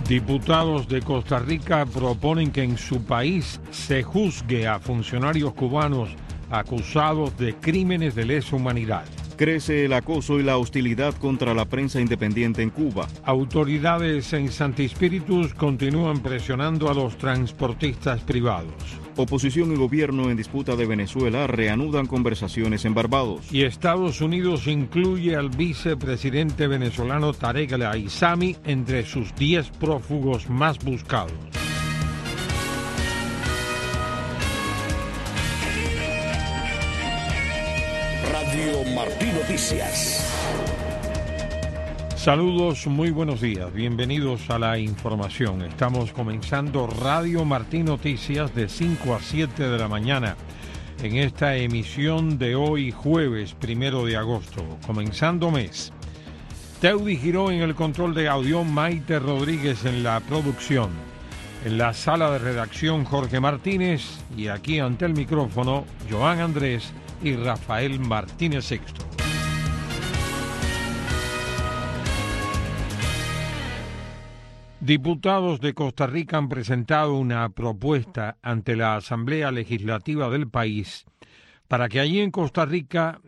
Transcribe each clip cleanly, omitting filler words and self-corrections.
Diputados de Costa Rica proponen que en su país se juzgue a funcionarios cubanos acusados de crímenes de lesa humanidad. Crece el acoso y la hostilidad contra la prensa independiente en Cuba. Autoridades en Santi Spíritus continúan presionando a los transportistas privados. Oposición y gobierno en disputa de Venezuela reanudan conversaciones en Barbados. Y Estados Unidos incluye al vicepresidente venezolano Tarek El Aissami entre sus 10 prófugos más buscados. Radio Martí Noticias. Saludos, muy buenos días, bienvenidos a la información. Estamos comenzando Radio Martí Noticias de 5 a 7 de la mañana en esta emisión de hoy jueves 1 de agosto, comenzando mes. Teudi Giró en el control de audio, Maite Rodríguez en la producción. En la sala de redacción Jorge Martínez y aquí ante el micrófono Joan Andrés y Rafael Martínez Sexto. Diputados de Costa Rica han presentado una propuesta ante la Asamblea Legislativa del país para que allí en Costa Rica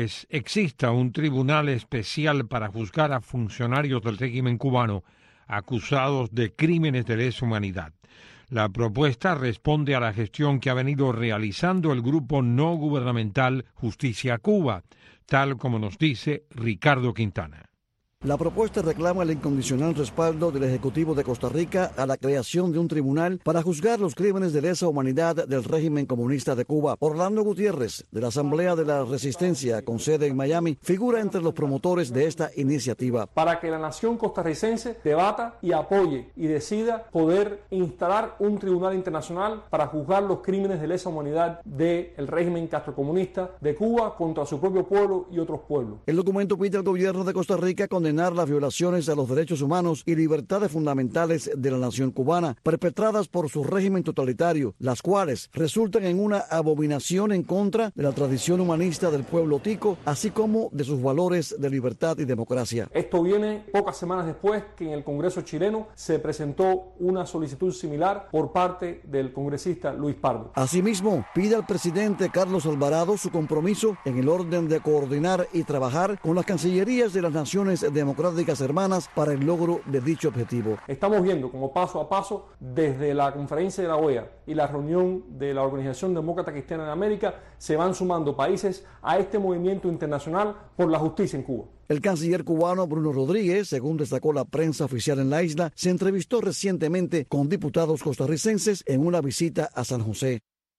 exista un tribunal especial para juzgar a funcionarios del régimen cubano acusados de crímenes de lesa humanidad. La propuesta responde a la gestión que ha venido realizando el grupo no gubernamental Justicia Cuba, tal como nos dice Ricardo Quintana. La propuesta reclama el incondicional respaldo del Ejecutivo de Costa Rica a la creación de un tribunal para juzgar los crímenes de lesa humanidad del régimen comunista de Cuba. Orlando Gutiérrez, de la Asamblea de la Resistencia, con sede en Miami, figura entre los promotores de esta iniciativa. Para que la nación costarricense debata y apoye y decida poder instalar un tribunal internacional para juzgar los crímenes de lesa humanidad del régimen castrocomunista de Cuba contra su propio pueblo y otros pueblos. El documento pide al gobierno de Costa Rica condenar las violaciones a los derechos humanos y libertades fundamentales de la nación cubana perpetradas por su régimen totalitario, las cuales resultan en una abominación en contra de la tradición humanista del pueblo tico, así como de sus valores de libertad y democracia. Esto viene pocas semanas después que en el Congreso chileno se presentó una solicitud similar por parte del congresista Luis Pardo. Asimismo, pide al presidente Carlos Alvarado su compromiso en el orden de coordinar y trabajar con las cancillerías de las naciones democráticas hermanas para el logro de dicho objetivo. Estamos viendo como paso a paso, desde la conferencia de la OEA y la reunión de la Organización Demócrata Cristiana de América, se van sumando países a este movimiento internacional por la justicia en Cuba. El canciller cubano Bruno Rodríguez, según destacó la prensa oficial en la isla, se entrevistó recientemente con diputados costarricenses en una visita a San José.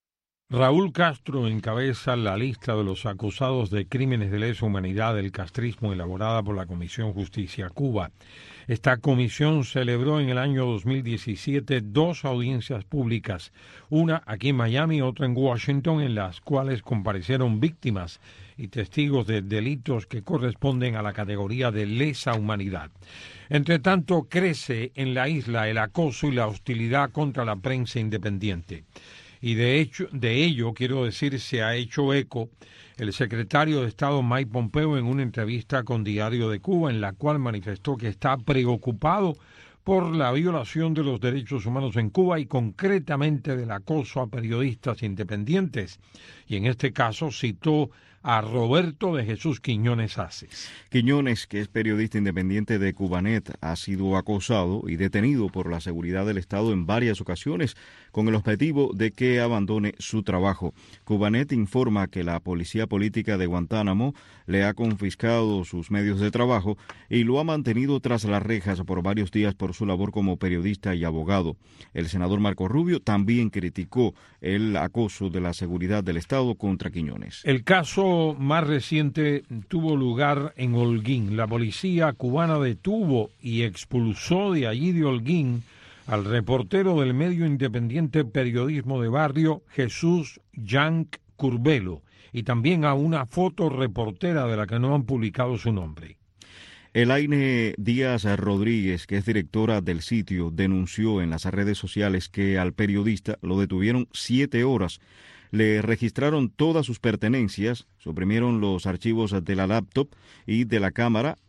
Raúl Castro encabeza la lista de los acusados de crímenes de lesa humanidad del castrismo elaborada por la Comisión Justicia Cuba. Esta comisión celebró en el año 2017 2 audiencias públicas, una aquí en Miami y otra en Washington, en las cuales comparecieron víctimas y testigos de delitos que corresponden a la categoría de lesa humanidad. Entre tanto, crece en la isla el acoso y la hostilidad contra la prensa independiente. Y de ello, quiero decir, se ha hecho eco el secretario de Estado Mike Pompeo en una entrevista con Diario de Cuba, en la cual manifestó que está preocupado por la violación de los derechos humanos en Cuba y concretamente del acoso a periodistas independientes. Y en este caso citó a Roberto de Jesús Quiñones Aces. Quiñones, que es periodista independiente de Cubanet, ha sido acosado y detenido por la seguridad del Estado en varias ocasiones con el objetivo de que abandone su trabajo. Cubanet informa que la policía política de Guantánamo le ha confiscado sus medios de trabajo y lo ha mantenido tras las rejas por varios días por su labor como periodista y abogado. El senador Marco Rubio también criticó el acoso de la seguridad del Estado contra Quiñones. El caso más reciente tuvo lugar en Holguín. La policía cubana detuvo y expulsó de allí de Holguín al reportero del medio independiente Periodismo de Barrio, Jesús Yank Curbelo, y también a una fotoreportera de la que no han publicado su nombre. Elaine Díaz Rodríguez, que es directora del sitio, denunció en las redes sociales que al periodista lo detuvieron 7 horas. Le registraron todas sus pertenencias, suprimieron los archivos de la laptop y de la cámara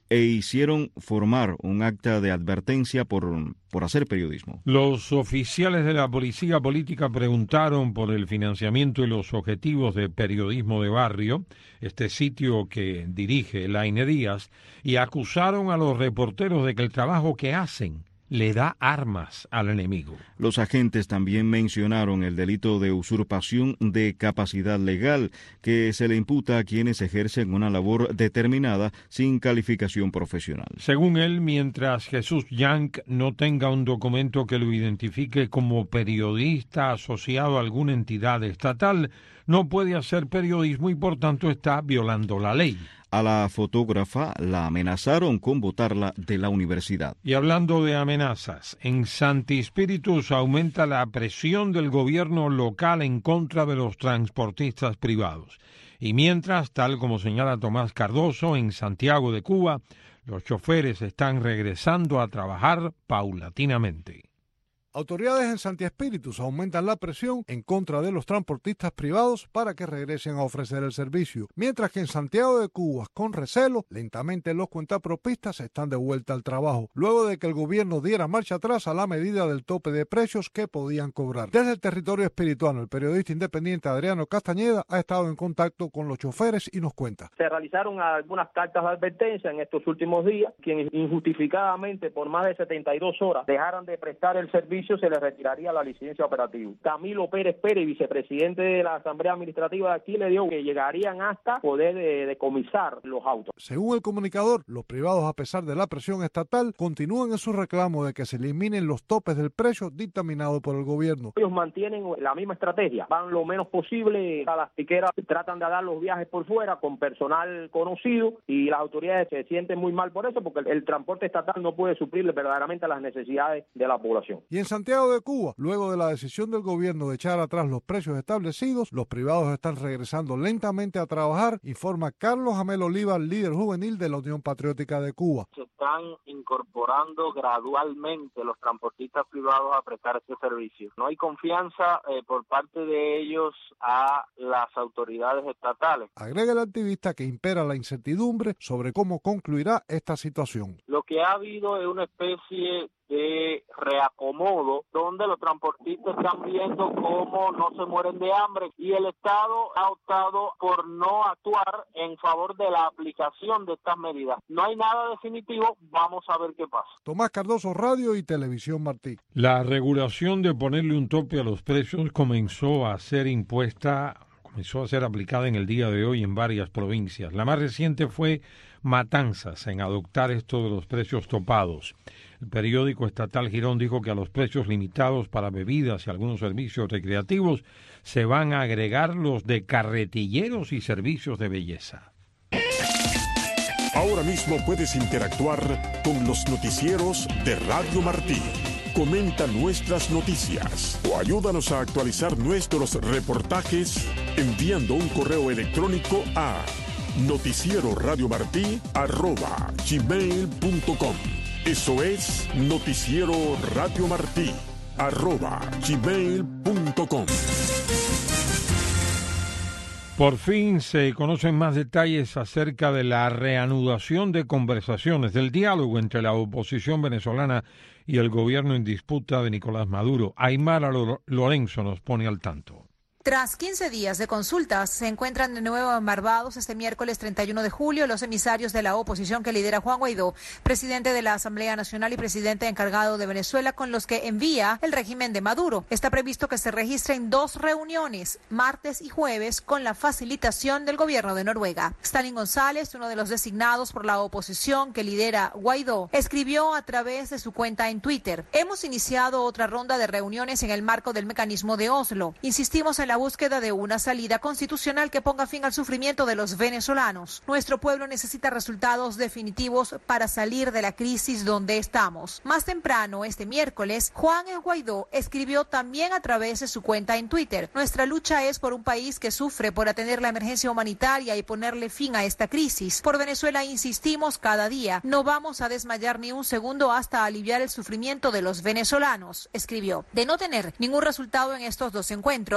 e hicieron formar un acta de advertencia por hacer periodismo. Los oficiales de la policía política preguntaron por el financiamiento y los objetivos de Periodismo de Barrio, este sitio que dirige Elaine Díaz, y acusaron a los reporteros de que el trabajo que hacen le da armas al enemigo. Los agentes también mencionaron el delito de usurpación de capacidad legal que se le imputa a quienes ejercen una labor determinada sin calificación profesional. Según él, mientras Jesús Yank no tenga un documento que lo identifique como periodista asociado a alguna entidad estatal, no puede hacer periodismo y por tanto está violando la ley. A la fotógrafa la amenazaron con botarla de la universidad. Y hablando de amenazas, en Santi Spíritus aumenta la presión del gobierno local en contra de los transportistas privados. Y mientras, tal como señala Tomás Cardoso, en Santiago de Cuba, los choferes están regresando a trabajar paulatinamente. Autoridades en Santi Spíritus aumentan la presión en contra de los transportistas privados para que regresen a ofrecer el servicio, mientras que en Santiago de Cuba, con recelo, lentamente los cuentapropistas están de vuelta al trabajo, luego de que el gobierno diera marcha atrás a la medida del tope de precios que podían cobrar. Desde el territorio espirituano, el periodista independiente Adriano Castañeda ha estado en contacto con los choferes y nos cuenta. Se realizaron algunas cartas de advertencia en estos últimos días, quienes injustificadamente por más de 72 horas dejaran de prestar el servicio se le retiraría la licencia operativa. Camilo Pérez Pérez, vicepresidente de la Asamblea Administrativa de aquí, le dijo que llegarían hasta poder decomisar los autos. Según el comunicador, los privados, a pesar de la presión estatal, continúan en su reclamo de que se eliminen los topes del precio dictaminado por el gobierno. Ellos mantienen la misma estrategia, van lo menos posible a las piqueras, tratan de dar los viajes por fuera con personal conocido y las autoridades se sienten muy mal por eso porque el transporte estatal no puede suplirle verdaderamente a las necesidades de la población. Y en Santiago de Cuba, luego de la decisión del gobierno de echar atrás los precios establecidos, los privados están regresando lentamente a trabajar, informa Carlos Jamel Oliva, líder juvenil de la Unión Patriótica de Cuba. Se están incorporando gradualmente los transportistas privados a prestar este servicio. No hay confianza por parte de ellos a las autoridades estatales. Agrega el activista que impera la incertidumbre sobre cómo concluirá esta situación. Lo que ha habido es una especie de reacomodo donde los transportistas están viendo cómo no se mueren de hambre y el Estado ha optado por no actuar en favor de la aplicación de estas medidas. No hay nada definitivo, vamos a ver qué pasa. Tomás Cardoso, Radio y Televisión Martí. La regulación de ponerle un tope a los precios comenzó a ser aplicada en el día de hoy en varias provincias. La más reciente fue Matanzas en adoptar esto de los precios topados. El periódico estatal Girón dijo que a los precios limitados para bebidas y algunos servicios recreativos se van a agregar los de carretilleros y servicios de belleza. Ahora mismo puedes interactuar con los noticieros de Radio Martí. Comenta nuestras noticias o ayúdanos a actualizar nuestros reportajes enviando un correo electrónico a noticieroradiomartí@gmail.com. Eso es noticieroradiomartí@gmail.com. Por fin se conocen más detalles acerca de la reanudación de conversaciones, del diálogo entre la oposición venezolana y el gobierno en disputa de Nicolás Maduro. Aymara Lorenzo nos pone al tanto. Tras 15 días de consultas, se encuentran de nuevo en Barbados este miércoles 31 de julio los emisarios de la oposición que lidera Juan Guaidó, presidente de la Asamblea Nacional y presidente encargado de Venezuela, con los que envía el régimen de Maduro. Está previsto que se registren 2 reuniones, martes y jueves, con la facilitación del gobierno de Noruega. Stalin González, uno de los designados por la oposición que lidera Guaidó, escribió a través de su cuenta en Twitter: hemos iniciado otra ronda de reuniones en el marco del mecanismo de Oslo. Insistimos en la búsqueda de una salida constitucional que ponga fin al sufrimiento de los venezolanos. Nuestro pueblo necesita resultados definitivos para salir de la crisis donde estamos. Más temprano, este miércoles, Juan Guaidó escribió también a través de su cuenta en Twitter: nuestra lucha es por un país que sufre por atender la emergencia humanitaria y ponerle fin a esta crisis. Por Venezuela insistimos cada día. No vamos a desmayar ni un segundo hasta aliviar el sufrimiento de los venezolanos, escribió. De no tener ningún resultado en estos 2 encuentros, las reuniones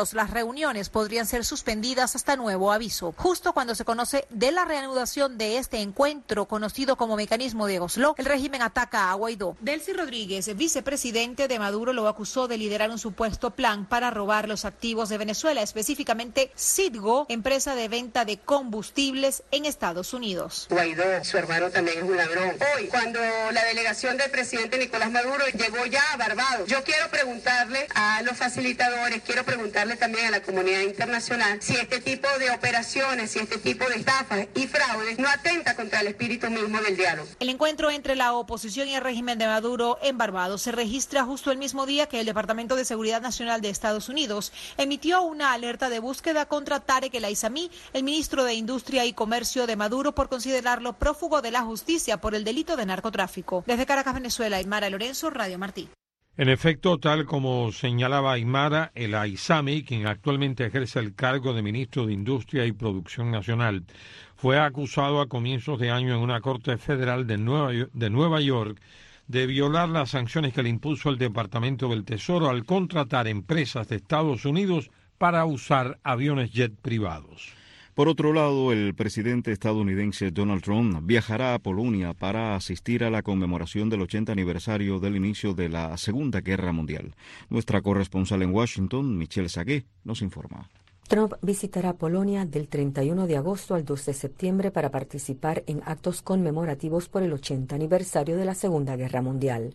reuniones podrían ser suspendidas hasta nuevo aviso. Justo cuando se conoce de la reanudación de este encuentro, conocido como mecanismo de Oslo, el régimen ataca a Guaidó. Delcy Rodríguez, vicepresidente de Maduro, lo acusó de liderar un supuesto plan para robar los activos de Venezuela, específicamente Citgo, empresa de venta de combustibles en Estados Unidos. Guaidó, su hermano, también es un ladrón. Hoy, cuando la delegación del presidente Nicolás Maduro llegó ya a Barbados, yo quiero preguntarle a los facilitadores, quiero preguntarle también a la comunidad internacional si este tipo de operaciones, si este tipo de estafas y fraudes no atenta contra el espíritu mismo del diálogo. El encuentro entre la oposición y el régimen de Maduro en Barbados se registra justo el mismo día que el Departamento de Seguridad Nacional de Estados Unidos emitió una alerta de búsqueda contra Tarek El Aizami, el ministro de Industria y Comercio de Maduro, por considerarlo prófugo de la justicia por el delito de narcotráfico. Desde Caracas, Venezuela, Aymara Lorenzo, Radio Martí. En efecto, tal como señalaba Aymara, El Aizami, quien actualmente ejerce el cargo de ministro de Industria y Producción Nacional, fue acusado a comienzos de año en una corte federal de Nueva York de violar las sanciones que le impuso el Departamento del Tesoro al contratar empresas de Estados Unidos para usar aviones jet privados. Por otro lado, el presidente estadounidense Donald Trump viajará a Polonia para asistir a la conmemoración del 80 aniversario del inicio de la Segunda Guerra Mundial. Nuestra corresponsal en Washington, Michelle Sagué, nos informa. Trump visitará Polonia del 31 de agosto al 2 de septiembre para participar en actos conmemorativos por el 80 aniversario de la Segunda Guerra Mundial.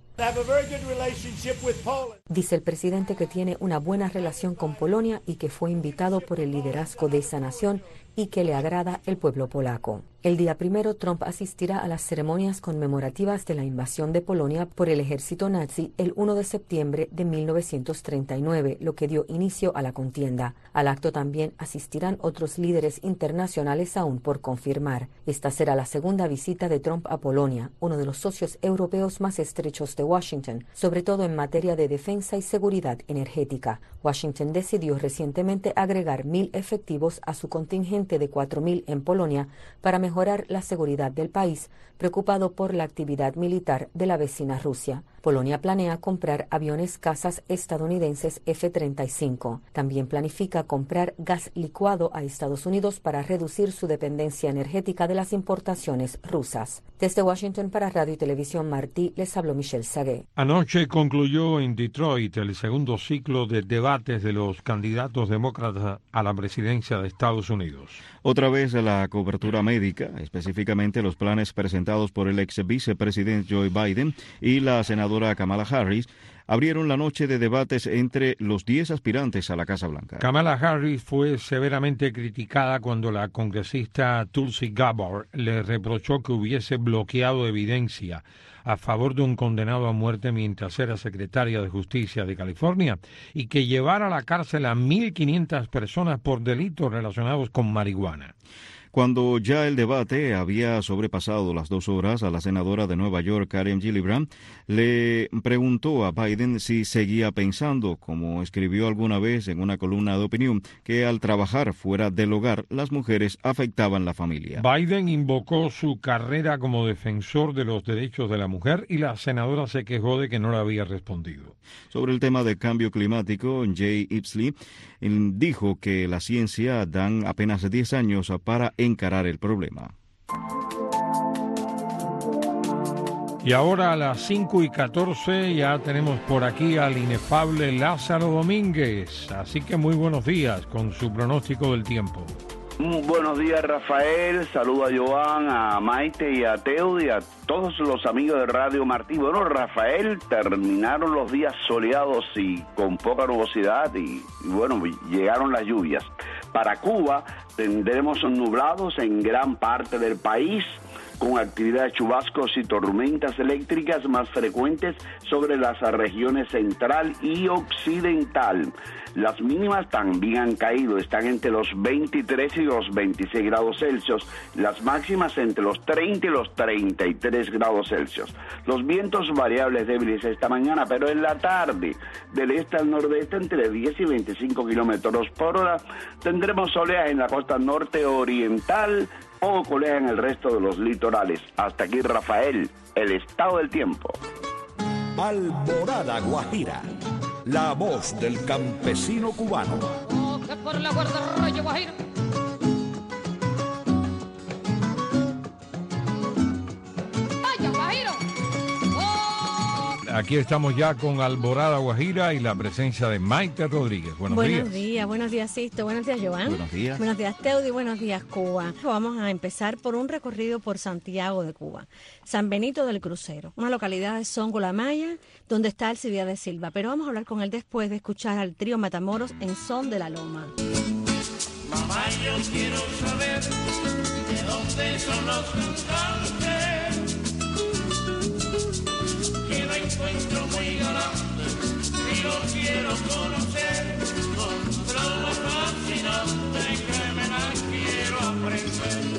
Dice el presidente que tiene una buena relación con Polonia y que fue invitado por el liderazgo de esa nación y que le agrada el pueblo polaco. El día primero, Trump asistirá a las ceremonias conmemorativas de la invasión de Polonia por el ejército nazi el 1 de septiembre de 1939, lo que dio inicio a la contienda. Al acto también asistirán otros líderes internacionales aún por confirmar. Esta será la segunda visita de Trump a Polonia, uno de los socios europeos más estrechos de Washington, sobre todo en materia de defensa y seguridad energética. Washington decidió recientemente agregar 1.000 efectivos a su contingente de 4.000 en Polonia para mejorar la seguridad del país, preocupado por la actividad militar de la vecina Rusia. Polonia planea comprar aviones cazas estadounidenses F-35. También planifica comprar gas licuado a Estados Unidos para reducir su dependencia energética de las importaciones rusas. Desde Washington para Radio y Televisión Martí, les habló Michelle Sagué. Anoche concluyó en Detroit el segundo ciclo de debates de los candidatos demócratas a la presidencia de Estados Unidos. Otra vez la cobertura médica, específicamente los planes presentados por el ex vicepresidente Joe Biden y la senadora Kamala Harris, abrieron la noche de debates entre los 10 aspirantes a la Casa Blanca. Kamala Harris fue severamente criticada cuando la congresista Tulsi Gabbard le reprochó que hubiese bloqueado evidencia a favor de un condenado a muerte mientras era secretaria de Justicia de California y que llevara a la cárcel a 1.500 personas por delitos relacionados con marihuana. Cuando ya el debate había sobrepasado las 2 horas, a la senadora de Nueva York, Karen Gillibrand, le preguntó a Biden si seguía pensando, como escribió alguna vez en una columna de opinión, que al trabajar fuera del hogar, las mujeres afectaban la familia. Biden invocó su carrera como defensor de los derechos de la mujer y la senadora se quejó de que no le había respondido. Sobre el tema del cambio climático, Jay Inslee dijo que la ciencia dan apenas 10 años para encarar el problema. Y ahora a las 5:14 ya tenemos por aquí al inefable Lázaro Domínguez. Así que muy buenos días con su pronóstico del tiempo. Buenos días, Rafael. Saludo a Joan, a Maite y a Teo y a todos los amigos de Radio Martí. Bueno, Rafael, terminaron los días soleados y con poca nubosidad y bueno, llegaron las lluvias. Para Cuba tendremos nublados en gran parte del país, con actividad de chubascos y tormentas eléctricas más frecuentes sobre las regiones central y occidental. Las mínimas también han caído, están entre los 23 y los 26 grados Celsius, las máximas entre los 30 y los 33 grados Celsius. Los vientos variables débiles esta mañana, pero en la tarde, del este al nordeste, entre 10 y 25 kilómetros por hora, tendremos oleaje en la costa norte oriental, poco oleaje en el resto de los litorales. Hasta aquí, Rafael, el estado del tiempo. Alborada Guajira, la voz del campesino cubano. por la Guardia Rayo Guajiro. ¡Vaya, Guajiro! Aquí estamos ya con Alborada Guajira y la presencia de Maite Rodríguez. Buenos días, Sisto. Buenos días, Joan. Buenos días. Buenos días, Teudi. Buenos días, Cuba. Vamos a empezar por un recorrido por Santiago de Cuba. San Benito del Crucero, una localidad de Songo La Maya, donde está Alcibiades Silva. Pero vamos a hablar con él después de escuchar al trío Matamoros en Son de la Loma. Mamá, yo quiero saber de dónde son los cantantes. Que no encuentro muy galante y lo quiero conocer con broma fascinante que me la quiero aprender.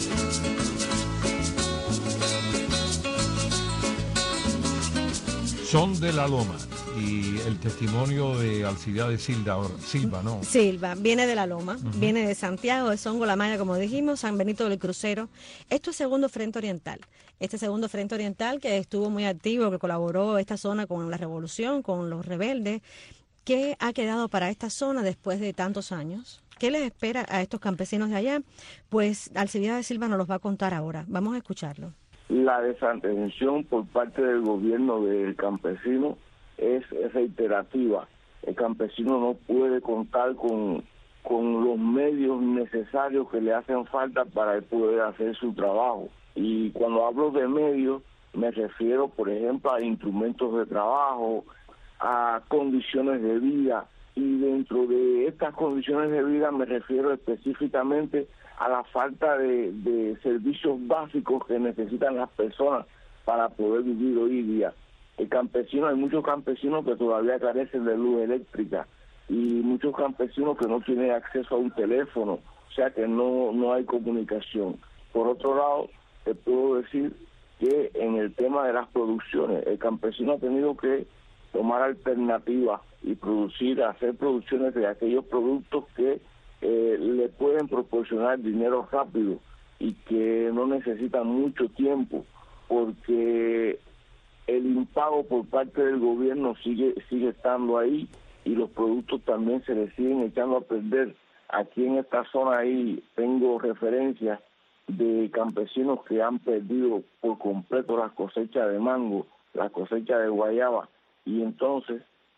Son de la Loma y el testimonio de Alcibiades Silva, ¿no? Silva, viene de la Loma, viene de Santiago, de Songo La Maya, como dijimos, San Benito del Crucero. Esto es Segundo Frente Oriental. Este Segundo Frente Oriental que estuvo muy activo, que colaboró esta zona con la revolución, con los rebeldes. ¿Qué ha quedado para esta zona después de tantos años? ¿Qué les espera a estos campesinos de allá? Pues Alcibiades Silva nos los va a contar ahora. Vamos a escucharlo. La desatención por parte del gobierno del campesino es reiterativa. El campesino no puede contar con los medios necesarios que le hacen falta para él poder hacer su trabajo. Y cuando hablo de medios, me refiero, por ejemplo, a instrumentos de trabajo, a condiciones de vida. Y dentro de estas condiciones de vida me refiero específicamente a la falta de servicios básicos que necesitan las personas para poder vivir hoy día. Hay muchos campesinos que todavía carecen de luz eléctrica y muchos campesinos que no tienen acceso a un teléfono, o sea que no hay comunicación. Por otro lado, te puedo decir que en el tema de las producciones, el campesino ha tenido que tomar alternativas y hacer producciones de aquellos productos que le pueden proporcionar dinero rápido y que no necesitan mucho tiempo, porque el impago por parte del gobierno sigue estando ahí y los productos también se les siguen echando a perder. Aquí en esta zona ahí tengo referencias de campesinos que han perdido por completo las cosechas de mango, la cosecha de guayaba, y entonces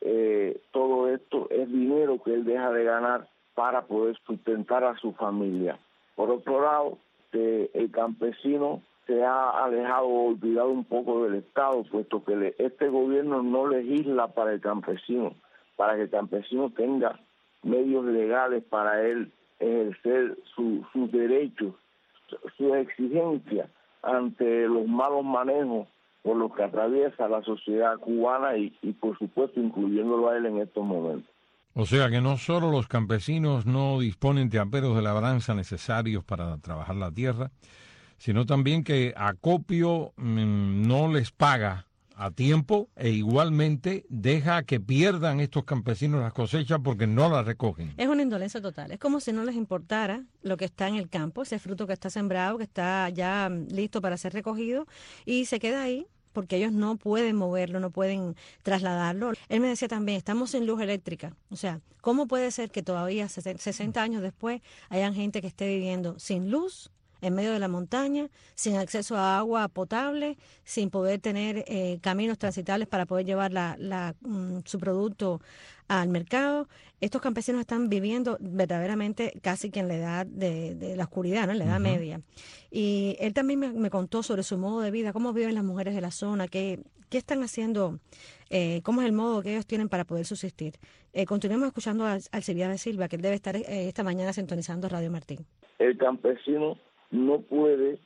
todo esto es dinero que él deja de ganar para poder sustentar a su familia. Por otro lado, el campesino se ha alejado o olvidado un poco del Estado, puesto que este gobierno no legisla para el campesino, para que el campesino tenga medios legales para él ejercer sus derechos, sus exigencias ante los malos manejos por los que atraviesa la sociedad cubana y por supuesto incluyéndolo a él en estos momentos. O sea que no solo los campesinos no disponen de aperos de labranza necesarios para trabajar la tierra, sino también que acopio no les paga a tiempo e igualmente deja que pierdan estos campesinos las cosechas porque no las recogen. Es una indolencia total. Es como si no les importara lo que está en el campo, ese fruto que está sembrado, que está ya listo para ser recogido y se queda ahí, porque ellos no pueden moverlo, no pueden trasladarlo. Él me decía también, estamos sin luz eléctrica. O sea, ¿cómo puede ser que todavía 60 años después hayan gente que esté viviendo sin luz, en medio de la montaña, sin acceso a agua potable, sin poder tener caminos transitables para poder llevar su producto al mercado? Estos campesinos están viviendo verdaderamente casi que en la edad de la oscuridad, ¿no? En la edad media. Y él también me contó sobre su modo de vida, cómo viven las mujeres de la zona, qué están haciendo, cómo es el modo que ellos tienen para poder subsistir. Continuemos escuchando a Alcibiades Silva, que él debe estar esta mañana sintonizando Radio Martín. El campesino no puede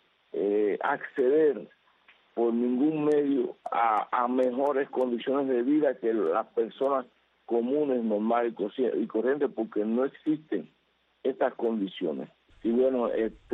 acceder por ningún medio a mejores condiciones de vida que las personas comunes, normales y corrientes, porque no existen estas condiciones. Y bueno,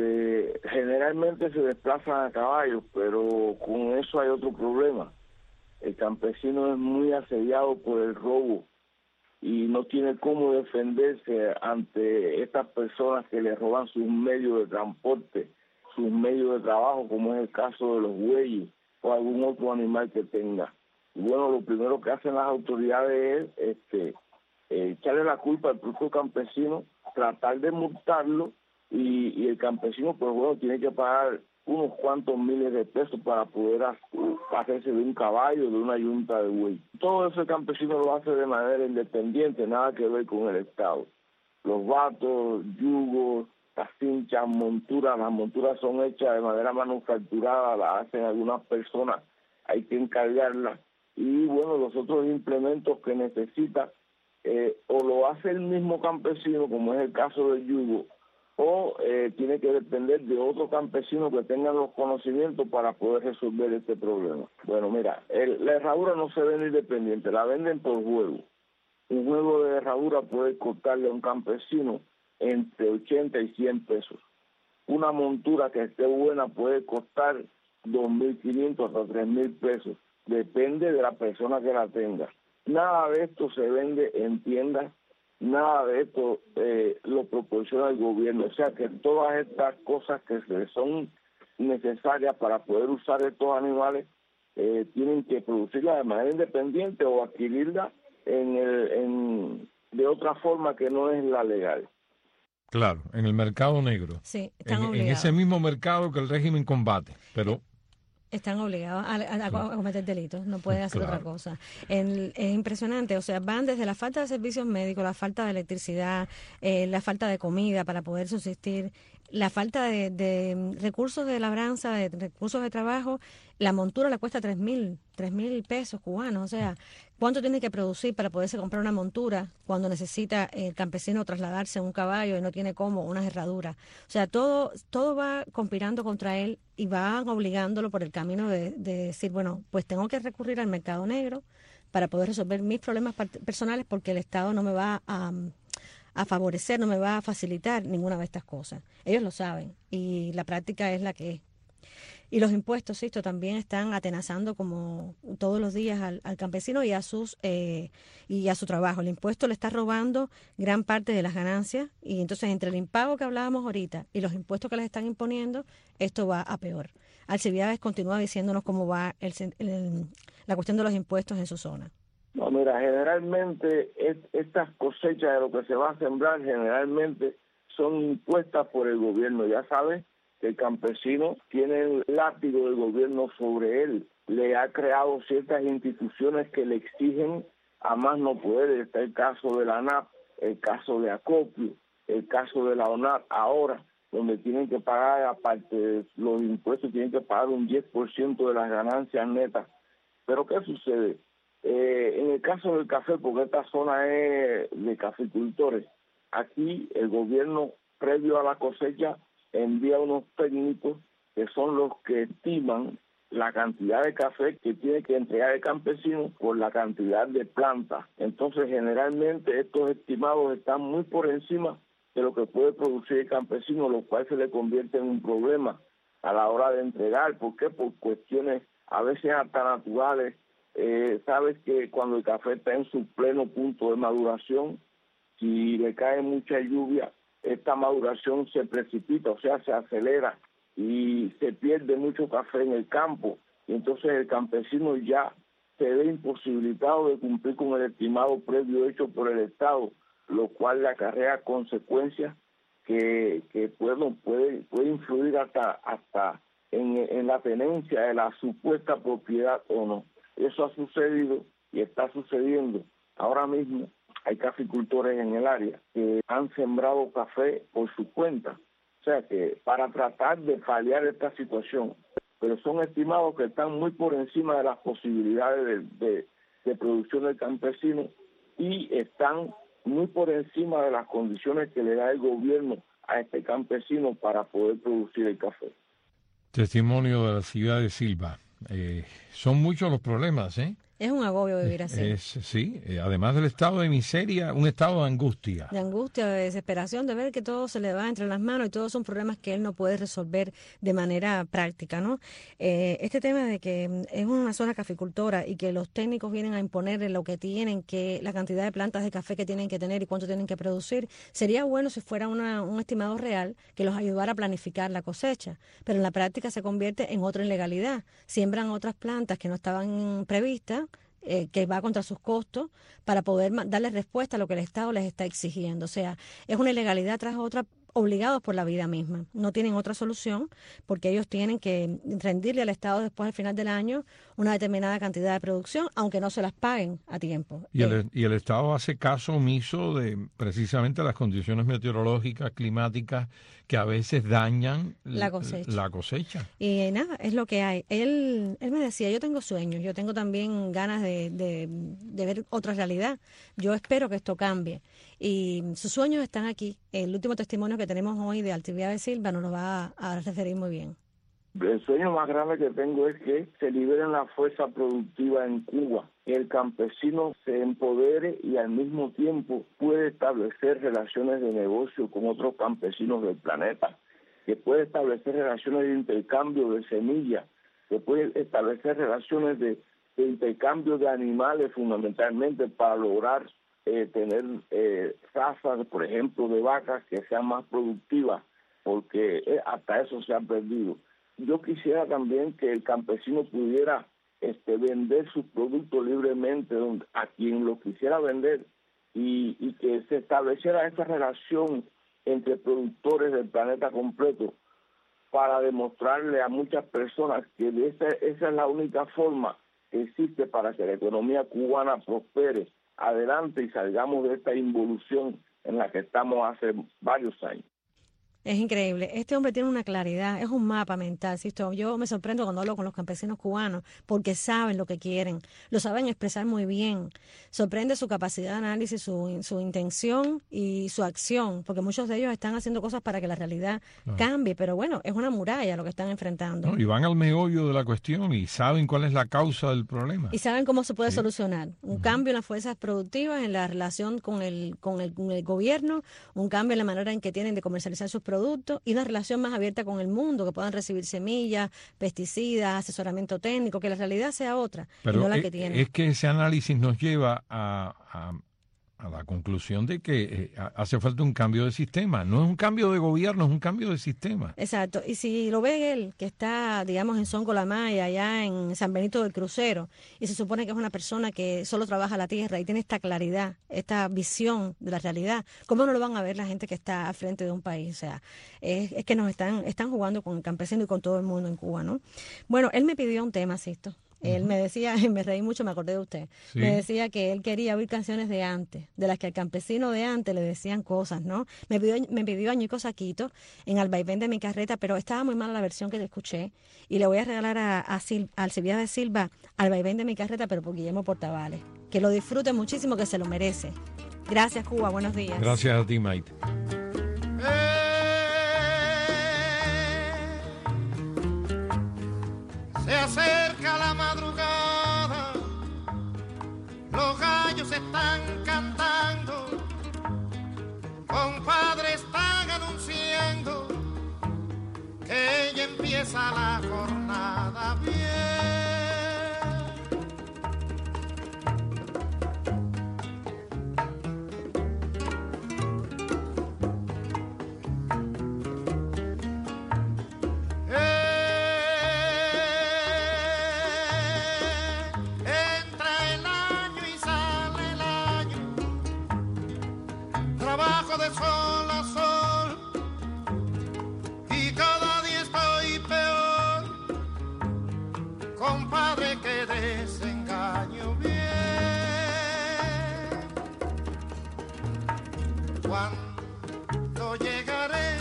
generalmente se desplazan a caballo, pero con eso hay otro problema. El campesino es muy asediado por el robo y no tiene cómo defenderse ante estas personas que le roban sus medios de transporte, sus medios de trabajo, como es el caso de los bueyes o algún otro animal que tenga. Y bueno, lo primero que hacen las autoridades es echarle la culpa al propio campesino tratar de multarlo y el campesino, pues bueno, tiene que pagar unos cuantos miles de pesos para poder hacerse de un caballo, de una yunta de buey. Todo eso el campesino lo hace de manera independiente, nada que ver con el Estado. Los vatos, yugos, las cinchas, monturas, las monturas son hechas de manera manufacturada, las hacen algunas personas, hay que encargarlas. Y bueno, los otros implementos que necesita, o lo hace el mismo campesino, como es el caso del yugo, o tiene que depender de otro campesino que tenga los conocimientos para poder resolver este problema. Bueno, mira, la herradura no se vende independiente, la venden por juego. Un juego de herradura puede costarle a un campesino entre 80 y 100 pesos. Una montura que esté buena puede costar 2.500 hasta 3.000 pesos. Depende de la persona que la tenga. Nada de esto se vende en tiendas, nada de esto lo proporciona el gobierno. O sea que todas estas cosas que son necesarias para poder usar estos animales tienen que producirlas de manera independiente o adquirirlas de otra forma que no es la legal. Claro, en el mercado negro. Sí, están en obligados. ese mismo mercado que el régimen combate, pero... Están obligados a cometer delitos, no pueden hacer otra cosa. Es impresionante, o sea, van desde la falta de servicios médicos, la falta de electricidad, la falta de comida para poder subsistir, la falta de recursos de labranza, de recursos de trabajo. La montura le cuesta 3.000 pesos cubanos, o sea, ¿cuánto tiene que producir para poderse comprar una montura cuando necesita el campesino trasladarse en un caballo y no tiene cómo, unas herraduras? O sea, todo va conspirando contra él y van obligándolo por el camino de decir, bueno, pues tengo que recurrir al mercado negro para poder resolver mis problemas personales porque el Estado no me va a favorecer, no me va a facilitar ninguna de estas cosas. Ellos lo saben y la práctica es la que es. Y los impuestos, Sisto, también están atenazando como todos los días al campesino y a su trabajo. El impuesto le está robando gran parte de las ganancias y entonces entre el impago que hablábamos ahorita y los impuestos que les están imponiendo, esto va a peor. Alcibiades continúa diciéndonos cómo va la cuestión de los impuestos en su zona. No, mira, generalmente estas cosechas de lo que se va a sembrar generalmente son impuestas por el gobierno, ya sabes. El campesino tiene el látigo del gobierno sobre él. Le ha creado ciertas instituciones que le exigen a más no poder. Está el caso de la ANAP, el caso de Acopio, el caso de la ONAP ahora, donde tienen que pagar, aparte de los impuestos, tienen que pagar un 10% de las ganancias netas. Pero ¿qué sucede? En el caso del café, porque esta zona es de caficultores, aquí el gobierno, previo a la cosecha, envía unos técnicos que son los que estiman la cantidad de café que tiene que entregar el campesino por la cantidad de plantas. Entonces, generalmente estos estimados están muy por encima de lo que puede producir el campesino, lo cual se le convierte en un problema a la hora de entregar. ¿Por qué? Por cuestiones a veces hasta naturales. Sabes que cuando el café está en su pleno punto de maduración, si le cae mucha lluvia, esta maduración se precipita, o sea, se acelera y se pierde mucho café en el campo. Y entonces el campesino ya se ve imposibilitado de cumplir con el estimado previo hecho por el Estado, lo cual le acarrea consecuencias que puede influir hasta en la tenencia de la supuesta propiedad o no. Eso ha sucedido y está sucediendo ahora mismo. Hay caficultores en el área que han sembrado café por su cuenta, o sea que para tratar de paliar esta situación, pero son estimados que están muy por encima de las posibilidades de producción del campesino y están muy por encima de las condiciones que le da el gobierno a este campesino para poder producir el café. Testimonio de la ciudad de Silva. Son muchos los problemas, ¿eh? Es un agobio vivir así. Sí, además del estado de miseria, un estado de angustia. De angustia, de desesperación, de ver que todo se le va entre las manos y todos son problemas que él no puede resolver de manera práctica, ¿no? Este tema de que es una zona caficultora y que los técnicos vienen a imponerle lo que tienen, que la cantidad de plantas de café que tienen que tener y cuánto tienen que producir, sería bueno si fuera un estimado real que los ayudara a planificar la cosecha, pero en la práctica se convierte en otra ilegalidad. Siembran otras plantas que no estaban previstas que va contra sus costos para poder darle respuesta a lo que el Estado les está exigiendo. O sea, es una ilegalidad tras otra, obligados por la vida misma. No tienen otra solución porque ellos tienen que rendirle al Estado después al final del año una determinada cantidad de producción, aunque no se las paguen a tiempo. Y el Estado hace caso omiso de precisamente las condiciones meteorológicas, climáticas, que a veces dañan la cosecha. Y nada, es lo que hay. Él me decía, yo tengo sueños, yo tengo también ganas de ver otra realidad. Yo espero que esto cambie. Y sus sueños están aquí. El último testimonio que tenemos hoy de Alcibiades Silva nos lo va a referir muy bien. El sueño más grande que tengo es que se libere la fuerza productiva en Cuba, que el campesino se empodere y al mismo tiempo puede establecer relaciones de negocio con otros campesinos del planeta, que puede establecer relaciones de intercambio de semillas, que puede establecer relaciones de intercambio de animales fundamentalmente para lograr tener razas, por ejemplo, de vacas que sean más productivas, porque hasta eso se ha perdido. Yo quisiera también que el campesino pudiera vender sus productos libremente a quien lo quisiera vender y que se estableciera esa relación entre productores del planeta completo para demostrarle a muchas personas que esa es la única forma que existe para que la economía cubana prospere adelante y salgamos de esta involución en la que estamos hace varios años. Es increíble. Este hombre tiene una claridad, es un mapa mental. ¿Sisto? Yo me sorprendo cuando hablo con los campesinos cubanos porque saben lo que quieren, lo saben expresar muy bien. Sorprende su capacidad de análisis, su intención y su acción, porque muchos de ellos están haciendo cosas para que la realidad cambie, pero bueno, es una muralla lo que están enfrentando. Y van al meollo de la cuestión y saben cuál es la causa del problema. Y saben cómo se puede solucionar. Un cambio en las fuerzas productivas, en la relación con el gobierno, un cambio en la manera en que tienen de comercializar sus productos y una relación más abierta con el mundo, que puedan recibir semillas, pesticidas, asesoramiento técnico, que la realidad sea otra, pero y no la que tienen. Es que ese análisis nos lleva a la conclusión de que hace falta un cambio de sistema. No es un cambio de gobierno, es un cambio de sistema. Exacto. Y si lo ve él, que está, digamos, en Sonco La Maya, allá en San Benito del Crucero, y se supone que es una persona que solo trabaja la tierra y tiene esta claridad, esta visión de la realidad, ¿cómo no lo van a ver la gente que está al frente de un país? O sea, es que nos están jugando con el campesino y con todo el mundo en Cuba, ¿no? Bueno, él me pidió un tema, Sisto. Él me decía, me reí mucho, me acordé de usted, me decía que él quería oír canciones de antes, de las que al campesino de antes le decían cosas, ¿no? Me pidió Añico Saquito en Al Vaivén de mi carreta, pero estaba muy mala la versión que le escuché y le voy a regalar a Alcibiades Silva Al Vaivén de mi carreta, pero por Guillermo Portavales. Que lo disfrute muchísimo, que se lo merece. Gracias, Cuba, buenos días. Gracias a ti, Maite. Se acerca la madrugada, los gallos están cantando, compadre están anunciando que ya empieza la jornada bien. De sol a sol y cada día estoy peor, compadre, que desengaño bien. ¿Cuándo llegaré?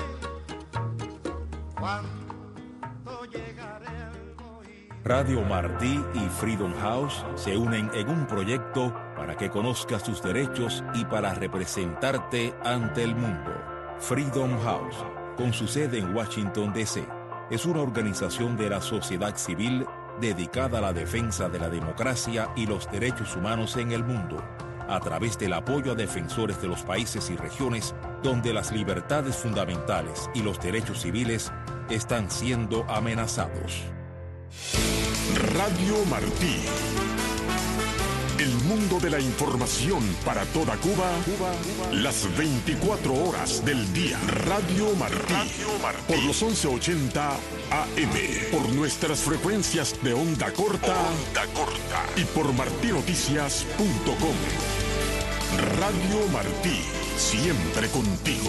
¿Cuándo llegaré al oído? Radio Martí y Freedom House se unen en un proyecto para que conozcas tus derechos y para representarte ante el mundo. Freedom House, con su sede en Washington, D.C., es una organización de la sociedad civil dedicada a la defensa de la democracia y los derechos humanos en el mundo, a través del apoyo a defensores de los países y regiones donde las libertades fundamentales y los derechos civiles están siendo amenazados. Radio Martí. El mundo de la información para toda Cuba, las 24 horas del día. Radio Martí, por los 1180 AM, por nuestras frecuencias de onda corta y por martinoticias.com. Radio Martí, siempre contigo.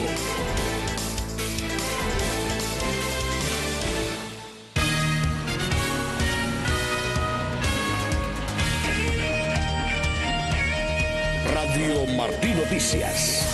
Radio Martí Noticias.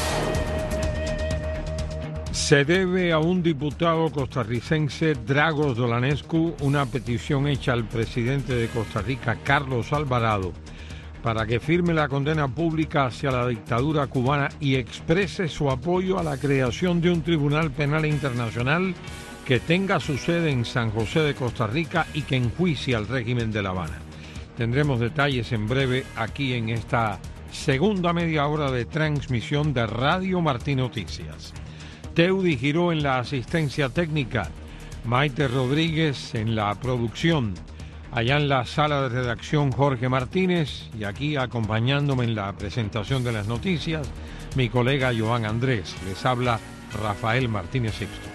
Se debe a un diputado costarricense, Dragos Dolanescu, una petición hecha al presidente de Costa Rica, Carlos Alvarado, para que firme la condena pública hacia la dictadura cubana y exprese su apoyo a la creación de un tribunal penal internacional que tenga su sede en San José de Costa Rica y que enjuicie al régimen de La Habana. Tendremos detalles en breve aquí en esta segunda media hora de transmisión de Radio Martí Noticias. Teudi Giró en la asistencia técnica, Maite Rodríguez en la producción, allá en la sala de redacción Jorge Martínez y aquí acompañándome en la presentación de las noticias, mi colega Joan Andrés. Les habla Rafael Martínez Sixto.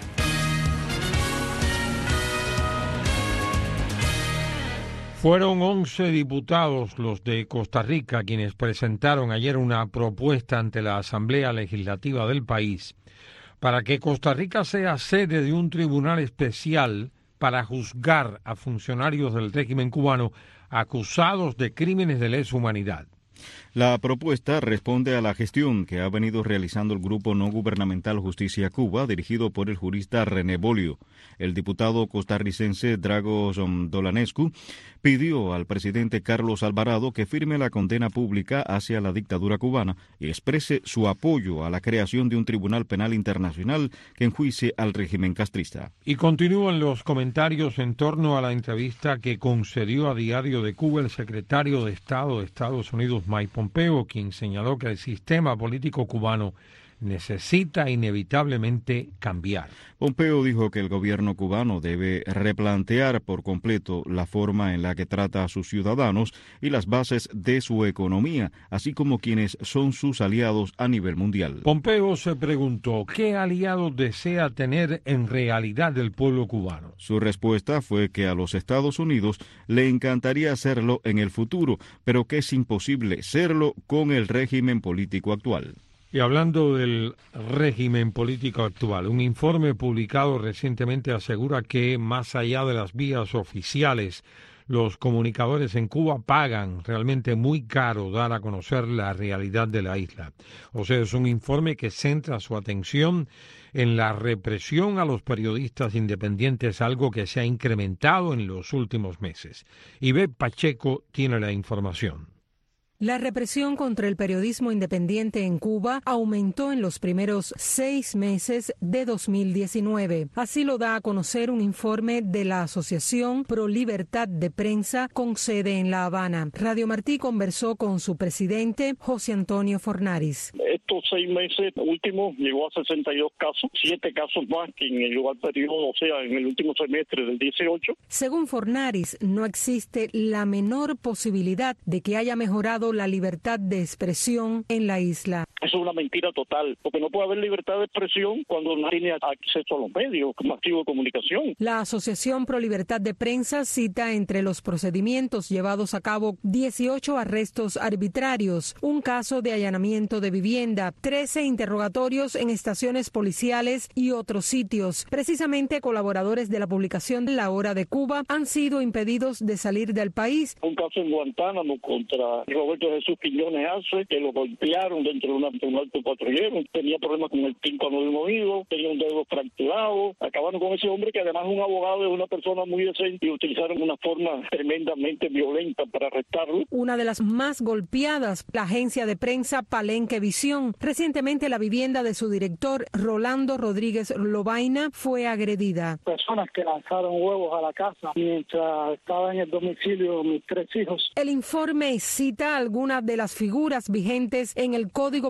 Fueron 11 diputados los de Costa Rica quienes presentaron ayer una propuesta ante la Asamblea Legislativa del país para que Costa Rica sea sede de un tribunal especial para juzgar a funcionarios del régimen cubano acusados de crímenes de lesa humanidad. La propuesta responde a la gestión que ha venido realizando el grupo no gubernamental Justicia Cuba, dirigido por el jurista René Bolio. El diputado costarricense Dragos Dolanescu pidió al presidente Carlos Alvarado que firme la condena pública hacia la dictadura cubana y exprese su apoyo a la creación de un tribunal penal internacional que enjuicie al régimen castrista. Y continúan los comentarios en torno a la entrevista que concedió a Diario de Cuba el secretario de Estado de Estados Unidos, Mike Pompeo, quien señaló que el sistema político cubano necesita inevitablemente cambiar. Pompeo dijo que el gobierno cubano debe replantear por completo la forma en la que trata a sus ciudadanos y las bases de su economía, así como quienes son sus aliados a nivel mundial. Pompeo se preguntó qué aliados desea tener en realidad el pueblo cubano. Su respuesta fue que a los Estados Unidos le encantaría hacerlo en el futuro, pero que es imposible serlo con el régimen político actual. Y hablando del régimen político actual, un informe publicado recientemente asegura que, más allá de las vías oficiales, los comunicadores en Cuba pagan realmente muy caro dar a conocer la realidad de la isla. O sea, es un informe que centra su atención en la represión a los periodistas independientes, algo que se ha incrementado en los últimos meses. Ivette Pacheco tiene la información. La represión contra el periodismo independiente en Cuba aumentó en los primeros 6 meses de 2019. Así lo da a conocer un informe de la Asociación Pro Libertad de Prensa con sede en La Habana. Radio Martí conversó con su presidente, José Antonio Fornaris. Estos 6 meses últimos llegó a 62 casos, 7 casos más que en el igual periodo, o sea, en el último semestre del 18. Según Fornaris, no existe la menor posibilidad de que haya mejorado la libertad de expresión en la isla. Eso es una mentira total, porque no puede haber libertad de expresión cuando no tiene acceso a los medios masivos de comunicación. La Asociación Pro Libertad de Prensa cita entre los procedimientos llevados a cabo 18 arrestos arbitrarios, un caso de allanamiento de vivienda, 13 interrogatorios en estaciones policiales y otros sitios. Precisamente colaboradores de la publicación La Hora de Cuba han sido impedidos de salir del país. Un caso en Guantánamo contra Roberto Jesús Quiñones Arce, que lo golpearon dentro de un alto patrullero, tenía problemas con el tímpano del oído, tenía un dedo fracturado, acabaron con ese hombre que además es un abogado, es una persona muy decente y utilizaron una forma tremendamente violenta para arrestarlo. Una de las más golpeadas, la agencia de prensa Palenque Visión. Recientemente la vivienda de su director, Rolando Rodríguez Lobaina, fue agredida. Personas que lanzaron huevos a la casa mientras estaba en el domicilio mis 3 hijos. El informe cita algunas de las figuras vigentes en el Código Penal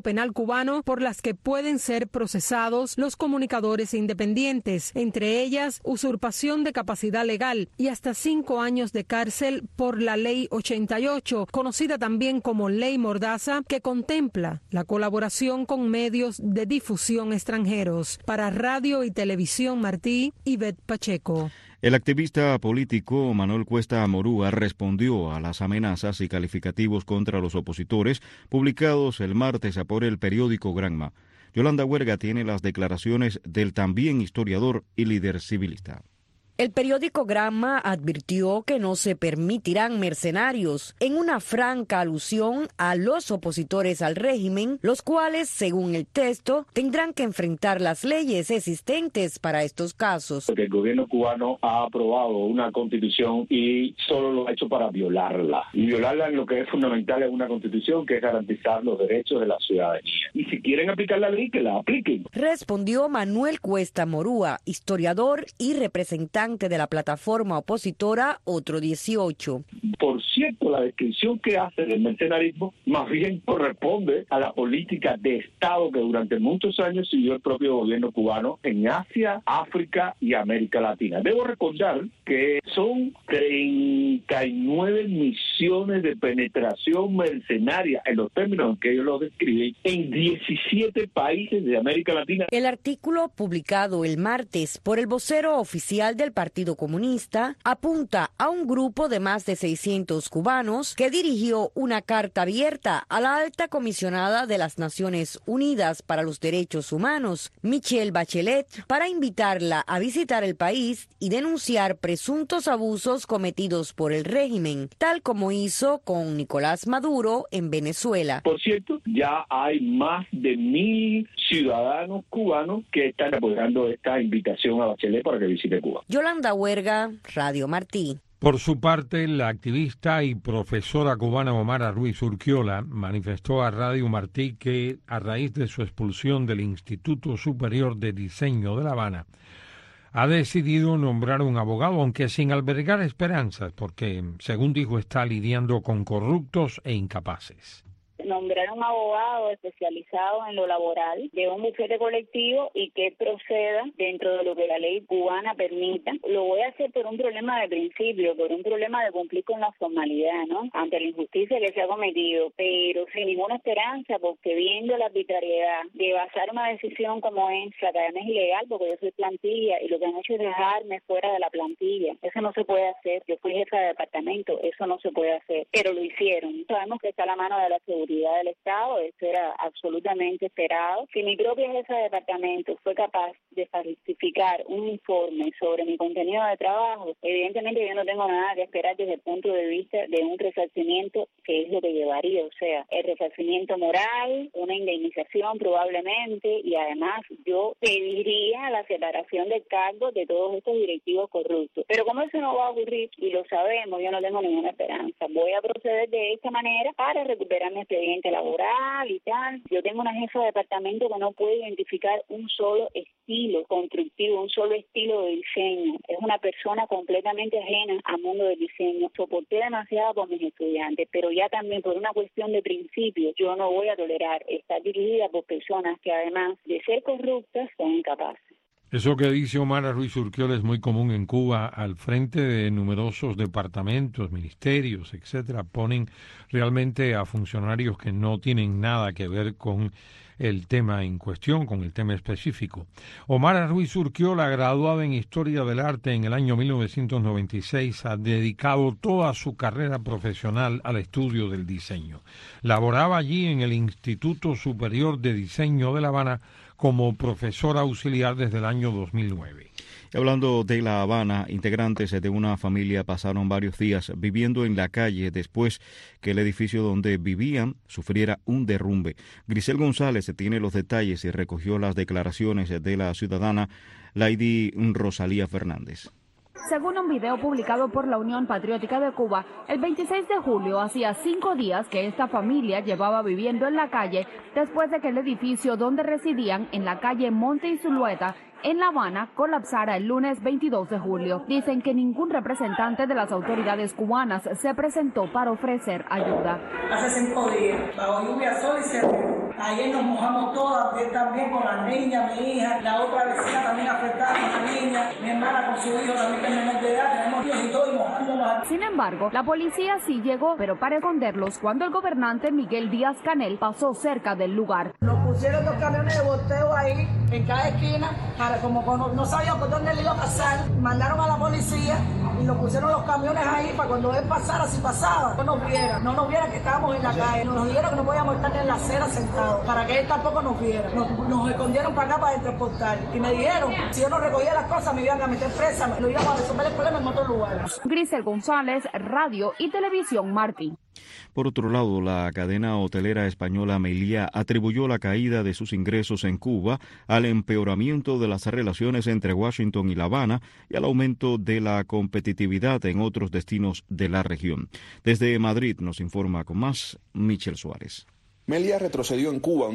Penal cubano por las que pueden ser procesados los comunicadores independientes, entre ellas usurpación de capacidad legal y hasta 5 años de cárcel por la Ley 88, conocida también como Ley Mordaza, que contempla la colaboración con medios de difusión extranjeros. Para Radio y Televisión Martí, Ivette Pacheco. El activista político Manuel Cuesta Morúa respondió a las amenazas y calificativos contra los opositores publicados el martes por el periódico Granma. Yolanda Huerga tiene las declaraciones del también historiador y líder civilista. El periódico Granma advirtió que no se permitirán mercenarios, en una franca alusión a los opositores al régimen, los cuales, según el texto, tendrán que enfrentar las leyes existentes para estos casos. Porque el gobierno cubano ha aprobado una constitución y solo lo ha hecho para violarla. Y violarla en lo que es fundamental en una constitución, que es garantizar los derechos de la ciudadanía. Y si quieren aplicar la ley, que la apliquen. Respondió Manuel Cuesta Morúa, historiador y representante de la plataforma opositora Otro 18. Por cierto, la descripción que hace del mercenarismo más bien corresponde a la política de Estado que durante muchos años siguió el propio gobierno cubano en Asia, África y América Latina. Debo recordar que son 39 misiones de penetración mercenaria, en los términos en que ellos lo describen, en 17 países de América Latina. El artículo publicado el martes por el vocero oficial del Partido Comunista apunta a un grupo de más de 600 cubanos que dirigió una carta abierta a la alta comisionada de las Naciones Unidas para los Derechos Humanos, Michelle Bachelet, para invitarla a visitar el país y denunciar presuntos abusos cometidos por el régimen, tal como hizo con Nicolás Maduro en Venezuela. Por cierto, ya hay más de 1,000 ciudadanos cubanos que están apoyando esta invitación a Bachelet para que visite Cuba. Yolanda Huerga, Radio Martí. Por su parte, la activista y profesora cubana Omara Ruiz Urquiola manifestó a Radio Martí que, a raíz de su expulsión del Instituto Superior de Diseño de La Habana, ha decidido nombrar un abogado, aunque sin albergar esperanzas, porque, según dijo, está lidiando con corruptos e incapaces. Nombrar un abogado especializado en lo laboral de un bufete colectivo y que proceda dentro de lo que la ley cubana permita. Lo voy a hacer por un problema de principio, por un problema de cumplir con la formalidad, ¿no? Ante la injusticia que se ha cometido, pero sin ninguna esperanza, porque viendo la arbitrariedad de basar una decisión como esa, que además es ilegal porque yo soy plantilla y lo que han hecho es dejarme fuera de la plantilla. Eso no se puede hacer. Yo fui jefa de departamento, eso no se puede hacer, pero lo hicieron. Sabemos que está a la mano de la seguridad del Estado, eso era absolutamente esperado. Si mi propia jefa de departamento fue capaz de falsificar un informe sobre mi contenido de trabajo, evidentemente yo no tengo nada que esperar desde el punto de vista de un resarcimiento, que es lo que llevaría, o sea, el resarcimiento moral, una indemnización probablemente, y además yo pediría la separación del cargo de todos estos directivos corruptos. Pero como eso no va a ocurrir, y lo sabemos, yo no tengo ninguna esperanza. Voy a proceder de esta manera para recuperar mi expediente laboral y tal. Yo tengo una jefa de departamento que no puede identificar un solo estilo constructivo, un solo estilo de diseño. Es una persona completamente ajena al mundo del diseño. Soporté demasiado por mis estudiantes, pero ya también por una cuestión de principio, yo no voy a tolerar estar dirigida por personas que además de ser corruptas son incapaces. Eso que dice Omara Ruiz Urquiola es muy común en Cuba. Al frente de numerosos departamentos, ministerios, etcétera, ponen realmente a funcionarios que no tienen nada que ver con el tema en cuestión, con el tema específico. Omara Ruiz Urquiola, graduada en Historia del Arte en el año 1996, ha dedicado toda su carrera profesional al estudio del diseño. Laboraba allí en el Instituto Superior de Diseño de La Habana como profesora auxiliar desde el año 2009. Hablando de La Habana, integrantes de una familia pasaron varios días viviendo en la calle después que el edificio donde vivían sufriera un derrumbe. Grisel González tiene los detalles y recogió las declaraciones de la ciudadana Lady Rosalía Fernández. Según un video publicado por la Unión Patriótica de Cuba, el 26 de julio hacía 5 días que esta familia llevaba viviendo en la calle después de que el edificio donde residían, en la calle Monte y Zulueta, en La Habana, colapsara el lunes 22 de julio. Dicen que ningún representante de las autoridades cubanas se presentó para ofrecer ayuda. Hace 5 días, bajo lluvia, sol y cielo, Ayer nos mojamos todas, él también con la niña, mi hija, la otra vecina también afectada con la niña, mi hermana con su hijo también que es menor de edad, tenemos hijos y todo y mojándonos. Sin embargo, la policía sí llegó, pero para esconderlos cuando el gobernante Miguel Díaz Canel pasó cerca del lugar. Nos pusieron 2 camiones de volteo ahí, en cada esquina, para como no sabíamos por dónde le iba a pasar, mandaron a la policía y nos pusieron los camiones ahí para cuando él pasara, si pasaba, no nos viera que estábamos en la calle, nos dijeron que no podíamos estar en la acera sentados, para que él tampoco nos viera. Nos escondieron para acá para transportar y me dijeron, si yo no recogía las cosas me iban a meter presa, lo íbamos a resolver el problema en otro lugar. Grisel González, Radio y Televisión Martí. Por otro lado, la cadena hotelera española Meliá atribuyó la caída de sus ingresos en Cuba al empeoramiento de las relaciones entre Washington y La Habana y al aumento de la competitividad en otros destinos de la región. Desde Madrid nos informa con más Michel Suárez. Meliá retrocedió en Cuba un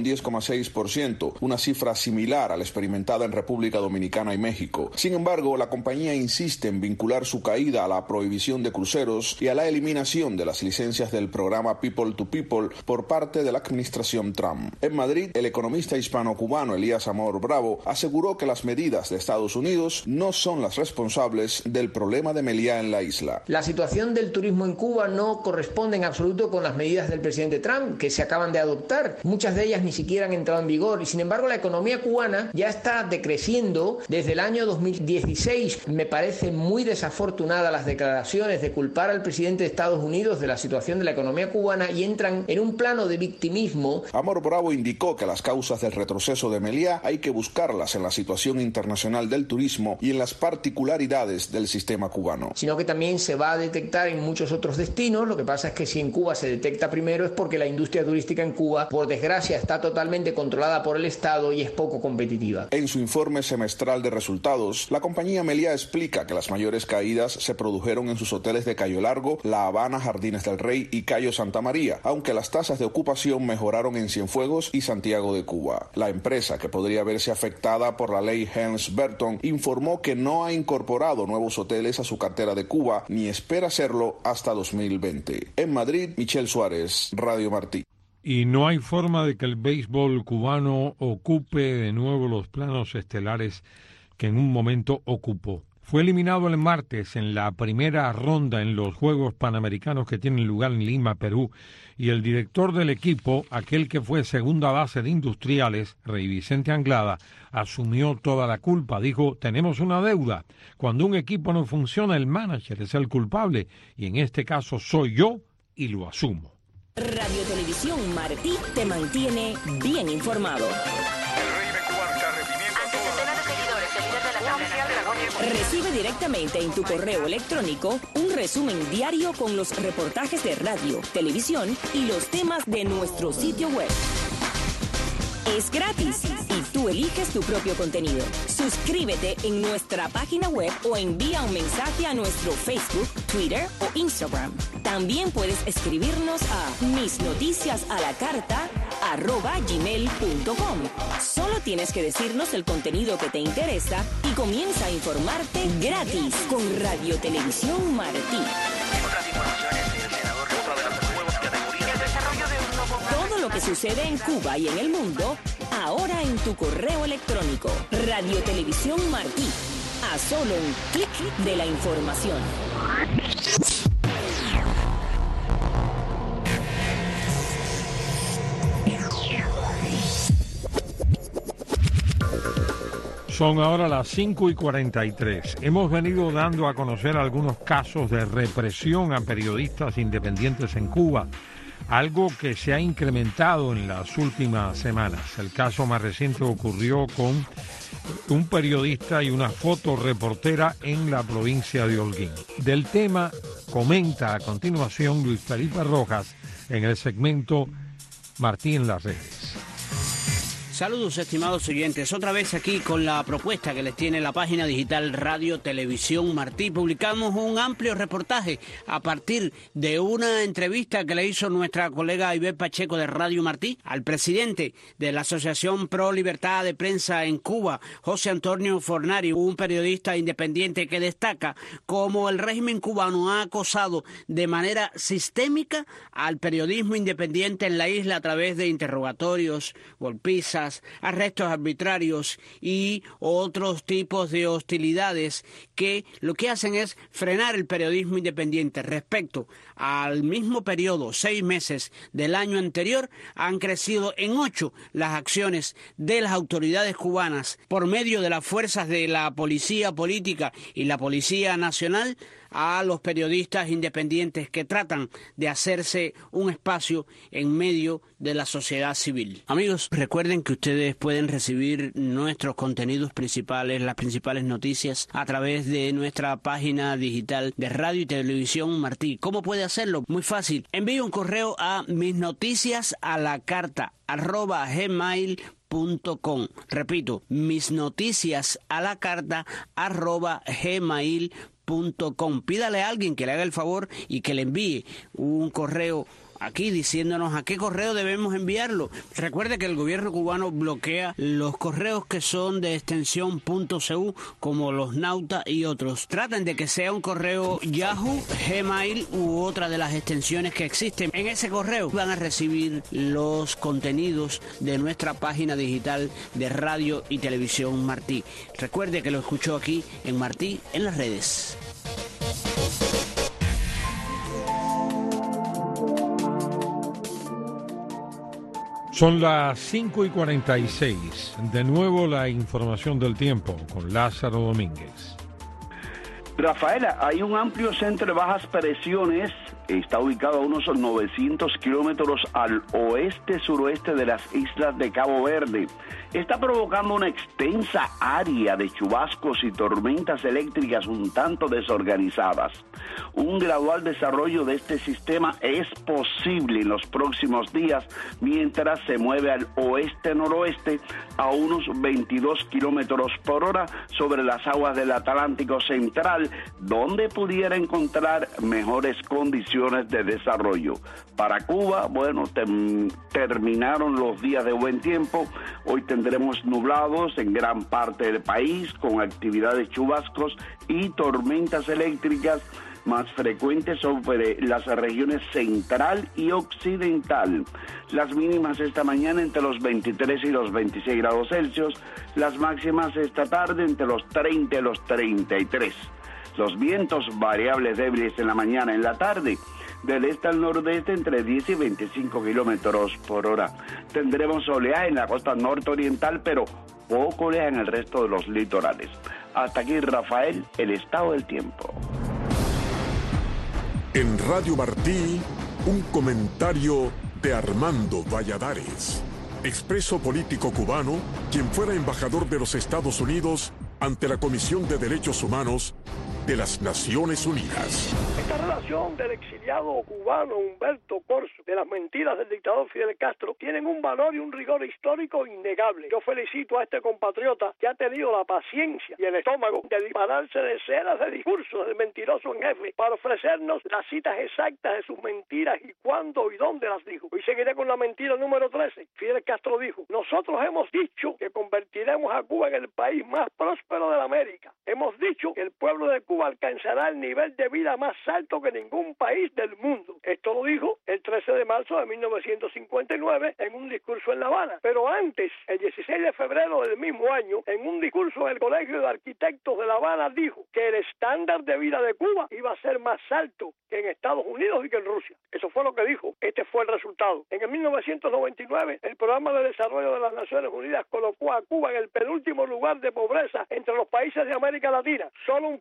10,6%, una cifra similar a la experimentada en República Dominicana y México. Sin embargo, la compañía insiste en vincular su caída a la prohibición de cruceros y a la eliminación de las licencias del programa People to People por parte de la administración Trump. En Madrid, el economista hispano-cubano Elías Amor Bravo aseguró que las medidas de Estados Unidos no son las responsables del problema de Meliá en la isla. La situación del turismo en Cuba no corresponde en absoluto con las medidas del presidente Trump, que se acaban de adoptar. Muchas de ellas ni siquiera han entrado en vigor y sin embargo la economía cubana ya está decreciendo desde el año 2016. Me parece muy desafortunada las declaraciones de culpar al presidente de Estados Unidos de la situación de la economía cubana y entran en un plano de victimismo. Amor Bravo indicó que las causas del retroceso de Meliá hay que buscarlas en la situación internacional del turismo y en las particularidades del sistema cubano. Sino que también se va a detectar en muchos otros destinos. Lo que pasa es que si en Cuba se detecta primero es porque la industria turística en Cuba, por desgracia, está totalmente controlada por el Estado y es poco competitiva. En su informe semestral de resultados, la compañía Meliá explica que las mayores caídas se produjeron en sus hoteles de Cayo Largo, La Habana, Jardines del Rey y Cayo Santa María, aunque las tasas de ocupación mejoraron en Cienfuegos y Santiago de Cuba. La empresa, que podría verse afectada por la ley Helms-Burton, informó que no ha incorporado nuevos hoteles a su cartera de Cuba ni espera hacerlo hasta 2020. En Madrid, Michel Suárez, Radio Martí. Y no hay forma de que el béisbol cubano ocupe de nuevo los planos estelares que en un momento ocupó. Fue eliminado el martes en la primera ronda en los Juegos Panamericanos que tienen lugar en Lima, Perú, y el director del equipo, aquel que fue segunda base de Industriales, Rey Vicente Anglada, asumió toda la culpa. Dijo, tenemos una deuda. Cuando un equipo no funciona, el manager es el culpable, y en este caso soy yo y lo asumo. Radio Televisión Martí te mantiene bien informado. Recibe directamente en tu correo electrónico un resumen diario con los reportajes de radio, televisión y los temas de nuestro sitio web. Es gratis y tú eliges tu propio contenido. Suscríbete en nuestra página web o envía un mensaje a nuestro Facebook, Twitter o Instagram. También puedes escribirnos a misnoticiasalacarta@gmail.com. Solo tienes que decirnos el contenido que te interesa y comienza a informarte gratis con Radio Televisión Martí. Otras informaciones, el senador Rosa de los nuevos categorías. El desarrollo de un nuevo... Todo lo que sucede en Cuba y en el mundo, ahora en tu correo electrónico. Radio Televisión Martí. A solo un clic de la información. Son ahora las 5:43. Hemos venido dando a conocer algunos casos de represión a periodistas independientes en Cuba, algo que se ha incrementado en las últimas semanas. El caso más reciente ocurrió con un periodista y una fotoreportera en la provincia de Holguín. Del tema comenta a continuación Luis Felipe Rojas en el segmento Martí en las redes. Saludos, estimados oyentes. Otra vez aquí con la propuesta que les tiene la página digital Radio Televisión Martí. Publicamos un amplio reportaje a partir de una entrevista que le hizo nuestra colega Ivette Pacheco de Radio Martí al presidente de la Asociación Pro Libertad de Prensa en Cuba, José Antonio Fornari, un periodista independiente que destaca cómo el régimen cubano ha acosado de manera sistémica al periodismo independiente en la isla a través de interrogatorios, golpizas, arrestos arbitrarios y otros tipos de hostilidades que lo que hacen es frenar el periodismo independiente. Respecto al mismo periodo, 6 meses del año anterior, han crecido en 8 las acciones de las autoridades cubanas por medio de las fuerzas de la policía política y la policía nacional a los periodistas independientes que tratan de hacerse un espacio en medio de la sociedad civil. Amigos, recuerden que ustedes pueden recibir nuestros contenidos principales, las principales noticias, a través de nuestra página digital de Radio y Televisión Martí. ¿Cómo puede hacerlo? Muy fácil. Envíe un correo a misnoticiasalacarta@gmail.com. Repito, misnoticiasalacarta@gmail.com. Pídale a alguien que le haga el favor y que le envíe un correo aquí diciéndonos a qué correo debemos enviarlo. Recuerde que el gobierno cubano bloquea los correos que son de extensión .cu, como los Nauta y otros. Traten de que sea un correo Yahoo, Gmail u otra de las extensiones que existen. En ese correo van a recibir los contenidos de nuestra página digital de Radio y Televisión Martí. Recuerde que lo escuchó aquí en Martí en las redes. Son las 5:46. De nuevo la información del tiempo con Lázaro Domínguez. Rafaela, hay un amplio centro de bajas presiones. Está ubicado a unos 900 kilómetros al oeste-suroeste de las islas de Cabo Verde. Está provocando una extensa área de chubascos y tormentas eléctricas un tanto desorganizadas. Un gradual desarrollo de este sistema es posible en los próximos días mientras se mueve al oeste-noroeste a unos 22 kilómetros por hora sobre las aguas del Atlántico Central, donde pudiera encontrar mejores condiciones de desarrollo. Para Cuba, bueno, terminaron los días de buen tiempo. Hoy tendremos nublados en gran parte del país con actividad de chubascos y tormentas eléctricas más frecuentes sobre las regiones central y occidental. Las mínimas esta mañana entre los 23 y los 26 grados Celsius, las máximas esta tarde entre los 30 y los 33. Los vientos variables débiles en la mañana y en la tarde, del este al nordeste entre 10 y 25 kilómetros por hora. Tendremos oleaje en la costa norte-oriental, pero poco oleaje en el resto de los litorales. Hasta aquí, Rafael, el estado del tiempo. En Radio Martí, un comentario de Armando Valladares, expreso político cubano, quien fuera embajador de los Estados Unidos ante la Comisión de Derechos Humanos de las Naciones Unidas. Esta relación del exiliado cubano Humberto Corso, de las mentiras del dictador Fidel Castro, tienen un valor y un rigor histórico innegable. Yo felicito a este compatriota que ha tenido la paciencia y el estómago de dispararse decenas de discursos del mentiroso en jefe para ofrecernos las citas exactas de sus mentiras y cuándo y dónde las dijo. Hoy seguiré con la mentira número 13. Fidel Castro dijo: nosotros hemos dicho que convertiremos a Cuba en el país más próspero de la América. Hemos dicho que el pueblo de Cuba alcanzará el nivel de vida más alto que ningún país del mundo. Esto lo dijo el 13 de marzo de 1959 en un discurso en La Habana. Pero antes, el 16 de febrero del mismo año, en un discurso en el Colegio de Arquitectos de La Habana, dijo que el estándar de vida de Cuba iba a ser más alto que en Estados Unidos y que en Rusia. Eso fue lo que dijo. Este fue el resultado. En el 1999, el Programa de Desarrollo de las Naciones Unidas colocó a Cuba en el penúltimo lugar de pobreza entre los países de América Latina. Solo un país latino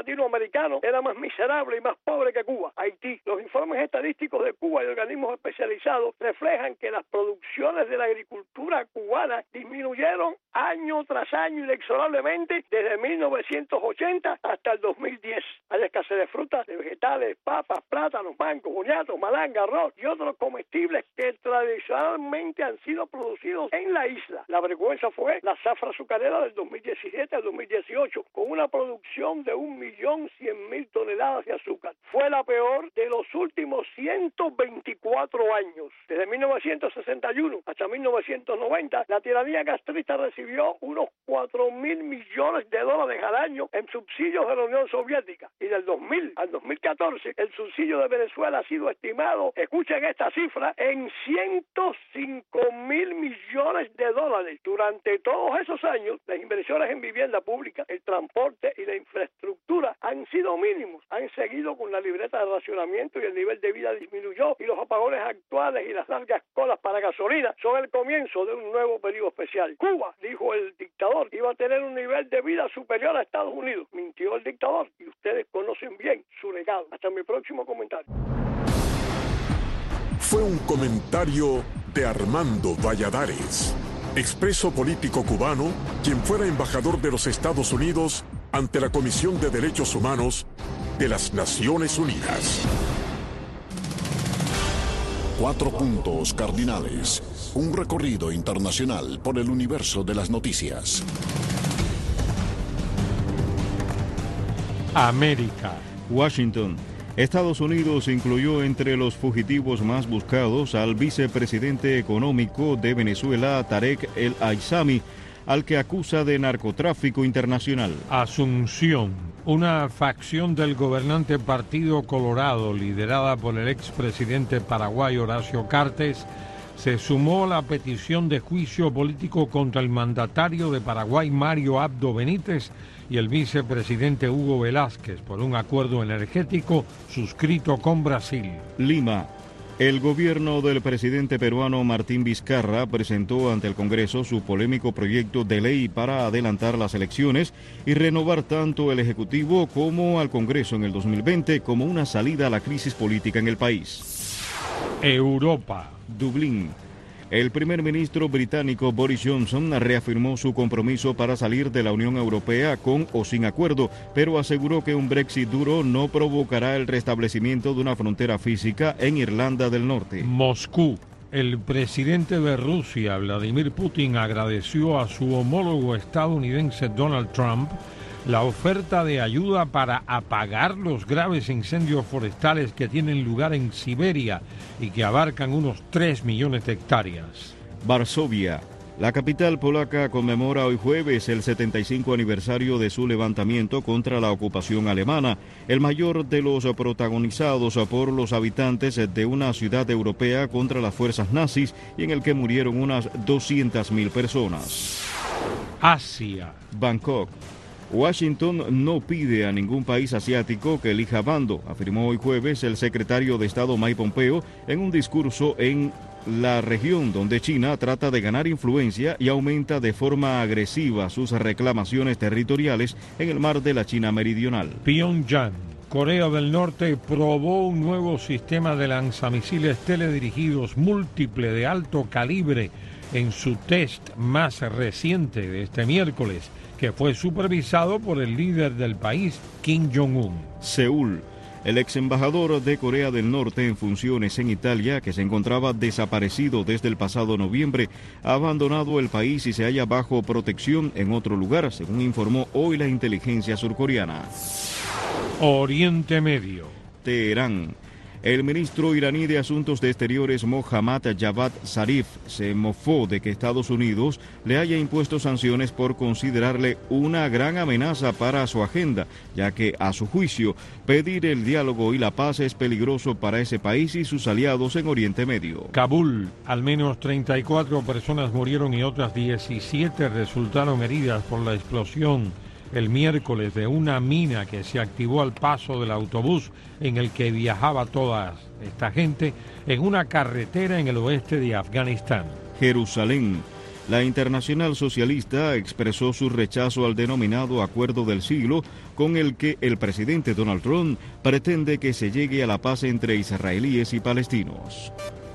latinoamericano era más miserable y más pobre que Cuba, Haití. Los informes estadísticos de Cuba y organismos especializados reflejan que las producciones de la agricultura cubana disminuyeron año tras año inexorablemente desde 1980 hasta el 2010. Hay escasez de frutas, de vegetales, papas, plátanos, mangos, boniatos, malanga, arroz y otros comestibles que tradicionalmente han sido producidos en la isla. La vergüenza fue la zafra azucarera del 2017 al 2018, con una producción de 1.100.000 toneladas de azúcar. Fue la peor de los últimos 124 años. Desde 1961 hasta 1990, la tiranía castrista recibió unos 4.000 millones de dólares al año en subsidios de la Unión Soviética. Y del 2000 al 2014, el subsidio de Venezuela ha sido estimado, escuchen esta cifra, en 105.000 millones de dólares. Durante todos esos años, las inversiones en vivienda pública, el transporte y la infraestructura han sido mínimos. Han seguido con la libreta de racionamiento y el nivel de vida disminuyó, y los apagones actuales y las largas colas para gasolina son el comienzo de un nuevo periodo especial. Cuba, dijo el dictador, iba a tener un nivel de vida superior a Estados Unidos. Mintió el dictador y ustedes conocen bien su legado. Hasta mi próximo comentario. Fue un comentario de Armando Valladares, expreso político cubano, quien fuera embajador de los Estados Unidos ante la Comisión de Derechos Humanos de las Naciones Unidas. 4 puntos cardinales. Un recorrido internacional por el universo de las noticias. América. Washington. Estados Unidos incluyó entre los fugitivos más buscados al vicepresidente económico de Venezuela, Tarek El Aissami, al que acusa de narcotráfico internacional. Asunción. Una facción del gobernante Partido Colorado, liderada por el expresidente paraguayo Horacio Cartes, se sumó a la petición de juicio político contra el mandatario de Paraguay, Mario Abdo Benítez, y el vicepresidente Hugo Velázquez por un acuerdo energético suscrito con Brasil. Lima. El gobierno del presidente peruano Martín Vizcarra presentó ante el Congreso su polémico proyecto de ley para adelantar las elecciones y renovar tanto el Ejecutivo como al Congreso en el 2020 como una salida a la crisis política en el país. Europa. Dublín. El primer ministro británico Boris Johnson reafirmó su compromiso para salir de la Unión Europea con o sin acuerdo, pero aseguró que un Brexit duro no provocará el restablecimiento de una frontera física en Irlanda del Norte. Moscú. El presidente de Rusia, Vladimir Putin, agradeció a su homólogo estadounidense Donald Trump la oferta de ayuda para apagar los graves incendios forestales que tienen lugar en Siberia y que abarcan unos 3 millones de hectáreas. Varsovia. La capital polaca conmemora hoy jueves el 75 aniversario de su levantamiento contra la ocupación alemana, el mayor de los protagonizados por los habitantes de una ciudad europea contra las fuerzas nazis y en el que murieron unas 200.000 personas. Asia. Bangkok. Washington no pide a ningún país asiático que elija bando, afirmó hoy jueves el secretario de Estado Mike Pompeo en un discurso en la región donde China trata de ganar influencia y aumenta de forma agresiva sus reclamaciones territoriales en el mar de la China Meridional. Pyongyang. Corea del Norte probó un nuevo sistema de lanzamisiles teledirigidos múltiple de alto calibre en su test más reciente de este miércoles, que fue supervisado por el líder del país, Kim Jong-un. Seúl. El ex embajador de Corea del Norte en funciones en Italia, que se encontraba desaparecido desde el pasado noviembre, ha abandonado el país y se halla bajo protección en otro lugar, según informó hoy la inteligencia surcoreana. Oriente Medio. Teherán. El ministro iraní de Asuntos de Exteriores Mohammad Javad Zarif se mofó de que Estados Unidos le haya impuesto sanciones por considerarle una gran amenaza para su agenda, ya que, a su juicio, pedir el diálogo y la paz es peligroso para ese país y sus aliados en Oriente Medio. Kabul. Al menos 34 personas murieron y otras 17 resultaron heridas por la explosión el miércoles de una mina que se activó al paso del autobús en el que viajaba toda esta gente en una carretera en el oeste de Afganistán. Jerusalén. La Internacional Socialista expresó su rechazo al denominado Acuerdo del Siglo, con el que el presidente Donald Trump pretende que se llegue a la paz entre israelíes y palestinos.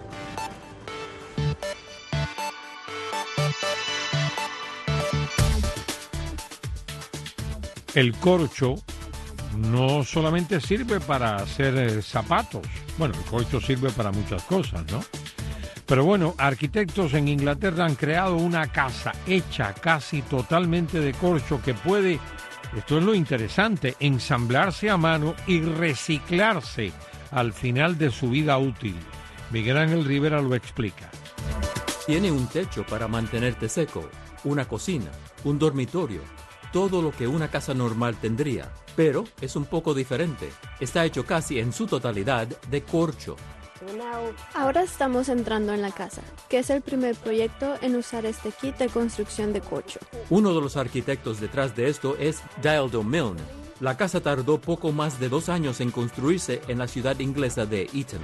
El corcho no solamente sirve para hacer zapatos. Bueno, el corcho sirve para muchas cosas, ¿no? Pero bueno, arquitectos en Inglaterra han creado una casa hecha casi totalmente de corcho que puede, esto es lo interesante, ensamblarse a mano y reciclarse al final de su vida útil. Miguel Ángel Rivera lo explica. Tiene un techo para mantenerte seco, una cocina, un dormitorio, todo lo que una casa normal tendría, pero es un poco diferente. Está hecho casi en su totalidad de corcho. Ahora estamos entrando en la casa, que es el primer proyecto en usar este kit de construcción de corcho. Uno de los arquitectos detrás de esto es Dildon Milne. La casa tardó poco más de 2 años en construirse en la ciudad inglesa de Eton.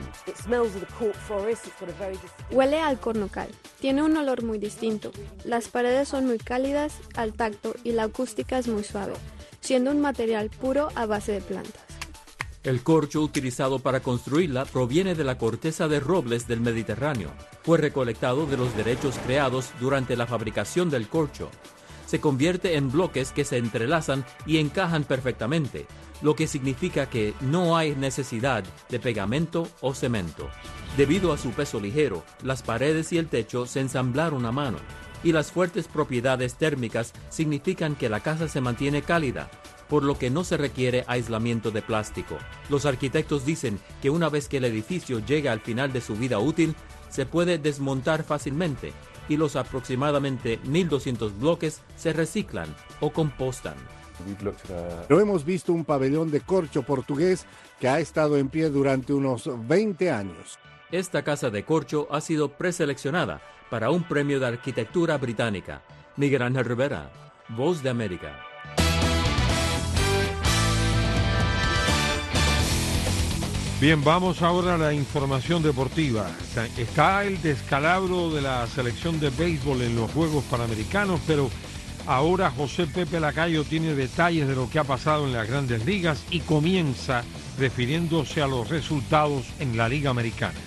Huele al cornocal. Tiene un olor muy distinto. Las paredes son muy cálidas al tacto y la acústica es muy suave, siendo un material puro a base de plantas. El corcho utilizado para construirla proviene de la corteza de robles del Mediterráneo. Fue recolectado de los derechos creados durante la fabricación del corcho. Se convierte en bloques que se entrelazan y encajan perfectamente, lo que significa que no hay necesidad de pegamento o cemento. Debido a su peso ligero, las paredes y el techo se ensamblaron a mano, y las fuertes propiedades térmicas significan que la casa se mantiene cálida, por lo que no se requiere aislamiento de plástico. Los arquitectos dicen que una vez que el edificio llega al final de su vida útil, se puede desmontar fácilmente y los aproximadamente 1.200 bloques se reciclan o compostan. No hemos visto un pabellón de corcho portugués que ha estado en pie durante unos 20 años. Esta casa de corcho ha sido preseleccionada para un premio de arquitectura británica. Miguel Ángel Rivera, Voz de América. Bien, vamos ahora a la información deportiva. Está el descalabro de la selección de béisbol en los Juegos Panamericanos, pero ahora José Pepe Lacayo tiene detalles de lo que ha pasado en las Grandes Ligas y comienza refiriéndose a los resultados en la Liga Americana.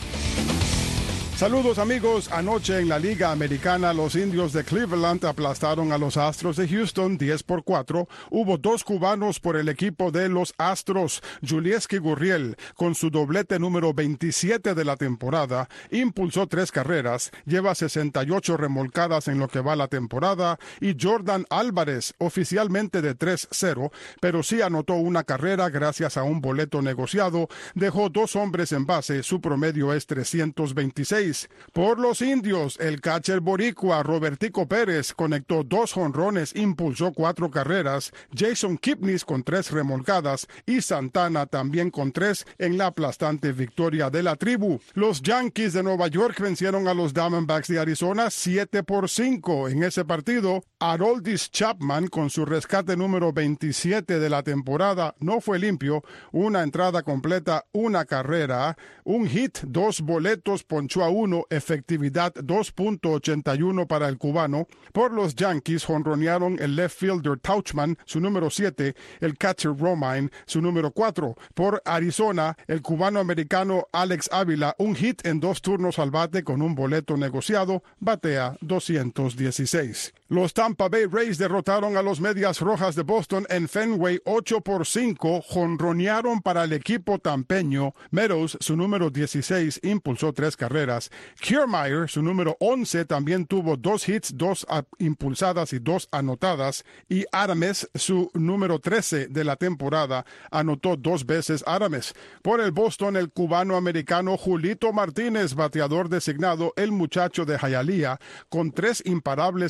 Saludos amigos, anoche en la Liga Americana los Indios de Cleveland aplastaron a los Astros de Houston 10-4. Hubo 2 cubanos por el equipo de los Astros. Julieski Gurriel, con su doblete número 27 de la temporada, impulsó 3 carreras, lleva 68 remolcadas en lo que va la temporada, y Jordan Álvarez, oficialmente de 3-0, pero sí anotó una carrera gracias a un boleto negociado, dejó 2 hombres en base, su promedio es 326. Por los Indios, el catcher boricua Robertico Pérez conectó 2 jonrones, impulsó 4 carreras, Jason Kipnis con 3 remolcadas y Santana también con 3 en la aplastante victoria de la tribu. Los Yankees de Nueva York vencieron a los Diamondbacks de Arizona 7-5. En ese partido, Aroldis Chapman, con su rescate número 27 de la temporada, no fue limpio, una entrada completa, una carrera, un hit, 2 boletos, ponchó a 1, efectividad 2.81 para el cubano. Por los Yankees jonronearon el left fielder Tauchman, su número 7, el catcher Romine, su número 4. Por Arizona, el cubano-americano Alex Ávila, un hit en 2 turnos al bate con un boleto negociado, batea 216. Los Tampa Bay Rays derrotaron a los Medias Rojas de Boston en Fenway 8-5, jonronearon para el equipo tampeño. Meadows, su número 16, impulsó 3 carreras. Kiermaier, su número 11, también tuvo 2 hits, 2 impulsadas y 2 anotadas. Y Arames, su número 13 de la temporada, anotó 2 veces Arames. Por el Boston, el cubano-americano Julito Martínez, bateador designado, el muchacho de Hialeah, con 3 imparables en 4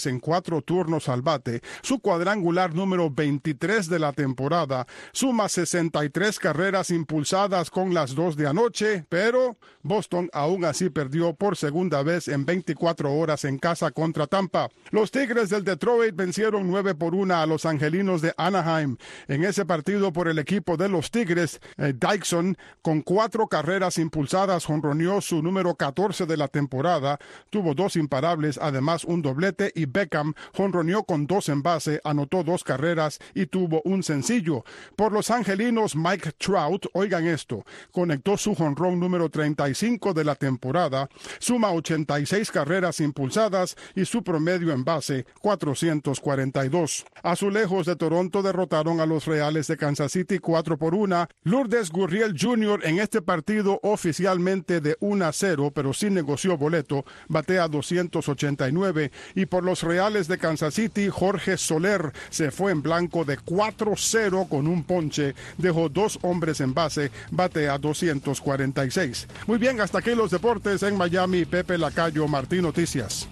4 turnos al bate, su cuadrangular número 23 de la temporada, suma 63 carreras impulsadas con las 2 de anoche, pero Boston aún así perdió por segunda vez en 24 horas en casa contra Tampa. Los Tigres del Detroit vencieron 9-1 a los Angelinos de Anaheim. En ese partido por el equipo de los Tigres, Dyson, con 4 carreras impulsadas, jonroneó su número 14 de la temporada, tuvo 2 imparables, además un doblete, y Beckham jonroneó con 2 en base, anotó 2 carreras y tuvo un sencillo. Por los Angelinos, Mike Trout, oigan esto, conectó su jonrón número 35 de la temporada, suma 86 carreras impulsadas y su promedio en base 442. Azulejos de Toronto derrotaron a los Reales de Kansas City 4-1. Lourdes Gurriel Jr. en este partido oficialmente de 1-0, pero sí negoció boleto, batea 289, y por los Reales de Kansas City, Jorge Soler se fue en blanco de 4-0 con un ponche, dejó 2 hombres en base, batea 246. Muy bien, hasta aquí los deportes en Miami. Pepe Lacayo, Martín Noticias.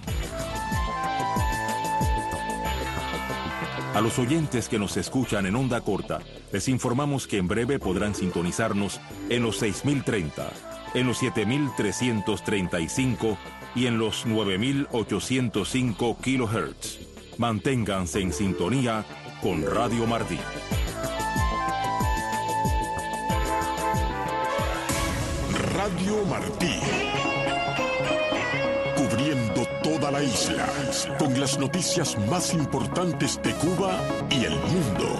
A los oyentes que nos escuchan en onda corta, les informamos que en breve podrán sintonizarnos en los 6030, en los 7335 y en los 9805 kHz. Manténganse en sintonía con Radio Martí. Radio Martí. Cubriendo toda la isla, con las noticias más importantes de Cuba y el mundo.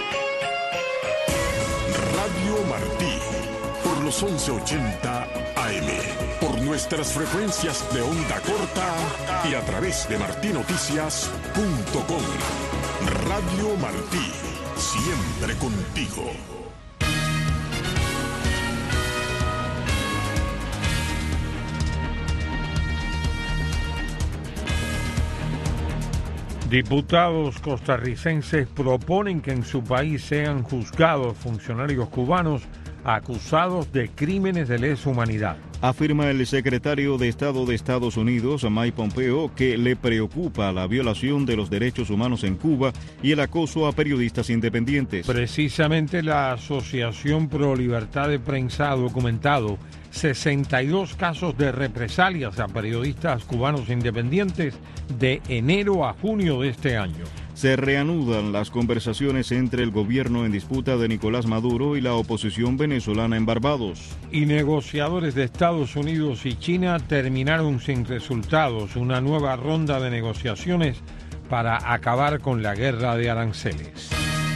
Radio Martí, por los 1180 AM, por nuestras frecuencias de onda corta y a través de martinoticias.com. Radio Martí, siempre contigo. Diputados costarricenses proponen que en su país sean juzgados funcionarios cubanos acusados de crímenes de lesa humanidad. Afirma el secretario de Estado de Estados Unidos, Mike Pompeo, que le preocupa la violación de los derechos humanos en Cuba y el acoso a periodistas independientes. Precisamente la Asociación Pro Libertad de Prensa ha documentado 62 casos de represalias a periodistas cubanos independientes de enero a junio de este año. Se reanudan las conversaciones entre el gobierno en disputa de Nicolás Maduro y la oposición venezolana en Barbados. Y negociadores de Estados Unidos y China terminaron sin resultados una nueva ronda de negociaciones para acabar con la guerra de aranceles.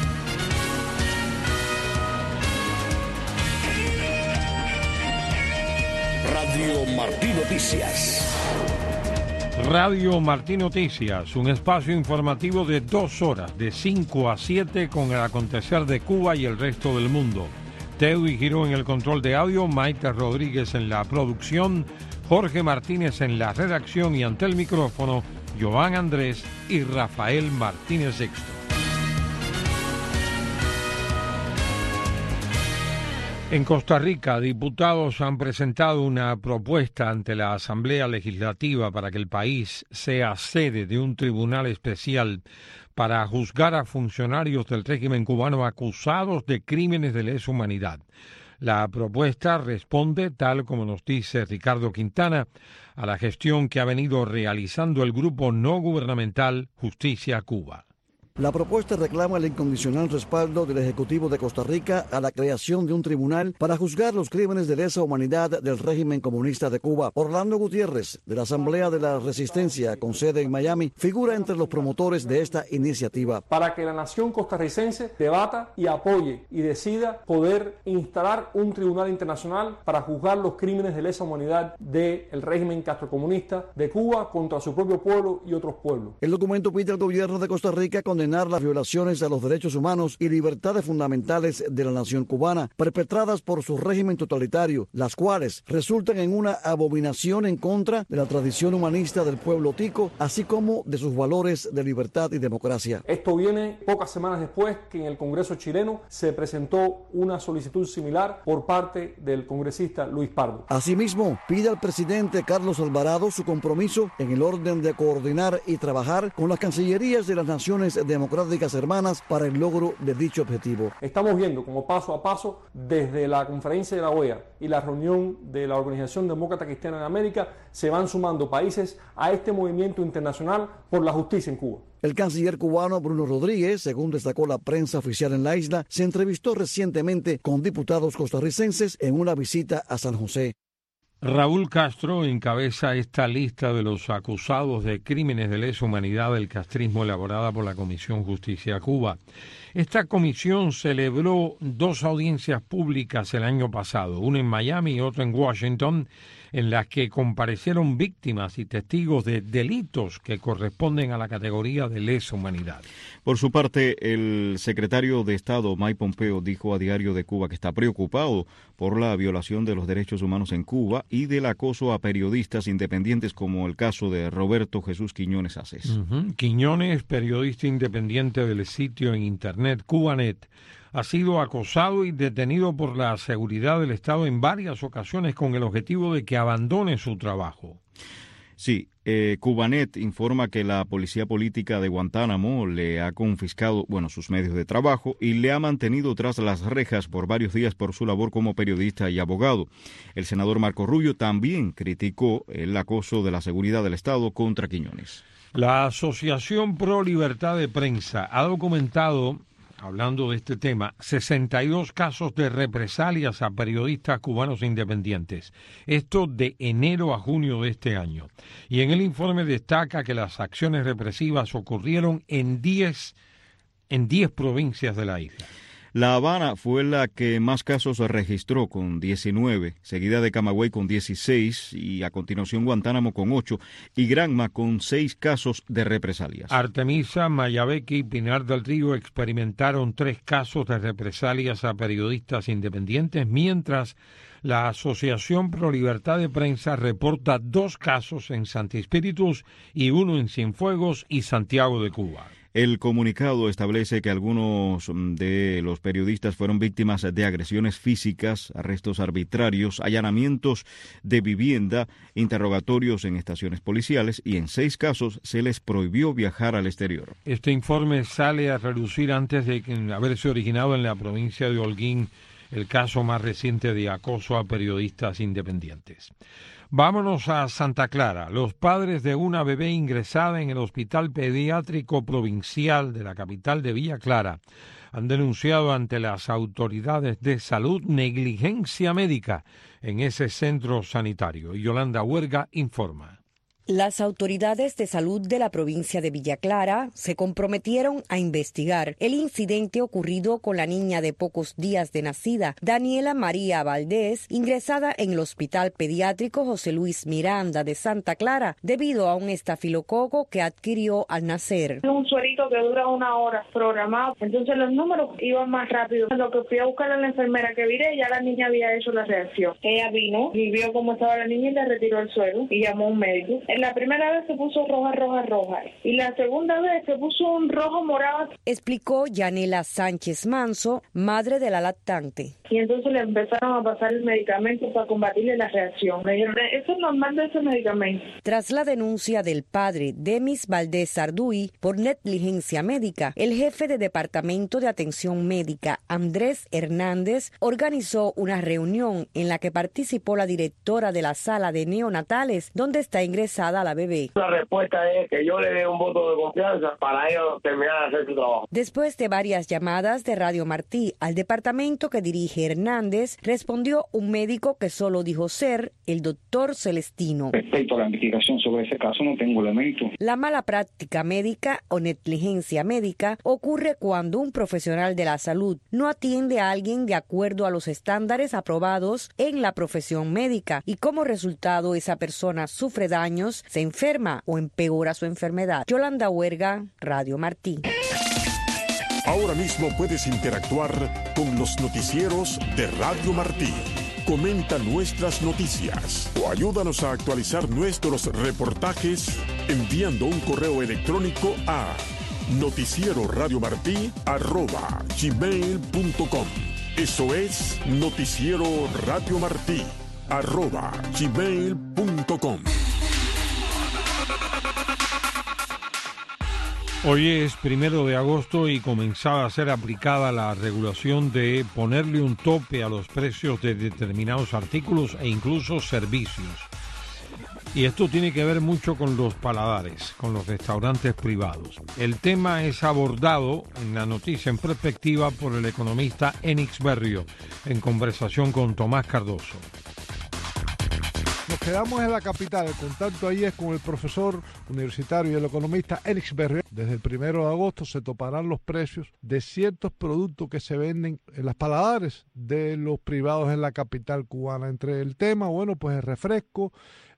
Radio Martí Noticias. Radio Martí Noticias, un espacio informativo de 2 horas, de 5 a 7, con el acontecer de Cuba y el resto del mundo. Teddy Giró en el control de audio, Maite Rodríguez en la producción, Jorge Martínez en la redacción y ante el micrófono, Joan Andrés y Rafael Martínez Sexto. En Costa Rica, diputados han presentado una propuesta ante la Asamblea Legislativa para que el país sea sede de un tribunal especial para juzgar a funcionarios del régimen cubano acusados de crímenes de lesa humanidad. La propuesta responde, tal como nos dice Ricardo Quintana, a la gestión que ha venido realizando el grupo no gubernamental Justicia Cuba. La propuesta reclama el incondicional respaldo del Ejecutivo de Costa Rica a la creación de un tribunal para juzgar los crímenes de lesa humanidad del régimen comunista de Cuba. Orlando Gutiérrez, de la Asamblea de la Resistencia, con sede en Miami, figura entre los promotores de esta iniciativa. Para que la nación costarricense debata y apoye y decida poder instalar un tribunal internacional para juzgar los crímenes de lesa humanidad del régimen castrocomunista de Cuba contra su propio pueblo y otros pueblos. El documento pide al gobierno de Costa Rica condenar condenar las violaciones a los derechos humanos y libertades fundamentales de la nación cubana perpetradas por su régimen totalitario, las cuales resultan en una abominación en contra de la tradición humanista del pueblo tico, así como de sus valores de libertad y democracia. Esto viene pocas semanas después que en el Congreso chileno se presentó una solicitud similar por parte del congresista Luis Pardo. Asimismo, pide al presidente Carlos Alvarado su compromiso en el orden de coordinar y trabajar con las cancillerías de las naciones democráticas hermanas para el logro de dicho objetivo. Estamos viendo como paso a paso, desde la conferencia de la OEA y la reunión de la Organización Demócrata Cristiana en América, se van sumando países a este movimiento internacional por la justicia en Cuba. El canciller cubano Bruno Rodríguez, según destacó la prensa oficial en la isla, se entrevistó recientemente con diputados costarricenses en una visita a San José. Raúl Castro encabeza esta lista de los acusados de crímenes de lesa humanidad del castrismo elaborada por la Comisión Justicia Cuba. Esta comisión celebró 2 audiencias públicas el año pasado, una en Miami y otra en Washington, en las que comparecieron víctimas y testigos de delitos que corresponden a la categoría de lesa humanidad. Por su parte, el secretario de Estado, Mike Pompeo, dijo a Diario de Cuba que está preocupado por la violación de los derechos humanos en Cuba y del acoso a periodistas independientes, como el caso de Roberto Jesús Quiñones Aces. Quiñones, periodista independiente del sitio en internet Cubanet, ha sido acosado y detenido por la seguridad del Estado en varias ocasiones con el objetivo de que abandone su trabajo. Sí, Cubanet informa que la policía política de Guantánamo le ha confiscado, sus medios de trabajo y le ha mantenido tras las rejas por varios días por su labor como periodista y abogado. El senador Marco Rubio también criticó el acoso de la seguridad del Estado contra Quiñones. La Asociación Pro Libertad de Prensa ha documentado, hablando de este tema, 62 casos de represalias a periodistas cubanos independientes. Esto de enero a junio de este año. Y en el informe destaca que las acciones represivas ocurrieron en 10 provincias de la isla. La Habana fue la que más casos registró, con 19, seguida de Camagüey con 16 y a continuación Guantánamo con 8 y Granma con 6 casos de represalias. Artemisa, Mayabeque y Pinar del Río experimentaron 3 casos de represalias a periodistas independientes, mientras la Asociación Pro Libertad de Prensa reporta 2 casos en Santi Espíritus y 1 en Cienfuegos y Santiago de Cuba. El comunicado establece que algunos de los periodistas fueron víctimas de agresiones físicas, arrestos arbitrarios, allanamientos de vivienda, interrogatorios en estaciones policiales y en 6 casos se les prohibió viajar al exterior. Este informe sale a relucir antes de haberse originado en la provincia de Holguín el caso más reciente de acoso a periodistas independientes. Vámonos a Santa Clara. Los padres de una bebé ingresada en el Hospital Pediátrico Provincial de la capital de Villa Clara han denunciado ante las autoridades de salud negligencia médica en ese centro sanitario. Yolanda Huerga informa. Las autoridades de salud de la provincia de Villa Clara se comprometieron a investigar el incidente ocurrido con la niña de pocos días de nacida, Daniela María Valdés, ingresada en el Hospital Pediátrico José Luis Miranda de Santa Clara, debido a un estafilococo que adquirió al nacer. Un suerito que dura 1 hora programado, entonces los números iban más rápido. Lo que fui a buscar a la enfermera que viré, ya la niña había hecho la reacción. Ella vino y vio cómo estaba la niña y le retiró el suero y llamó a un médico. La primera vez se puso roja y la segunda vez se puso un rojo morado. Explicó Yanela Sánchez Manso, madre de la lactante. Y entonces le empezaron a pasar el medicamento para combatirle la reacción. Me dijeron, eso es normal de ese medicamento. Tras la denuncia del padre Demis Valdés Sarduy por negligencia médica, el jefe de Departamento de Atención Médica, Andrés Hernández, organizó una reunión en la que participó la directora de la sala de neonatales, donde está ingresada la bebé. La respuesta es que yo le dé un voto de confianza para ellos terminar de hacer su trabajo. Después de varias llamadas de Radio Martí al departamento que dirige Hernández, respondió un médico que solo dijo ser el doctor Celestino. Respecto a la investigación sobre ese caso no tengo elementos. La mala práctica médica o negligencia médica ocurre cuando un profesional de la salud no atiende a alguien de acuerdo a los estándares aprobados en la profesión médica y como resultado esa persona sufre daños, se enferma o empeora su enfermedad. Yolanda Huerga, Radio Martí. Ahora mismo puedes interactuar con los noticieros de Radio Martí. Comenta nuestras noticias o ayúdanos a actualizar nuestros reportajes enviando un correo electrónico a noticieroradiomartí@gmail.com. Eso es noticieroradiomartí@gmail.com. Hoy es 1 de agosto y comenzaba a ser aplicada la regulación de ponerle un tope a los precios de determinados artículos e incluso servicios. Y esto tiene que ver mucho con los paladares, con los restaurantes privados. El tema es abordado en la noticia en perspectiva por el economista Enix Berrio, en conversación con Tomás Cardoso. Nos quedamos en la capital. El contacto ahí es con el profesor universitario y el economista Enix Berrio. Desde el 1 de agosto se toparán los precios de ciertos productos que se venden en las paladares de los privados en la capital cubana. Entre el tema, bueno, pues el refresco,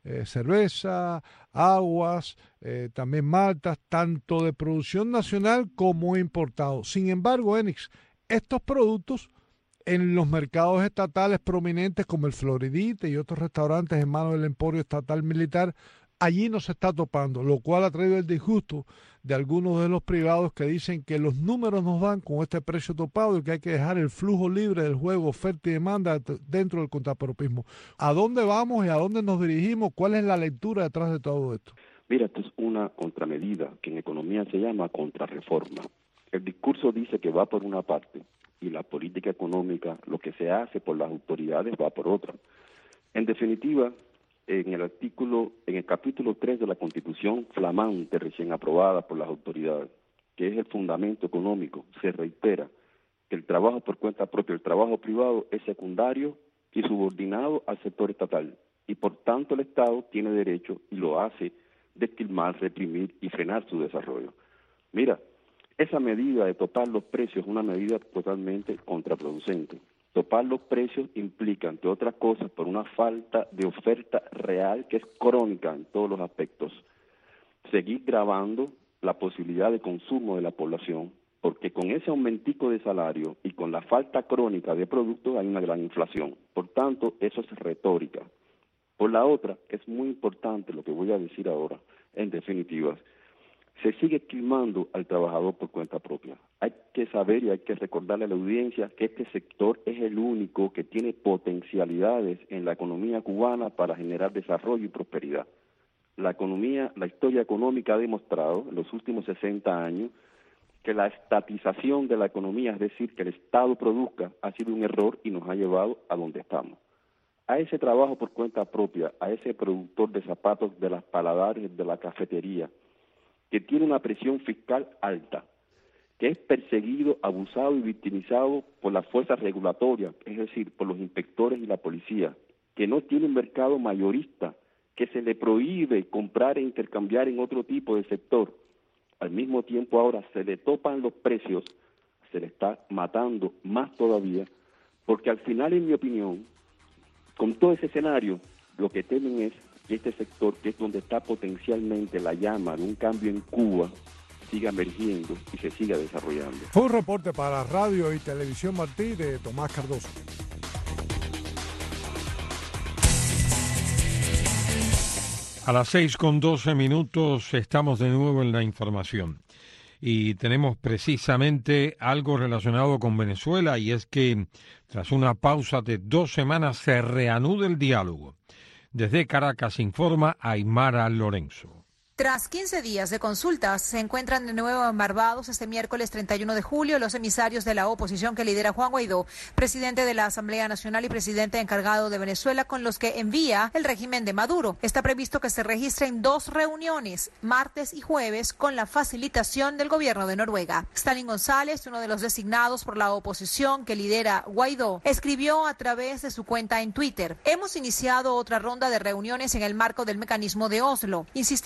cerveza, aguas, también maltas, tanto de producción nacional como importado. Sin embargo, Enix, estos productos en los mercados estatales prominentes como el Floridite y otros restaurantes en manos del Emporio Estatal Militar, allí no se está topando, lo cual ha traído el disgusto de algunos de los privados que dicen que los números nos dan con este precio topado y que hay que dejar el flujo libre del juego oferta y demanda dentro del contrapropismo. ¿A dónde vamos y a dónde nos dirigimos? ¿Cuál es la lectura detrás de todo esto? Mira, esto es una contramedida que en economía se llama contrarreforma. El discurso dice que va por una parte y la política económica, lo que se hace por las autoridades, va por otra. En definitiva, en el capítulo 3 de la Constitución flamante recién aprobada por las autoridades, que es el fundamento económico, se reitera que el trabajo por cuenta propia, el trabajo privado es secundario y subordinado al sector estatal, y por tanto el Estado tiene derecho, y lo hace, de esquilmar, reprimir y frenar su desarrollo. Mira, esa medida de topar los precios es una medida totalmente contraproducente. Topar los precios implica, entre otras cosas, por una falta de oferta real que es crónica en todos los aspectos, seguir gravando la posibilidad de consumo de la población, porque con ese aumentico de salario y con la falta crónica de productos hay una gran inflación. Por tanto, eso es retórica. Por la otra, es muy importante lo que voy a decir ahora, en definitiva. Se sigue esquilmando al trabajador por cuenta propia. Hay que saber y hay que recordarle a la audiencia que este sector es el único que tiene potencialidades en la economía cubana para generar desarrollo y prosperidad. La historia económica ha demostrado en los últimos 60 años que la estatización de la economía, es decir, que el Estado produzca, ha sido un error y nos ha llevado a donde estamos. A ese trabajo por cuenta propia, a ese productor de zapatos de las paladares de la cafetería, que tiene una presión fiscal alta, que es perseguido, abusado y victimizado por las fuerzas regulatorias, es decir, por los inspectores y la policía, que no tiene un mercado mayorista, que se le prohíbe comprar e intercambiar en otro tipo de sector. Al mismo tiempo ahora se le topan los precios, se le está matando más todavía, porque al final, en mi opinión, con todo ese escenario, lo que temen es que este sector, que es donde está potencialmente la llama de un cambio en Cuba, siga emergiendo y se siga desarrollando. Fue un reporte para Radio y Televisión Martí de Tomás Cardoso. A las 6:12 estamos de nuevo en la información y tenemos precisamente algo relacionado con Venezuela, y es que tras una pausa de 2 semanas se reanuda el diálogo. Desde Caracas informa Aymara Lorenzo. Tras 15 días de consultas, se encuentran de nuevo en Barbados este miércoles 31 de julio los emisarios de la oposición que lidera Juan Guaidó, presidente de la Asamblea Nacional y presidente encargado de Venezuela, con los que envía el régimen de Maduro. Está previsto que se registren 2 reuniones, martes y jueves, con la facilitación del gobierno de Noruega. Stalin González, uno de los designados por la oposición que lidera Guaidó, escribió a través de su cuenta en Twitter: hemos iniciado otra ronda de reuniones en el marco del mecanismo de Oslo. Insistimos en la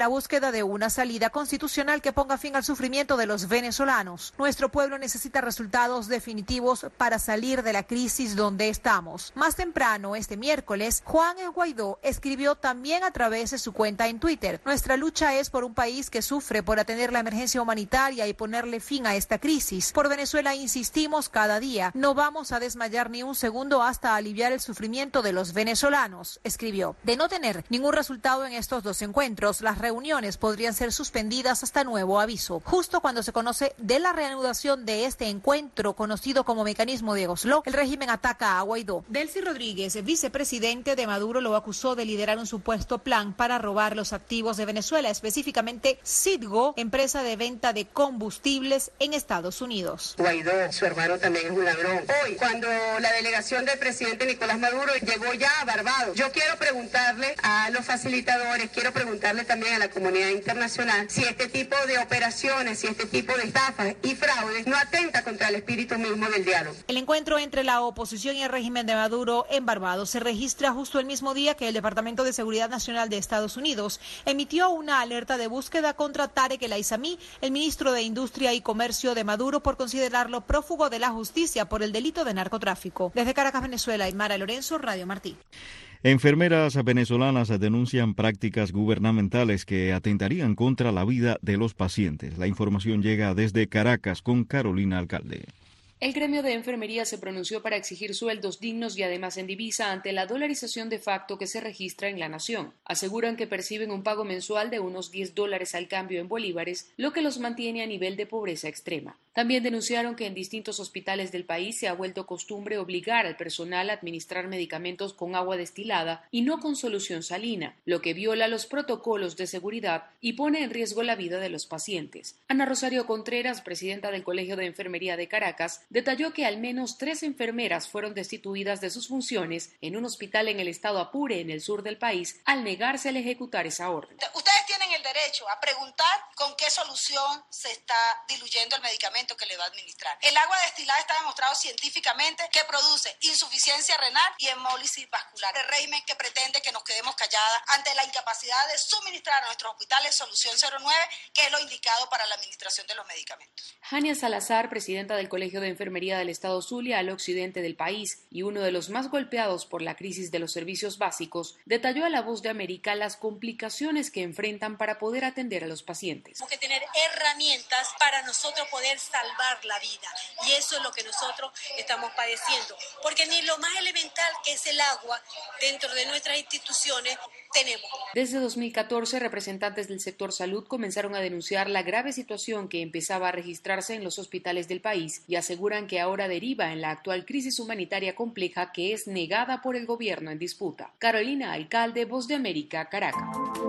la búsqueda de una salida constitucional que ponga fin al sufrimiento de los venezolanos. Nuestro pueblo necesita resultados definitivos para salir de la crisis donde estamos. Más temprano, este miércoles, Juan Guaidó escribió también a través de su cuenta en Twitter: nuestra lucha es por un país que sufre, por atender la emergencia humanitaria y ponerle fin a esta crisis. Por Venezuela insistimos cada día. No vamos a desmayar ni un segundo hasta aliviar el sufrimiento de los venezolanos, escribió. De no tener ningún resultado en estos dos encuentros, las reuniones podrían ser suspendidas hasta nuevo aviso. Justo cuando se conoce de la reanudación de este encuentro, conocido como mecanismo de Oslo, el régimen ataca a Guaidó. Delcy Rodríguez, vicepresidente de Maduro, lo acusó de liderar un supuesto plan para robar los activos de Venezuela, específicamente Citgo, empresa de venta de combustibles en Estados Unidos. Guaidó, su hermano, también es un ladrón. Hoy, cuando la delegación del presidente Nicolás Maduro llegó ya a Barbados, yo quiero preguntarle a los facilitadores, quiero preguntarle también a la comunidad internacional si este tipo de operaciones, si este tipo de estafas y fraudes no atenta contra el espíritu mismo del diálogo. El encuentro entre la oposición y el régimen de Maduro en Barbados se registra justo el mismo día que el Departamento de Seguridad Nacional de Estados Unidos emitió una alerta de búsqueda contra Tarek El Aizami, el ministro de Industria y Comercio de Maduro, por considerarlo prófugo de la justicia por el delito de narcotráfico. Desde Caracas, Venezuela, Aymara Lorenzo, Radio Martí. Enfermeras venezolanas denuncian prácticas gubernamentales que atentarían contra la vida de los pacientes. La información llega desde Caracas con Carolina Alcalde. El gremio de enfermería se pronunció para exigir sueldos dignos y además en divisa ante la dolarización de facto que se registra en la nación. Aseguran que perciben un pago mensual de unos $10 al cambio en bolívares, lo que los mantiene a nivel de pobreza extrema. También denunciaron que en distintos hospitales del país se ha vuelto costumbre obligar al personal a administrar medicamentos con agua destilada y no con solución salina, lo que viola los protocolos de seguridad y pone en riesgo la vida de los pacientes. Ana Rosario Contreras, presidenta del Colegio de Enfermería de Caracas, detalló que al menos 3 enfermeras fueron destituidas de sus funciones en un hospital en el estado Apure, en el sur del país, al negarse a ejecutar esa orden. Ustedes tienen el derecho a preguntar con qué solución se está diluyendo el medicamento que le va a administrar. El agua destilada está demostrado científicamente que produce insuficiencia renal y hemólisis vascular. El régimen que pretende que nos quedemos calladas ante la incapacidad de suministrar a nuestros hospitales solución 09, que es lo indicado para la administración de los medicamentos. Jania Salazar, presidenta del Colegio de Enfermería del estado Zulia, al occidente del país y uno de los más golpeados por la crisis de los servicios básicos, detalló a La Voz de América las complicaciones que enfrentan para poder atender a los pacientes. Tenemos que tener herramientas para nosotros poder salvar la vida, y eso es lo que nosotros estamos padeciendo, porque ni lo más elemental que es el agua dentro de nuestras instituciones tenemos. Desde 2014, representantes del sector salud comenzaron a denunciar la grave situación que empezaba a registrarse en los hospitales del país y aseguran que ahora deriva en la actual crisis humanitaria compleja que es negada por el gobierno en disputa. Carolina Alcalde, Voz de América, Caracas.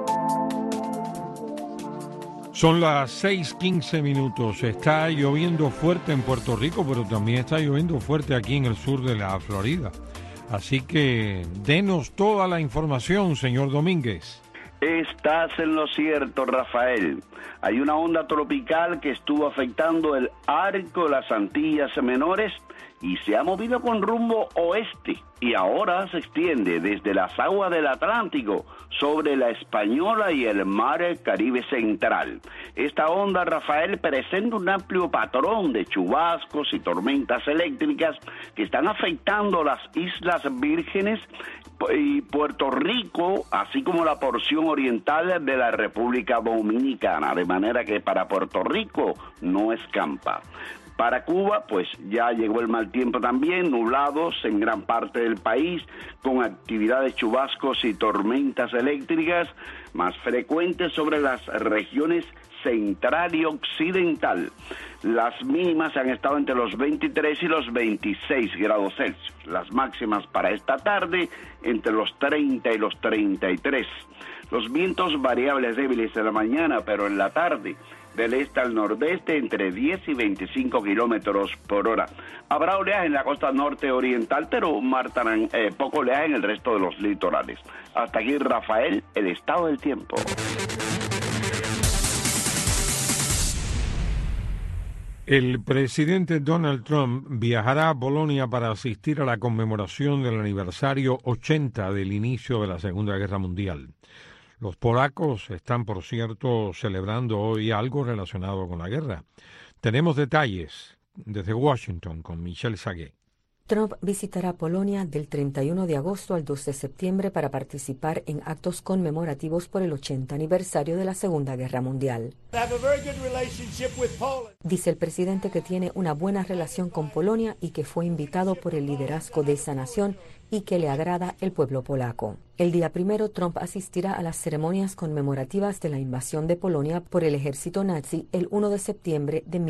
Son las 6:15. Está lloviendo fuerte en Puerto Rico, pero también está lloviendo fuerte aquí en el sur de la Florida. Así que denos toda la información, señor Domínguez. Estás en lo cierto, Rafael. Hay una onda tropical que estuvo afectando el arco de las Antillas Menores y se ha movido con rumbo oeste y ahora se extiende desde las aguas del Atlántico sobre la Española y el mar Caribe central. Esta onda, Rafael, presenta un amplio patrón de chubascos y tormentas eléctricas que están afectando las Islas Vírgenes y Puerto Rico, así como la porción oriental de la República Dominicana, de manera que para Puerto Rico no escampa. Para Cuba, pues ya llegó el mal tiempo también, nublados en gran parte del país, con actividad de chubascos y tormentas eléctricas más frecuentes sobre las regiones central y occidental. Las mínimas han estado entre los 23 y los 26 grados Celsius. Las máximas para esta tarde entre los 30 y los 33. Los vientos variables débiles en la mañana, pero en la tarde del este al nordeste entre 10 y 25 kilómetros por hora. Habrá oleaje en la costa norte oriental, pero marcarán poco oleaje en el resto de los litorales. Hasta aquí, Rafael, el estado del tiempo. El presidente Donald Trump viajará a Polonia para asistir a la conmemoración del aniversario 80 del inicio de la Segunda Guerra Mundial. Los polacos están, por cierto, celebrando hoy algo relacionado con la guerra. Tenemos detalles desde Washington con Michelle Sagué. Trump visitará Polonia del 31 de agosto al 2 de septiembre para participar en actos conmemorativos por el 80 aniversario de la Segunda Guerra Mundial. Dice el presidente que tiene una buena relación con Polonia y que fue invitado por el liderazgo de esa nación y que le agrada el pueblo polaco. El día 1, Trump asistirá a las ceremonias conmemorativas de la invasión de Polonia por el ejército nazi el 1 de septiembre de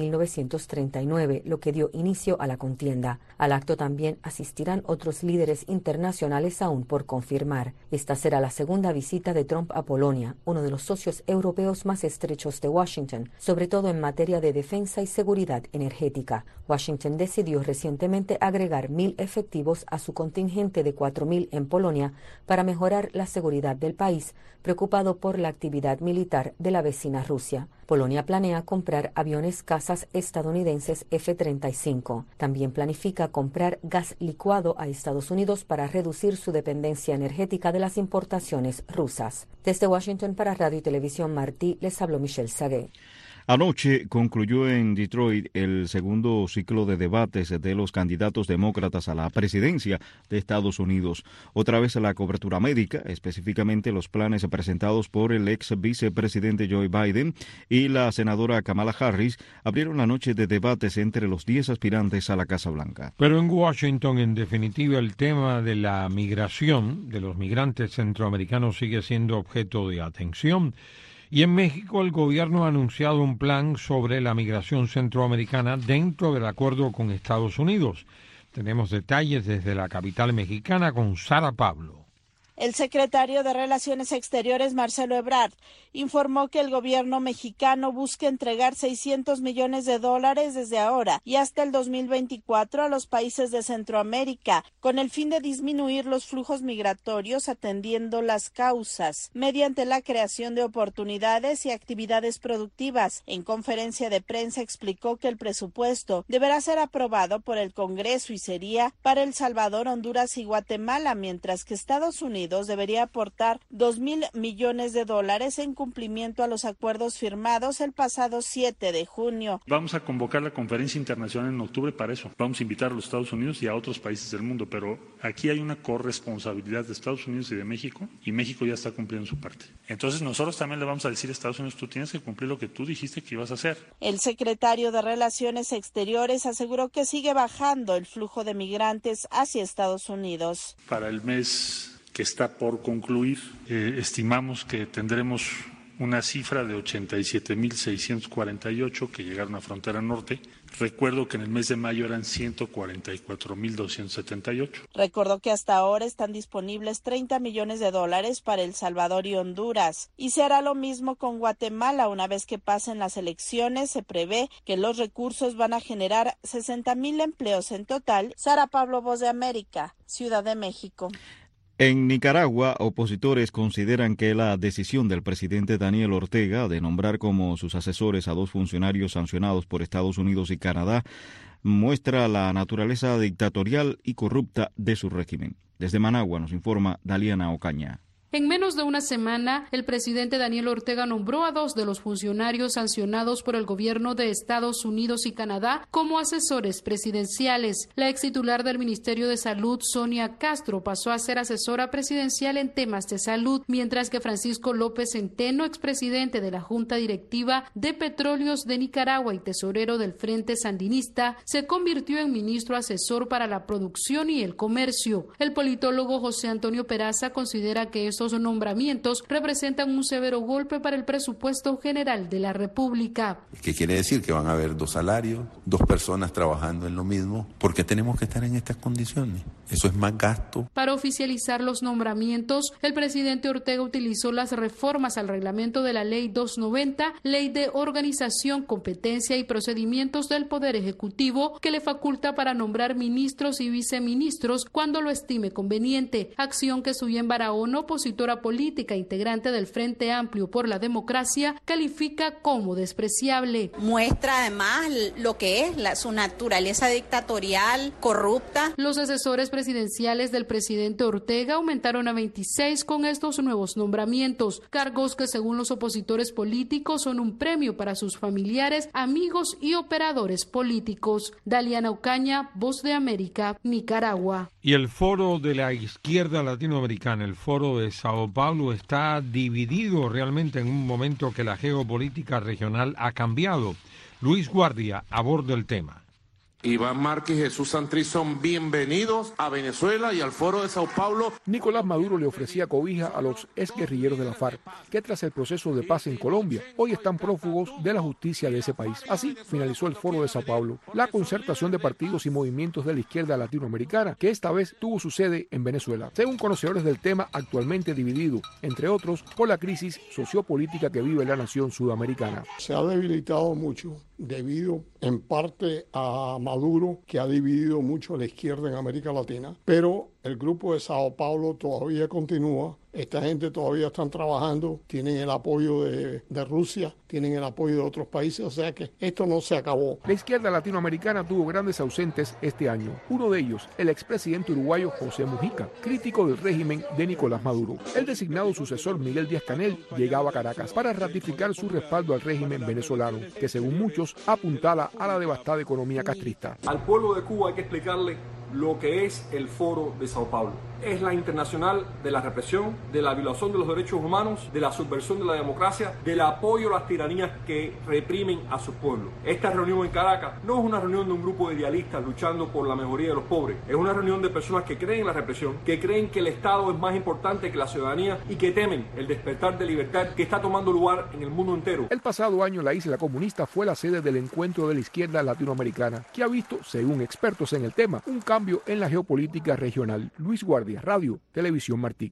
1939, lo que dio inicio a la contienda. Al acto también asistirán otros líderes internacionales aún por confirmar. Esta será la segunda visita de Trump a Polonia, uno de los socios europeos más estrechos de Washington, sobre todo en materia de defensa y seguridad energética. Washington decidió recientemente agregar 1.000 efectivos a su contingente de 4.000 en Polonia para mejorar la seguridad del país, preocupado por la actividad militar de la vecina Rusia. Polonia planea comprar aviones cazas estadounidenses F-35. También planifica comprar gas licuado a Estados Unidos para reducir su dependencia energética de las importaciones rusas. Desde Washington para Radio y Televisión Martí, les habló Michelle Sagué. Anoche concluyó en Detroit el segundo ciclo de debates de los candidatos demócratas a la presidencia de Estados Unidos. Otra vez la cobertura médica, específicamente los planes presentados por el ex vicepresidente Joe Biden y la senadora Kamala Harris, abrieron la noche de debates entre los 10 aspirantes a la Casa Blanca. Pero en Washington, en definitiva, el tema de la migración de los migrantes centroamericanos sigue siendo objeto de atención. Y en México el gobierno ha anunciado un plan sobre la migración centroamericana dentro del acuerdo con Estados Unidos. Tenemos detalles desde la capital mexicana con Sara Pablo. El secretario de Relaciones Exteriores, Marcelo Ebrard, informó que el gobierno mexicano busca entregar $600 millones desde ahora y hasta el 2024 a los países de Centroamérica, con el fin de disminuir los flujos migratorios atendiendo las causas, mediante la creación de oportunidades y actividades productivas. En conferencia de prensa explicó que el presupuesto deberá ser aprobado por el Congreso y sería para El Salvador, Honduras y Guatemala, mientras que Estados Unidos debería aportar $2,000 millones en cumplimiento a los acuerdos firmados el pasado 7 de junio. Vamos a convocar la conferencia internacional en octubre para eso. Vamos a invitar a los Estados Unidos y a otros países del mundo, pero aquí hay una corresponsabilidad de Estados Unidos y de México, y México ya está cumpliendo su parte. Entonces nosotros también le vamos a decir a Estados Unidos, tú tienes que cumplir lo que tú dijiste que ibas a hacer. El secretario de Relaciones Exteriores aseguró que sigue bajando el flujo de migrantes hacia Estados Unidos. Para el mes que está por concluir, estimamos que tendremos una cifra de 87.648 que llegaron a frontera norte. Recuerdo que en el mes de mayo eran 144.278. Recordó que hasta ahora están disponibles $30 millones para El Salvador y Honduras. Y se hará lo mismo con Guatemala. Una vez que pasen las elecciones, se prevé que los recursos van a generar 60,000 empleos en total. Sara Pablo, Voz de América, Ciudad de México. En Nicaragua, opositores consideran que la decisión del presidente Daniel Ortega de nombrar como sus asesores a 2 funcionarios sancionados por Estados Unidos y Canadá muestra la naturaleza dictatorial y corrupta de su régimen. Desde Managua nos informa Daliana Ocaña. En menos de una semana, el presidente Daniel Ortega nombró a 2 de los funcionarios sancionados por el gobierno de Estados Unidos y Canadá como asesores presidenciales. La ex titular del Ministerio de Salud, Sonia Castro, pasó a ser asesora presidencial en temas de salud, mientras que Francisco López Centeno, expresidente de la Junta Directiva de Petróleos de Nicaragua y tesorero del Frente Sandinista, se convirtió en ministro asesor para la producción y el comercio. El politólogo José Antonio Peraza considera que estos nombramientos representan un severo golpe para el presupuesto general de la República. ¿Qué quiere decir? Que van a haber 2 salarios, 2 personas trabajando en lo mismo. ¿Por qué tenemos que estar en estas condiciones? Eso es más gasto. Para oficializar los nombramientos, el presidente Ortega utilizó las reformas al reglamento de la Ley 290, Ley de Organización, Competencia y Procedimientos del Poder Ejecutivo, que le faculta para nombrar ministros y viceministros cuando lo estime conveniente, acción que Suyen Barahona, opositor opositora política integrante del Frente Amplio por la Democracia, califica como despreciable. Muestra además lo que es su naturaleza dictatorial, corrupta. Los asesores presidenciales del presidente Ortega aumentaron a 26 con estos nuevos nombramientos, cargos que según los opositores políticos son un premio para sus familiares, amigos y operadores políticos. Daliana Ocaña, Voz de América, Nicaragua. Y el foro de la izquierda latinoamericana, el foro de Sao Paulo, está dividido realmente en un momento que la geopolítica regional ha cambiado. Luis Guardia aborda el tema. Iván Márquez y Jesús Santrich son bienvenidos a Venezuela y al Foro de Sao Paulo. Nicolás Maduro le ofrecía cobija a los exguerrilleros de la FARC, que tras el proceso de paz en Colombia, hoy están prófugos de la justicia de ese país. Así finalizó el Foro de Sao Paulo, la concertación de partidos y movimientos de la izquierda latinoamericana, que esta vez tuvo su sede en Venezuela. Según conocedores del tema, actualmente dividido, entre otros, por la crisis sociopolítica que vive la nación sudamericana. Se ha debilitado mucho debido en parte a Maduro, que ha dividido mucho a la izquierda en América Latina, pero el grupo de Sao Paulo todavía continúa. Esta gente todavía están trabajando, tienen el apoyo de Rusia, tienen el apoyo de otros países, o sea que esto no se acabó. La izquierda latinoamericana tuvo grandes ausentes este año. Uno de ellos, el expresidente uruguayo José Mujica, crítico del régimen de Nicolás Maduro. El designado sucesor Miguel Díaz-Canel llegaba a Caracas para ratificar su respaldo al régimen venezolano, que según muchos apuntala a la devastada economía castrista. Al pueblo de Cuba hay que explicarle lo que es el Foro de Sao Paulo. Es la internacional de la represión, de la violación de los derechos humanos, de la subversión de la democracia, del apoyo a las tiranías que reprimen a sus pueblos. Esta reunión en Caracas no es una reunión de un grupo de idealistas luchando por la mejoría de los pobres. Es una reunión de personas que creen en la represión, que creen que el Estado es más importante que la ciudadanía y que temen el despertar de libertad que está tomando lugar en el mundo entero. El pasado año la isla comunista fue la sede del encuentro de la izquierda latinoamericana, que ha visto, según expertos en el tema, un cambio en la geopolítica regional. Luis Guardia, Radio, Televisión Martí.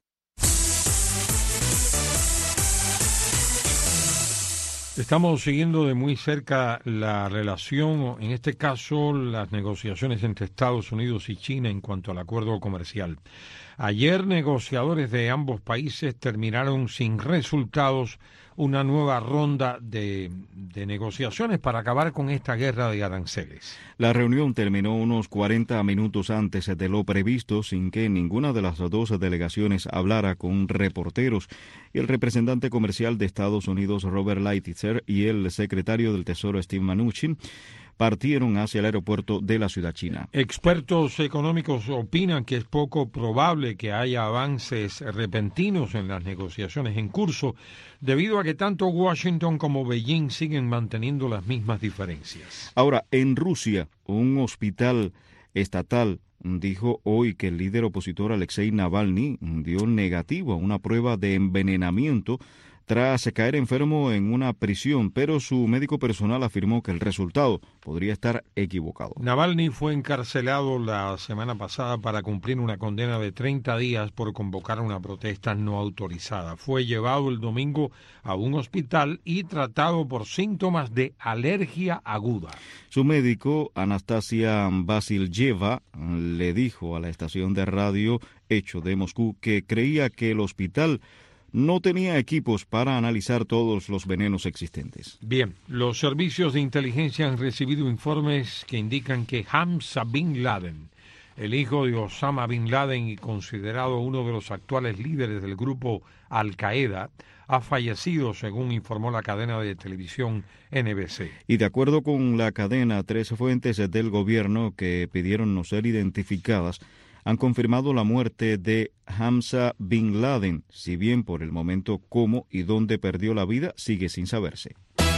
Estamos siguiendo de muy cerca la relación, en este caso las negociaciones entre Estados Unidos y China en cuanto al acuerdo comercial. Ayer negociadores de ambos países terminaron sin resultados una nueva ronda de negociaciones para acabar con esta guerra de aranceles. La reunión terminó unos 40 minutos antes de lo previsto, sin que ninguna de las dos delegaciones hablara con reporteros. Y el representante comercial de Estados Unidos, Robert Lighthizer, y el secretario del Tesoro, Steve Mnuchin, partieron hacia el aeropuerto de la ciudad china. Expertos económicos opinan que es poco probable que haya avances repentinos en las negociaciones en curso, debido a que tanto Washington como Beijing siguen manteniendo las mismas diferencias. Ahora, en Rusia, un hospital estatal dijo hoy que el líder opositor Alexei Navalny dio negativo a una prueba de envenenamiento tras caer enfermo en una prisión, pero su médico personal afirmó que el resultado podría estar equivocado. Navalny fue encarcelado la semana pasada para cumplir una condena de 30 días por convocar una protesta no autorizada. Fue llevado el domingo a un hospital y tratado por síntomas de alergia aguda. Su médico, Anastasia Vasilyeva, le dijo a la estación de radio Hecho de Moscú que creía que el hospital no tenía equipos para analizar todos los venenos existentes. Bien, los servicios de inteligencia han recibido informes que indican que Hamza Bin Laden, el hijo de Osama Bin Laden y considerado uno de los actuales líderes del grupo Al-Qaeda, ha fallecido, según informó la cadena de televisión NBC. Y de acuerdo con la cadena, 3 fuentes del gobierno que pidieron no ser identificadas han confirmado la muerte de Hamza Bin Laden, si bien por el momento cómo y dónde perdió la vida sigue sin saberse.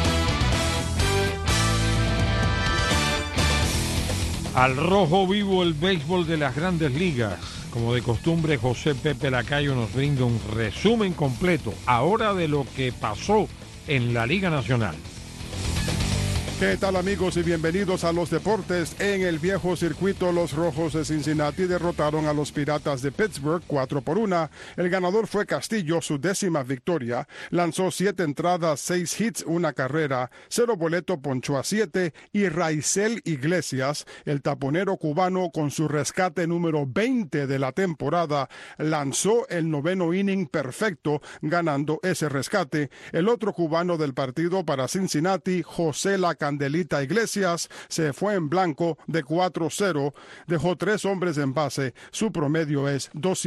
Al rojo vivo el béisbol de las Grandes Ligas. Como de costumbre, José Pepe Lacayo nos brinda un resumen completo ahora de lo que pasó en la Liga Nacional. ¿Qué tal, amigos, y bienvenidos a los deportes? En el viejo circuito, los Rojos de Cincinnati derrotaron a los Piratas de Pittsburgh 4-1. El ganador fue Castillo, su 10ª victoria. Lanzó 7 entradas, 6 hits, 1 carrera, 0 boleto, ponchó a 7. Y Raisel Iglesias, el taponero cubano, con su rescate número 20 de la temporada, lanzó el 9º inning perfecto, ganando ese rescate. El otro cubano del partido para Cincinnati, José La Candelita Iglesias, se fue en blanco de 4-0, dejó 3 hombres en base, su promedio es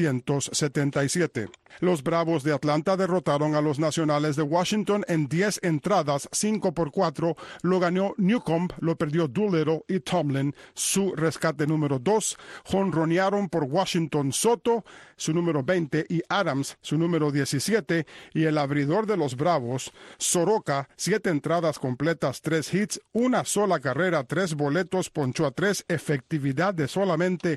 277. Los Bravos de Atlanta derrotaron a los Nacionales de Washington en 10 entradas, 5-4, lo ganó Newcomb, lo perdió Doolittle y Tomlin, su rescate número 2, jonronearon por Washington Soto, su número 20, y Adams, su número 17, y el abridor de los Bravos, Soroka, 7 entradas completas, 3 hits, 1 sola carrera, 3 boletos, ponchó a 3, efectividad de solamente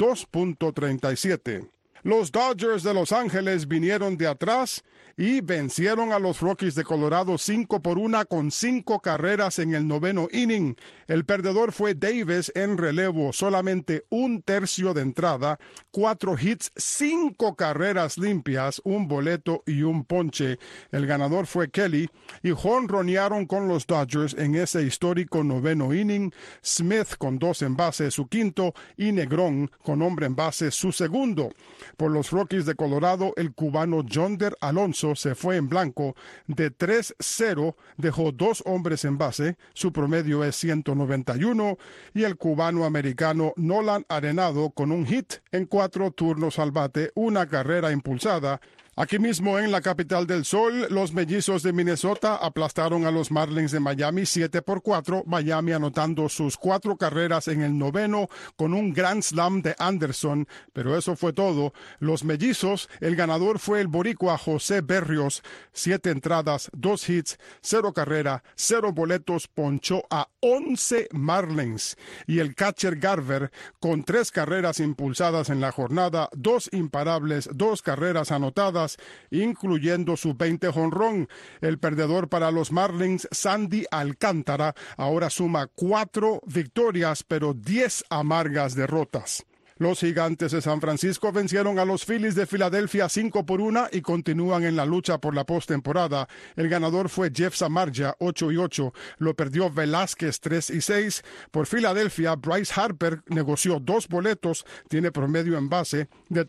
2.37. Los Dodgers de Los Ángeles vinieron de atrás y vencieron a los Rockies de Colorado 5-1 con 5 carreras en el 9º inning. El perdedor fue Davis en relevo, solamente 1/3 de entrada, 4 hits, 5 carreras limpias, 1 boleto y 1 ponche. El ganador fue Kelly y jonronearon con los Dodgers en ese histórico 9º inning. Smith con 2 en base, su 5º, y Negrón con hombre en base, su 2º. Por los Rockies de Colorado, el cubano Yonder Alonso se fue en blanco de 3-0, dejó 2 hombres en base, su promedio es 191, y el cubano americano Nolan Arenado con un hit en 4 turnos al bate, 1 carrera impulsada. Aquí mismo en la capital del sol, los Mellizos de Minnesota aplastaron a los Marlins de Miami 7-4, Miami anotando sus 4 carreras en el 9º con un grand slam de Anderson, pero eso fue todo. Los Mellizos, el ganador fue el boricua José Berrios, 7 entradas, 2 hits, 0 carrera, 0 boletos, ponchó a 11 Marlins. Y el catcher Garver, con 3 carreras impulsadas en la jornada, 2 imparables, 2 carreras anotadas, incluyendo su 20 jonrón. El perdedor para los Marlins, Sandy Alcántara, ahora suma 4 victorias, pero 10 amargas derrotas. Los Gigantes de San Francisco vencieron a los Phillies de Filadelfia 5-1 y continúan en la lucha por la postemporada. El ganador fue Jeff Samardzija, 8-8. Lo perdió Velázquez, 3-6. Por Filadelfia, Bryce Harper negoció 2 boletos, tiene promedio en base de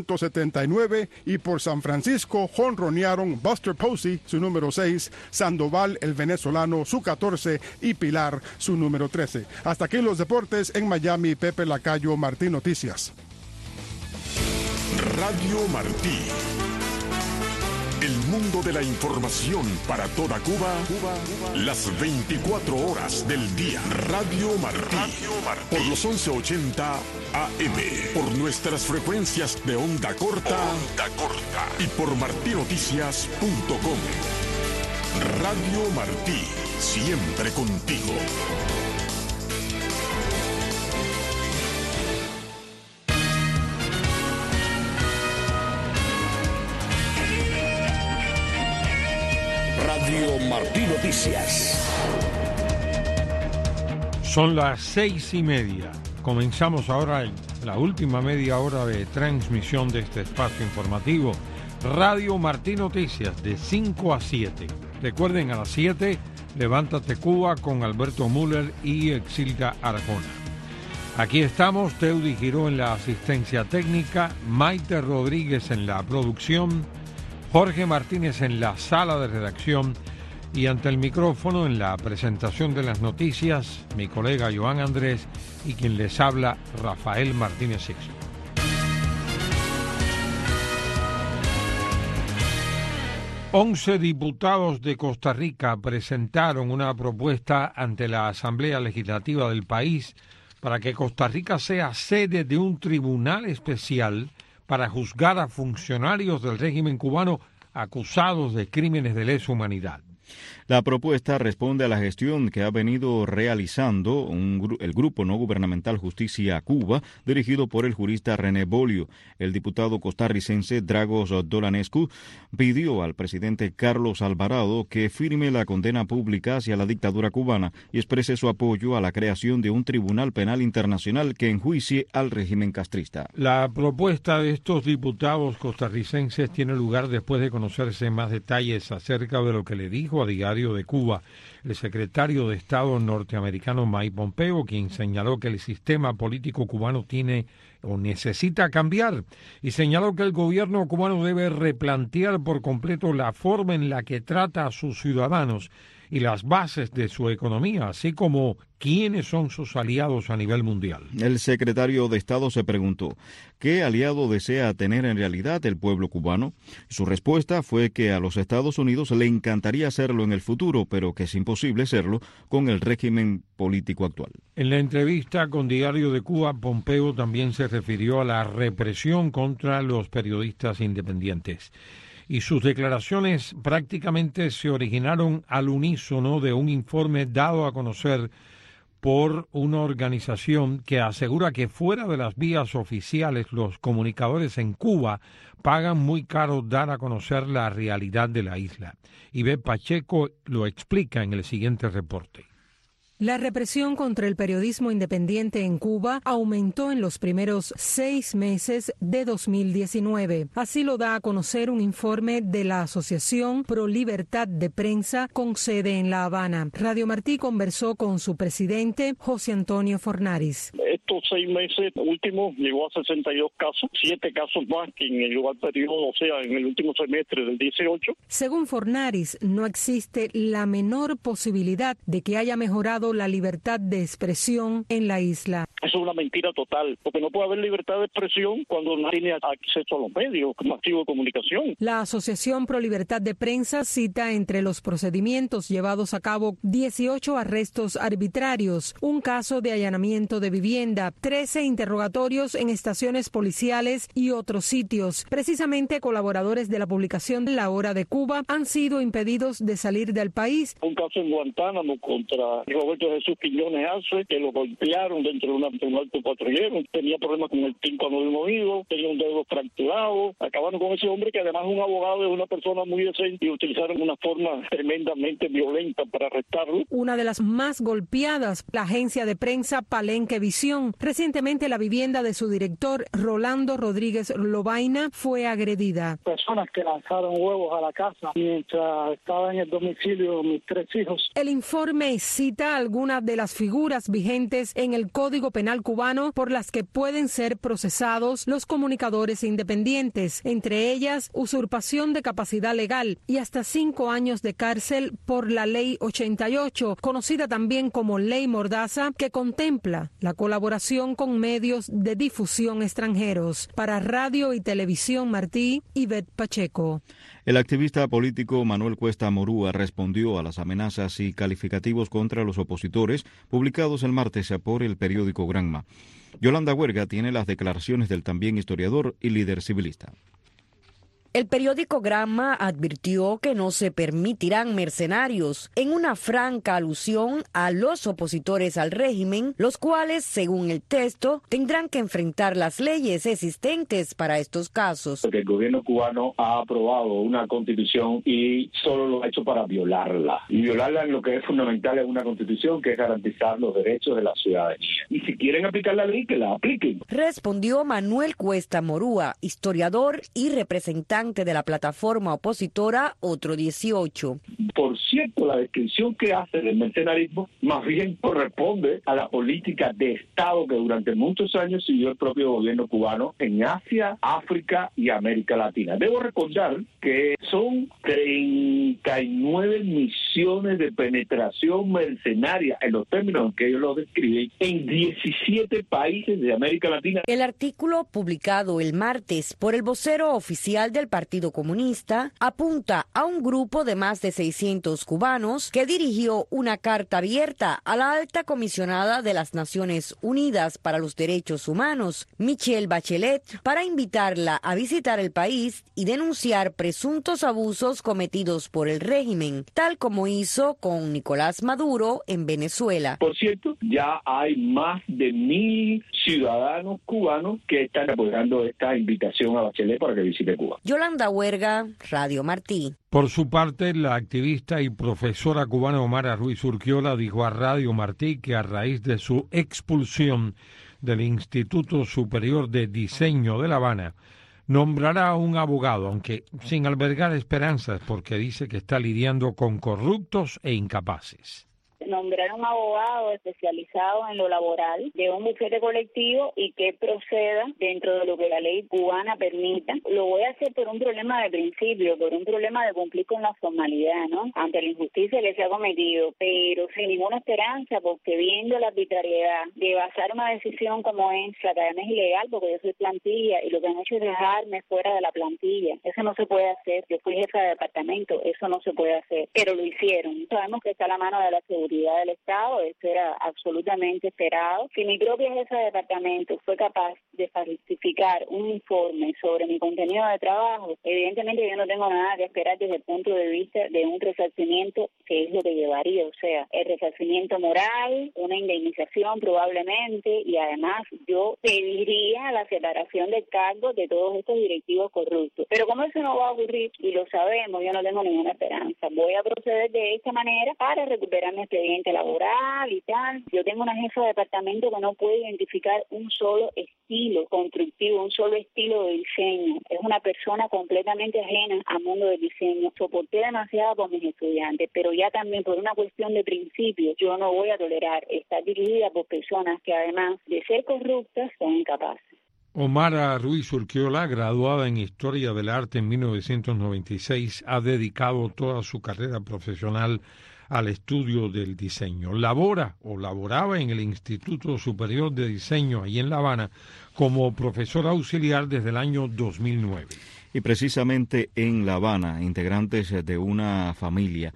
379. Y por San Francisco, jonronearon Buster Posey, su número 6, Sandoval, el venezolano, su 14, y Pilar, su número 13. Hasta aquí los deportes en Miami. Pepe Lacayo, Martín Noticias. Radio Martí. El mundo de la información para toda Cuba, las 24 horas del día. Radio Martí. Por los 1180 AM. Por nuestras frecuencias de onda corta. Y por martinoticias.com. Radio Martí. Siempre contigo. Radio Martí Noticias. Son las 6:30. Comenzamos ahora la última media hora de transmisión de este espacio informativo. Radio Martí Noticias, de 5 a 7. Recuerden, a las 7, Levántate Cuba con Alberto Müller y Exilda Arjona. Aquí estamos, Teudi Giró en la asistencia técnica, Maite Rodríguez en la producción, Jorge Martínez en la sala de redacción y ante el micrófono en la presentación de las noticias, mi colega Joan Andrés y quien les habla, Rafael Martínez Sixto. Once diputados de Costa Rica presentaron una propuesta ante la Asamblea Legislativa del país para que Costa Rica sea sede de un tribunal especial para juzgar a funcionarios del régimen cubano acusados de crímenes de lesa humanidad. La propuesta responde a la gestión que ha venido realizando el Grupo No Gubernamental Justicia Cuba, dirigido por el jurista René Bolio. El diputado costarricense Dragos Dolanescu pidió al presidente Carlos Alvarado que firme la condena pública hacia la dictadura cubana y exprese su apoyo a la creación de un tribunal penal internacional que enjuicie al régimen castrista. La propuesta de estos diputados costarricenses tiene lugar después de conocerse más detalles acerca de lo que le dijo a Diario de Cuba el secretario de Estado norteamericano Mike Pompeo, quien señaló que el sistema político cubano tiene o necesita cambiar, y señaló que el gobierno cubano debe replantear por completo la forma en la que trata a sus ciudadanos y las bases de su economía, así como quiénes son sus aliados a nivel mundial. El secretario de Estado se preguntó, ¿qué aliado desea tener en realidad el pueblo cubano? Su respuesta fue que a los Estados Unidos le encantaría hacerlo en el futuro, pero que es imposible serlo con el régimen político actual. En la entrevista con Diario de Cuba, Pompeo también se refirió a la represión contra los periodistas independientes. Y sus declaraciones prácticamente se originaron al unísono de un informe dado a conocer por una organización que asegura que fuera de las vías oficiales los comunicadores en Cuba pagan muy caro dar a conocer la realidad de la isla. Ivette Pacheco lo explica en el siguiente reporte. La represión contra el periodismo independiente en Cuba aumentó en los primeros 6 meses de 2019. Así lo da a conocer un informe de la Asociación Pro Libertad de Prensa con sede en La Habana. Radio Martí conversó con su presidente, José Antonio Fornaris. Estos 6 meses últimos llegó a 62 casos, 7 casos más que en el igual periodo, o sea, en el último semestre del 18. Según Fornaris, no existe la menor posibilidad de que haya mejorado la libertad de expresión en la isla. Eso es una mentira total, porque no puede haber libertad de expresión cuando no tiene acceso a los medios masivos de comunicación. La Asociación Pro Libertad de Prensa cita entre los procedimientos llevados a cabo 18 arrestos arbitrarios, un caso de allanamiento de vivienda, 13 interrogatorios en estaciones policiales y otros sitios. Precisamente colaboradores de la publicación La Hora de Cuba han sido impedidos de salir del país. Un caso en Guantánamo contra Roberto Jesús Quiñones Arce, que lo golpearon dentro de un alto patrullero, tenía problemas con el tímpano del oído, tenía un dedo fracturado, acabaron con ese hombre que además es un abogado, es una persona muy decente y utilizaron una forma tremendamente violenta para arrestarlo. Una de las más golpeadas, la agencia de prensa Palenque Visión. Recientemente la vivienda de su director, Rolando Rodríguez Lobaina, fue agredida. Personas que lanzaron huevos a la casa mientras estaba en el domicilio de mis 3 hijos. El informe cita algunas de las figuras vigentes en el Código Penal cubano por las que pueden ser procesados los comunicadores independientes, entre ellas usurpación de capacidad legal y hasta 5 años de cárcel por la Ley 88, conocida también como Ley Mordaza, que contempla la colaboración con medios de difusión extranjeros. Para Radio y Televisión Martí, Ivette Pacheco. El activista político Manuel Cuesta Morúa respondió a las amenazas y calificativos contra los opositores publicados el martes por el periódico Granma. Yolanda Huerga tiene las declaraciones del también historiador y líder civilista. El periódico Granma advirtió que no se permitirán mercenarios, en una franca alusión a los opositores al régimen, los cuales, según el texto, tendrán que enfrentar las leyes existentes para estos casos. Porque el gobierno cubano ha aprobado una constitución y solo lo ha hecho para violarla. Y violarla en lo que es fundamental en una constitución, que es garantizar los derechos de la ciudadanía. Y si quieren aplicar la ley, que la apliquen. Respondió Manuel Cuesta Morúa, historiador y representante de la plataforma opositora Otro 18. Por cierto, la descripción que hace del mercenarismo más bien corresponde a la política de Estado que durante muchos años siguió el propio gobierno cubano en Asia, África y América Latina. Debo recordar que son 39 misiones de penetración mercenaria, en los términos en que ellos lo describen, en 17 países de América Latina. El artículo publicado el martes por el vocero oficial del Partido Comunista apunta a un grupo de más de 600 los cubanos, que dirigió una carta abierta a la alta comisionada de las Naciones Unidas para los Derechos Humanos, Michelle Bachelet, para invitarla a visitar el país y denunciar presuntos abusos cometidos por el régimen, tal como hizo con Nicolás Maduro en Venezuela. Por cierto, ya hay más de 1,000 ciudadanos cubanos que están apoyando esta invitación a Bachelet para que visite Cuba. Yolanda Huerga, Radio Martí. Por su parte, la activista y profesora cubana Omara Ruiz Urquiola dijo a Radio Martí que a raíz de su expulsión del Instituto Superior de Diseño de La Habana, nombrará a un abogado, aunque sin albergar esperanzas, porque dice que está lidiando con corruptos e incapaces. Nombrar a un abogado especializado en lo laboral de un bufete colectivo y que proceda dentro de lo que la ley cubana permita. Lo voy a hacer por un problema de principio, por un problema de cumplir con la formalidad, ¿no? Ante la injusticia que se ha cometido, pero sin ninguna esperanza, porque viendo la arbitrariedad de basar una decisión como esa, que además es ilegal porque yo soy plantilla y lo que han hecho es dejarme fuera de la plantilla. Eso no se puede hacer. Yo fui jefa de departamento, eso no se puede hacer, pero lo hicieron. Sabemos que está a la mano de la seguridad del Estado, eso era absolutamente esperado. Si mi propia jefa de departamento fue capaz de falsificar un informe sobre mi contenido de trabajo, evidentemente yo no tengo nada que esperar desde el punto de vista de un resarcimiento, que es lo que llevaría, o sea, el resarcimiento moral, una indemnización probablemente, y además yo pediría la separación del cargo de todos estos directivos corruptos. Pero como eso no va a ocurrir, y lo sabemos, yo no tengo ninguna esperanza. Voy a proceder de esta manera para recuperar mi expediente laboral y tal. Yo tengo una jefa de departamento que no puede identificar un solo estilo constructivo, un solo estilo de diseño. Es una persona completamente ajena al mundo del diseño. Soporté demasiado por mis estudiantes, pero ya también por una cuestión de principio, yo no voy a tolerar estar dirigida por personas que además de ser corruptas son incapaces. Omara Ruiz Urquiola, graduada en Historia del Arte en 1996, ha dedicado toda su carrera profesional al estudio del diseño. Laboraba en el Instituto Superior de Diseño, ahí en La Habana, como profesora auxiliar desde el año 2009. Y precisamente en La Habana, integrantes de una familia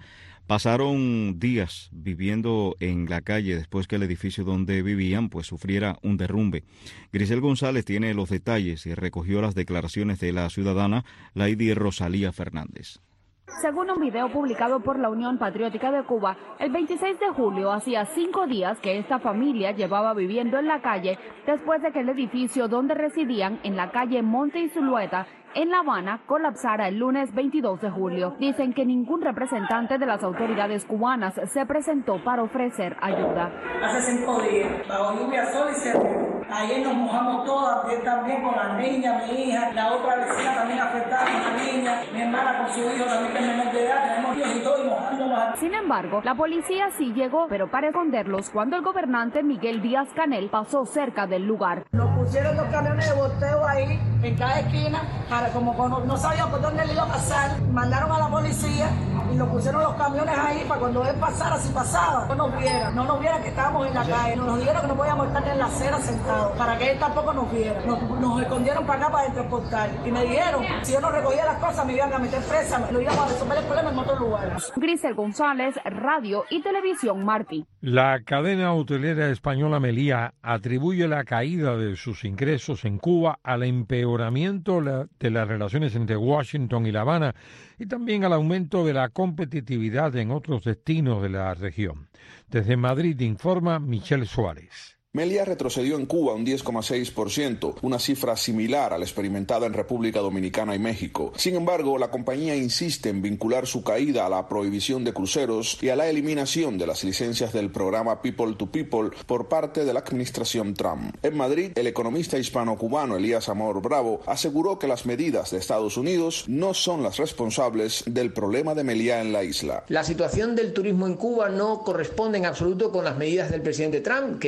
pasaron días viviendo en la calle después que el edificio donde vivían sufriera un derrumbe. Grisel González tiene los detalles y recogió las declaraciones de la ciudadana Lady Rosalía Fernández. Según un video publicado por la Unión Patriótica de Cuba, el 26 de julio hacía 5 días que esta familia llevaba viviendo en la calle después de que el edificio donde residían, en la calle Monte y Zulueta, en La Habana, colapsara el lunes 22 de julio. Dicen que ningún representante de las autoridades cubanas se presentó para ofrecer ayuda. Hace 5 días, bajo lluvia, sol y cerreo. Ayer nos mojamos todas, yo también con la niña, mi hija, la otra vecina también afectada con la niña, mi hermana con su hijo también que es menor de edad, tenemos hijos y todo y mojándonos. Sin embargo, la policía sí llegó, pero para esconderlos cuando el gobernante Miguel Díaz Canel pasó cerca del lugar. Nos pusieron 2 camiones de volteo ahí, en cada esquina, como no sabían por dónde le iba a pasar, mandaron a la policía y nos pusieron los camiones ahí para cuando él pasara, si pasaba, no nos viera que estábamos en la calle, nos dijeron que no podíamos estar en la acera sentados, para que él tampoco nos viera, nos escondieron para acá para transportar y me dijeron, si yo no recogía las cosas me iban a meter presa, lo íbamos a resolver el problema en otro lugar. Grisel González, Radio y Televisión Martí. La cadena hotelera española Meliá atribuye la caída de sus ingresos en Cuba al empeoramiento de las relaciones entre Washington y La Habana y también al aumento de la competitividad en otros destinos de la región. Desde Madrid informa Michelle Suárez. Meliá retrocedió en Cuba un 10,6%, una cifra similar a la experimentada en República Dominicana y México. Sin embargo, la compañía insiste en vincular su caída a la prohibición de cruceros y a la eliminación de las licencias del programa People to People por parte de la administración Trump. En Madrid, el economista hispano-cubano Elías Amor Bravo aseguró que las medidas de Estados Unidos no son las responsables del problema de Meliá en la isla. La situación del turismo en Cuba no corresponde en absoluto con las medidas del presidente Trump, que se acaban de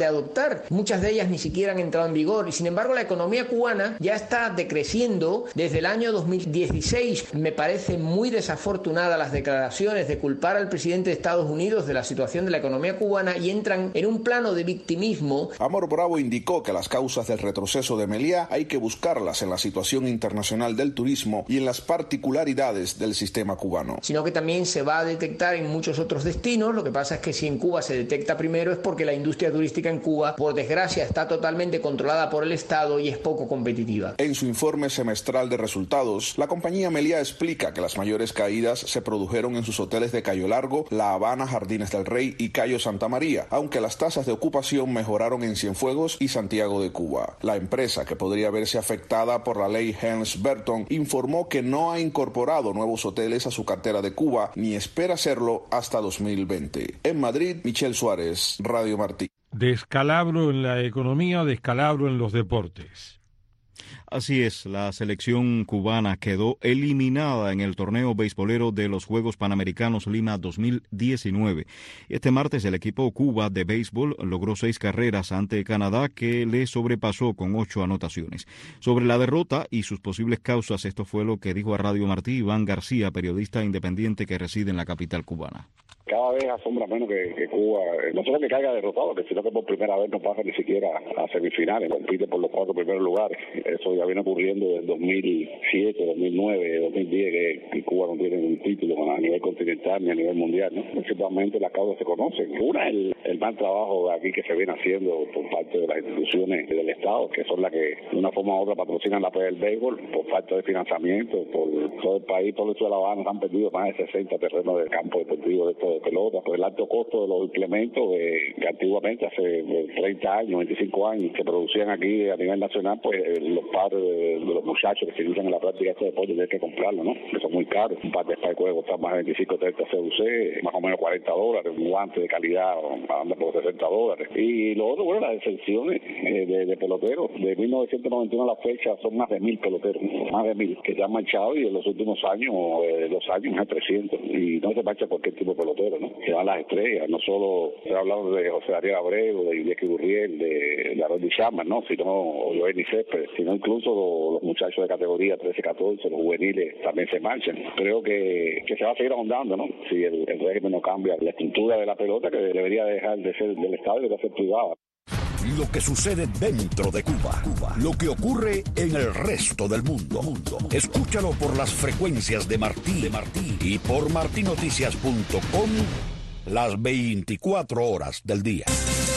de adoptar. Muchas de ellas ni siquiera han entrado en vigor y sin embargo la economía cubana ya está decreciendo desde el año 2016. Me parece muy desafortunada las declaraciones de culpar al presidente de Estados Unidos de la situación de la economía cubana y entran en un plano de victimismo. Amor Bravo indicó que las causas del retroceso de Meliá hay que buscarlas en la situación internacional del turismo y en las particularidades del sistema cubano. Sino que también se va a detectar en muchos otros destinos. Lo que pasa es que si en Cuba se detecta primero es porque la industria turística en Cuba, por desgracia, está totalmente controlada por el Estado y es poco competitiva. En su informe semestral de resultados, la compañía Meliá explica que las mayores caídas se produjeron en sus hoteles de Cayo Largo, La Habana, Jardines del Rey y Cayo Santa María, aunque las tasas de ocupación mejoraron en Cienfuegos y Santiago de Cuba. La empresa, que podría verse afectada por la ley Helms-Burton, informó que no ha incorporado nuevos hoteles a su cartera de Cuba ni espera hacerlo hasta 2020. En Madrid, Michel Suárez, Radio Martí. Descalabro en la economía, descalabro en los deportes. Así es, la selección cubana quedó eliminada en el torneo beisbolero de los Juegos Panamericanos Lima 2019. Este martes el equipo Cuba de béisbol logró 6 carreras ante Canadá, que le sobrepasó con 8 anotaciones. Sobre la derrota y sus posibles causas, esto fue lo que dijo a Radio Martí Iván García, periodista independiente que reside en la capital cubana. Cada vez asombra menos que Cuba, no solo que caiga derrotado, sino que por primera vez no pasa ni siquiera a semifinales, compite por los 4 primeros lugares. Eso ya viene ocurriendo desde 2007, 2009, 2010, que Cuba no tiene un título a nivel continental ni a nivel mundial, ¿no? Principalmente las causas se conocen. Una es el mal trabajo de aquí que se viene haciendo por parte de las instituciones del Estado, que son las que de una forma u otra patrocinan la pelea del béisbol, por falta de financiamiento, por todo el país, todo el sur de La Habana han perdido más de 60 terrenos de campo deportivo de estos de pelota, por el alto costo de los implementos que antiguamente, hace 30 años, 25 años, se producían aquí a nivel nacional, pues los padres de los muchachos que se usan en la práctica de este deporte tienen que comprarlo, ¿no? Que son muy caros. Un par de spike puede costar más de 25, 30 CUC, más o menos $40, un guante de calidad anda por $60. Y lo otro, bueno, las exenciones de peloteros. De 1991 a la fecha son más de 1,000 peloteros, más de 1,000, que se han marchado, y en los últimos años, 2 años, más de 300. Y no se marcha cualquier tipo de pelotero, ¿no? Se van las estrellas, no solo se ha hablado de José Ariel Abreu, de Iñaki Gurriel, de Harold Chapman, ¿no? Sino Joenny Céspedes, sino incluso los muchachos de categoría 13-14, los juveniles también se marchan. Creo que se va a seguir ahondando, ¿no? Si el régimen no cambia la estructura de la pelota, que debería dejar de ser del Estado y de ser privada. Lo que sucede dentro de Cuba. Lo que ocurre en el resto del mundo. Escúchalo por las frecuencias de Martí y por martinoticias.com las 24 horas del día.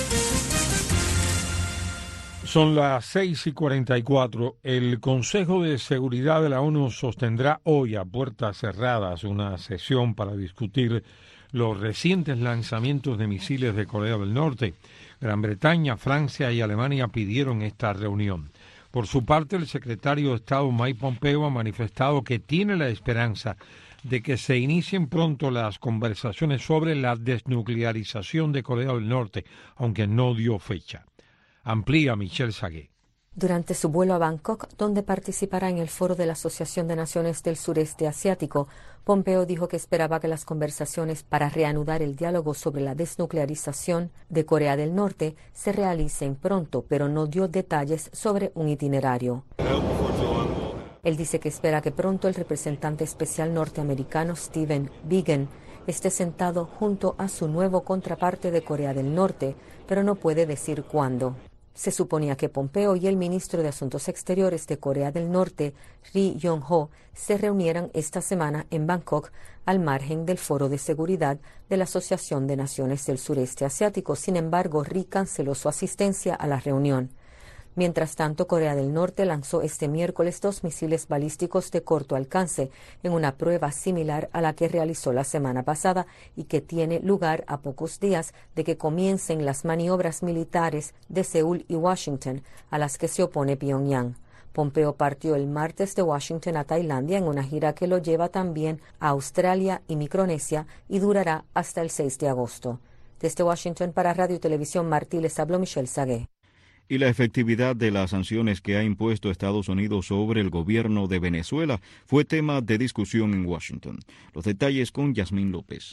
Son las 6:44. El Consejo de Seguridad de la ONU sostendrá hoy a puertas cerradas una sesión para discutir los recientes lanzamientos de misiles de Corea del Norte. Gran Bretaña, Francia y Alemania pidieron esta reunión. Por su parte, el secretario de Estado Mike Pompeo ha manifestado que tiene la esperanza de que se inicien pronto las conversaciones sobre la desnuclearización de Corea del Norte, aunque no dio fecha. Amplía Michelle Sagué. Durante su vuelo a Bangkok, donde participará en el foro de la Asociación de Naciones del Sureste Asiático, Pompeo dijo que esperaba que las conversaciones para reanudar el diálogo sobre la desnuclearización de Corea del Norte se realicen pronto, pero no dio detalles sobre un itinerario. Él dice que espera que pronto el representante especial norteamericano Stephen Biegun esté sentado junto a su nuevo contraparte de Corea del Norte, pero no puede decir cuándo. Se suponía que Pompeo y el ministro de Asuntos Exteriores de Corea del Norte, Ri Yong-ho, se reunieran esta semana en Bangkok al margen del Foro de Seguridad de la Asociación de Naciones del Sureste Asiático. Sin embargo, Ri canceló su asistencia a la reunión. Mientras tanto, Corea del Norte lanzó este miércoles 2 misiles balísticos de corto alcance en una prueba similar a la que realizó la semana pasada y que tiene lugar a pocos días de que comiencen las maniobras militares de Seúl y Washington, a las que se opone Pyongyang. Pompeo partió el martes de Washington a Tailandia en una gira que lo lleva también a Australia y Micronesia y durará hasta el 6 de agosto. Desde Washington para Radio y Televisión Martí les habló Michelle Sagué. Y la efectividad de las sanciones que ha impuesto Estados Unidos sobre el gobierno de Venezuela fue tema de discusión en Washington. Los detalles con Yasmín López.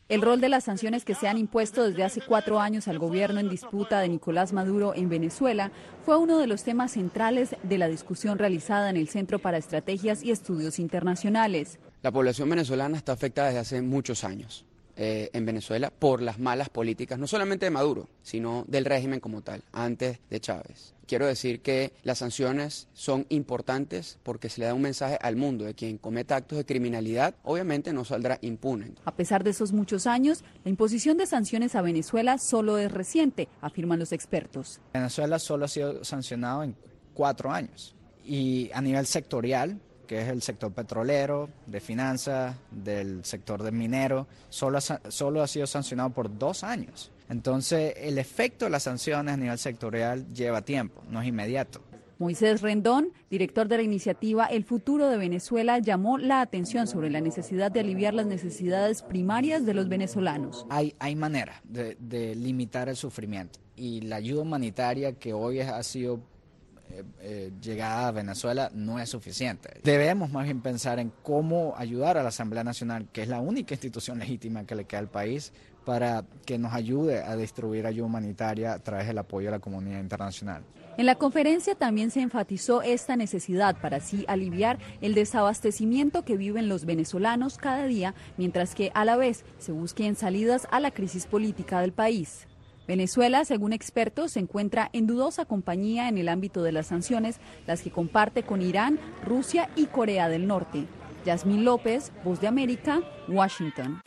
El rol de las sanciones que se han impuesto desde hace 4 años al gobierno en disputa de Nicolás Maduro en Venezuela fue uno de los temas centrales de la discusión realizada en el Centro para Estrategias y Estudios Internacionales. La población venezolana está afectada desde hace muchos años en Venezuela por las malas políticas, no solamente de Maduro, sino del régimen como tal, antes de Chávez. Quiero decir que las sanciones son importantes porque se le da un mensaje al mundo de quien cometa actos de criminalidad, obviamente no saldrá impune. A pesar de esos muchos años, la imposición de sanciones a Venezuela solo es reciente, afirman los expertos. Venezuela solo ha sido sancionado en 4 años y a nivel sectorial, que es el sector petrolero, de finanzas, del sector de minero, solo ha sido sancionado por 2 años. Entonces, el efecto de las sanciones a nivel sectorial lleva tiempo, no es inmediato. Moisés Rendón, director de la iniciativa El Futuro de Venezuela, llamó la atención sobre la necesidad de aliviar las necesidades primarias de los venezolanos. Hay manera de limitar el sufrimiento y la ayuda humanitaria que hoy ha sido llegada a Venezuela no es suficiente. Debemos más bien pensar en cómo ayudar a la Asamblea Nacional, que es la única institución legítima que le queda al país, para que nos ayude a distribuir ayuda humanitaria a través del apoyo de la comunidad internacional. En la conferencia también se enfatizó esta necesidad para así aliviar el desabastecimiento que viven los venezolanos cada día, mientras que a la vez se busquen salidas a la crisis política del país. Venezuela, según expertos, se encuentra en dudosa compañía en el ámbito de las sanciones, las que comparte con Irán, Rusia y Corea del Norte. Yasmín López, Voz de América, Washington.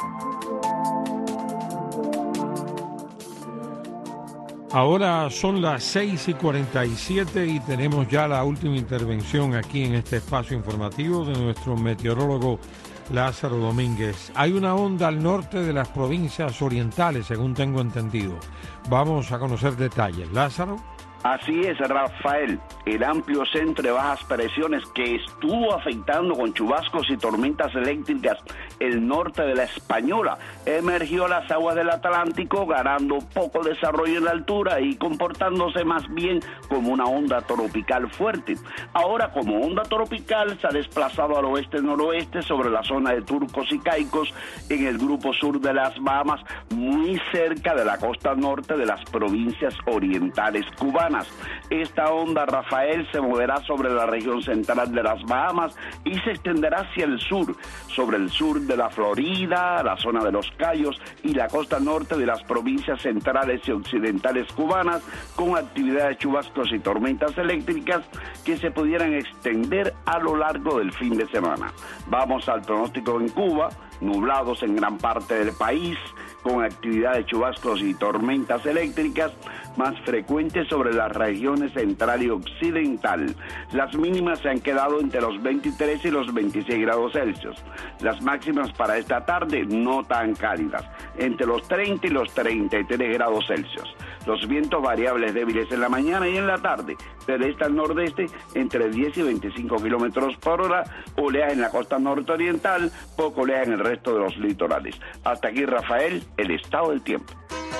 Ahora son las 6:47 y tenemos ya la última intervención aquí en este espacio informativo de nuestro meteorólogo Lázaro Domínguez. Hay una onda al norte de las provincias orientales, según tengo entendido. Vamos a conocer detalles. Lázaro. Así es, Rafael, el amplio centro de bajas presiones que estuvo afectando con chubascos y tormentas eléctricas el norte de la Española emergió a las aguas del Atlántico, ganando poco desarrollo en la altura y comportándose más bien como una onda tropical fuerte. Ahora, como onda tropical, se ha desplazado al oeste-noroeste sobre la zona de Turcos y Caicos en el grupo sur de las Bahamas, muy cerca de la costa norte de las provincias orientales cubanas. Esta onda, Rafael, se moverá sobre la región central de las Bahamas y se extenderá hacia el sur, sobre el sur de la Florida, la zona de los Cayos y la costa norte de las provincias centrales y occidentales cubanas, con actividad de chubascos y tormentas eléctricas que se pudieran extender a lo largo del fin de semana. Vamos al pronóstico en Cuba: nublados en gran parte del país, con actividad de chubascos y tormentas eléctricas más frecuentes sobre las regiones central y occidental. Las mínimas se han quedado entre los 23 y los 26 grados Celsius. Las máximas para esta tarde no tan cálidas, entre los 30 y los 33 grados Celsius. Los vientos variables débiles en la mañana y en la tarde, del este al nordeste, entre 10 y 25 kilómetros por hora, oleaje en la costa norteoriental, poco oleaje en el resto de los litorales. Hasta aquí, Rafael, el estado del tiempo.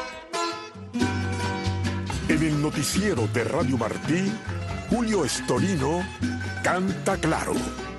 En el noticiero de Radio Martí, Julio Estorino canta claro.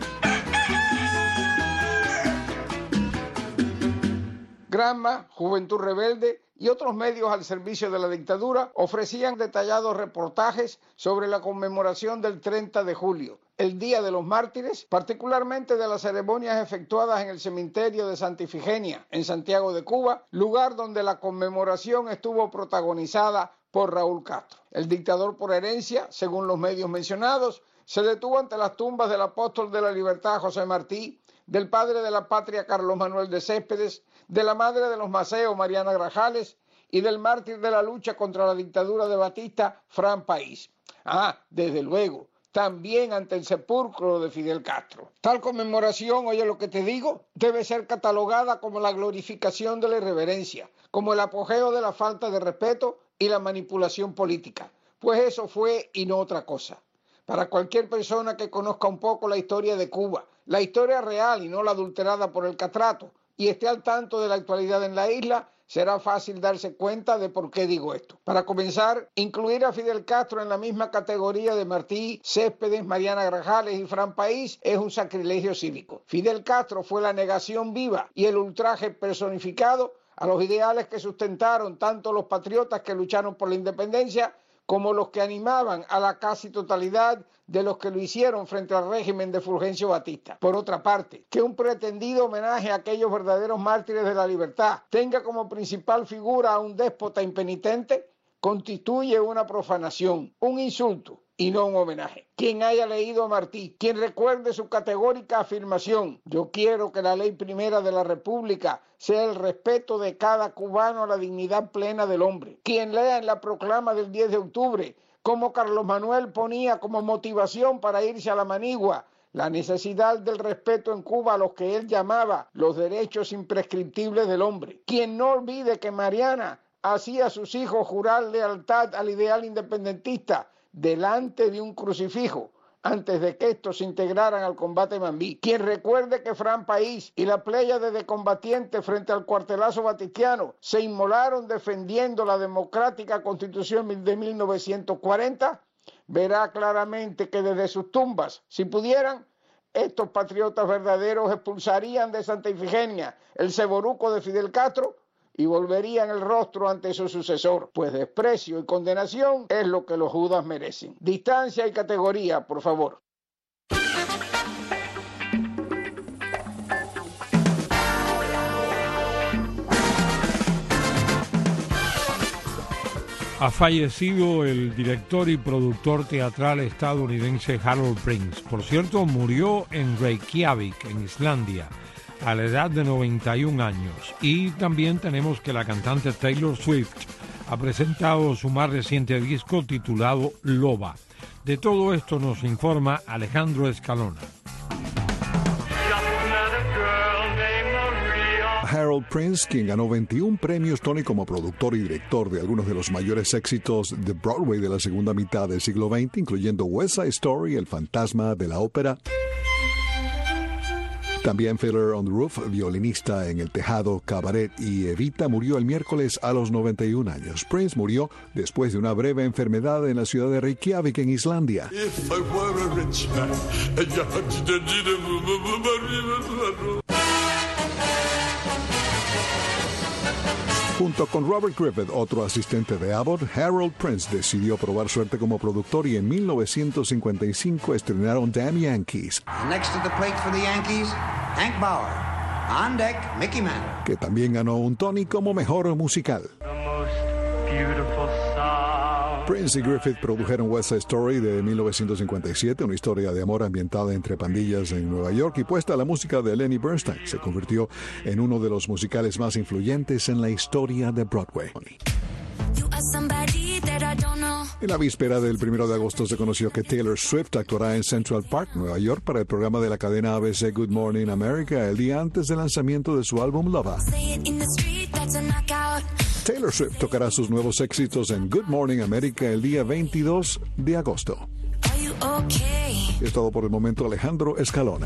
Granma, Juventud Rebelde y otros medios al servicio de la dictadura ofrecían detallados reportajes sobre la conmemoración del 30 de julio, el Día de los Mártires, particularmente de las ceremonias efectuadas en el cementerio de Santa Ifigenia, en Santiago de Cuba, lugar donde la conmemoración estuvo protagonizada por Raúl Castro. El dictador por herencia, según los medios mencionados, se detuvo ante las tumbas del apóstol de la libertad José Martí, del padre de la patria Carlos Manuel de Céspedes, de la madre de los Maceos Mariana Grajales y del mártir de la lucha contra la dictadura de Batista Fran País. Desde luego, también ante el sepulcro de Fidel Castro. Tal conmemoración, oye lo que te digo, debe ser catalogada como la glorificación de la irreverencia, como el apogeo de la falta de respeto y la manipulación política, pues eso fue y no otra cosa. Para cualquier persona que conozca un poco la historia de Cuba, la historia real y no la adulterada por el catrato, y esté al tanto de la actualidad en la isla, será fácil darse cuenta de por qué digo esto. Para comenzar, incluir a Fidel Castro en la misma categoría de Martí, Céspedes, Mariana Grajales y Fran País es un sacrilegio cívico. Fidel Castro fue la negación viva y el ultraje personificado a los ideales que sustentaron tanto los patriotas que lucharon por la independencia como los que animaban a la casi totalidad de los que lo hicieron frente al régimen de Fulgencio Batista. Por otra parte, que un pretendido homenaje a aquellos verdaderos mártires de la libertad tenga como principal figura a un déspota impenitente constituye una profanación, un insulto y no un homenaje. Quien haya leído a Martí, quien recuerde su categórica afirmación: yo quiero que la ley primera de la República sea el respeto de cada cubano a la dignidad plena del hombre. Quien lea en la proclama del 10 de octubre cómo Carlos Manuel ponía como motivación para irse a la manigua la necesidad del respeto en Cuba a los que él llamaba los derechos imprescriptibles del hombre. Quien no olvide que Mariana hacía a sus hijos jurar lealtad al ideal independentista delante de un crucifijo antes de que estos se integraran al combate mambí. Quien recuerde que Fran País y la pléyade de combatientes frente al cuartelazo batistiano se inmolaron defendiendo la democrática Constitución de 1940, verá claramente que desde sus tumbas, si pudieran, estos patriotas verdaderos expulsarían de Santa Ifigenia el ceboruco de Fidel Castro y volverían el rostro ante su sucesor, pues desprecio y condenación es lo que los judas merecen. Distancia y categoría, por favor. Ha fallecido el director y productor teatral estadounidense Harold Prince. Por cierto, murió en Reykjavik, en Islandia, a la edad de 91 años. Y también tenemos que la cantante Taylor Swift ha presentado su más reciente disco titulado Loba. De todo esto nos informa Alejandro Escalona. Harold Prince, quien ganó 21 premios Tony como productor y director de algunos de los mayores éxitos de Broadway de la segunda mitad del siglo XX, incluyendo West Side Story, El fantasma de la ópera. También Fiddler on the Roof, violinista en El tejado, Cabaret y Evita, murió el miércoles a los 91 años. Prince murió después de una breve enfermedad en la ciudad de Reykjavik, en Islandia. Junto con Robert Griffith, otro asistente de Abbott, Harold Prince decidió probar suerte como productor y en 1955 estrenaron Damn Yankees. Next to the plate for the Yankees, Hank Bauer. On deck, Mickey Mantle. Que también ganó un Tony como mejor musical. Prince y Griffith produjeron West Side Story de 1957, una historia de amor ambientada entre pandillas en Nueva York y puesta a la música de Lenny Bernstein. Se convirtió en uno de los musicales más influyentes en la historia de Broadway. En la víspera del 1 de agosto se conoció que Taylor Swift actuará en Central Park, Nueva York, para el programa de la cadena ABC Good Morning America, el día antes del lanzamiento de su álbum Loba. Taylor Swift tocará sus nuevos éxitos en Good Morning America el día 22 de agosto. Es todo por el momento. Alejandro Escalona.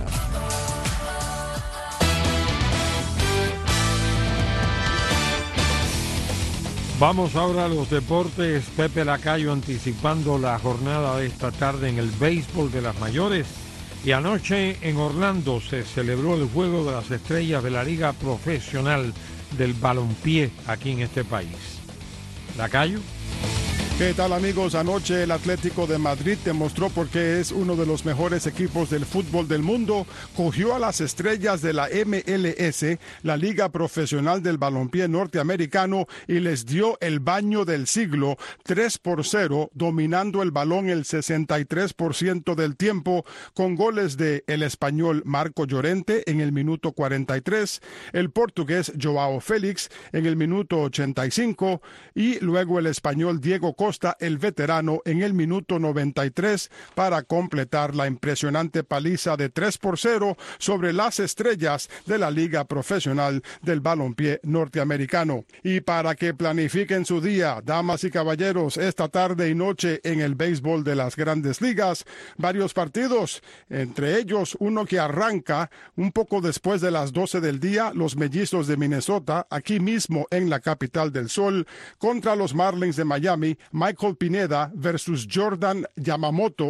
Vamos ahora a los deportes. Pepe Lacayo anticipando la jornada de esta tarde en el béisbol de las mayores. Y anoche en Orlando se celebró el Juego de las Estrellas de la Liga Profesional del Balompié aquí en este país. Lacayo. ¿Qué tal, amigos? Anoche el Atlético de Madrid demostró por qué es uno de los mejores equipos del fútbol del mundo. Cogió a las estrellas de la MLS, la Liga Profesional del Balompié Norteamericano, y les dio el baño del siglo, 3-0, dominando el balón el 63% del tiempo, con goles de el español Marco Llorente en el minuto 43, el portugués Joao Félix en el minuto 85 y luego el español Diego Costa, el veterano, en el minuto 93 para completar la impresionante paliza de 3-0 sobre las estrellas de la Liga Profesional del Balompié Norteamericano. Y para que planifiquen su día, damas y caballeros, esta tarde y noche en el béisbol de las Grandes Ligas, varios partidos, entre ellos uno que arranca un poco después de las 12 del día, los Mellizos de Minnesota, aquí mismo en la capital del sol, contra los Marlins de Miami, Michael Pineda versus Jordan Yamamoto.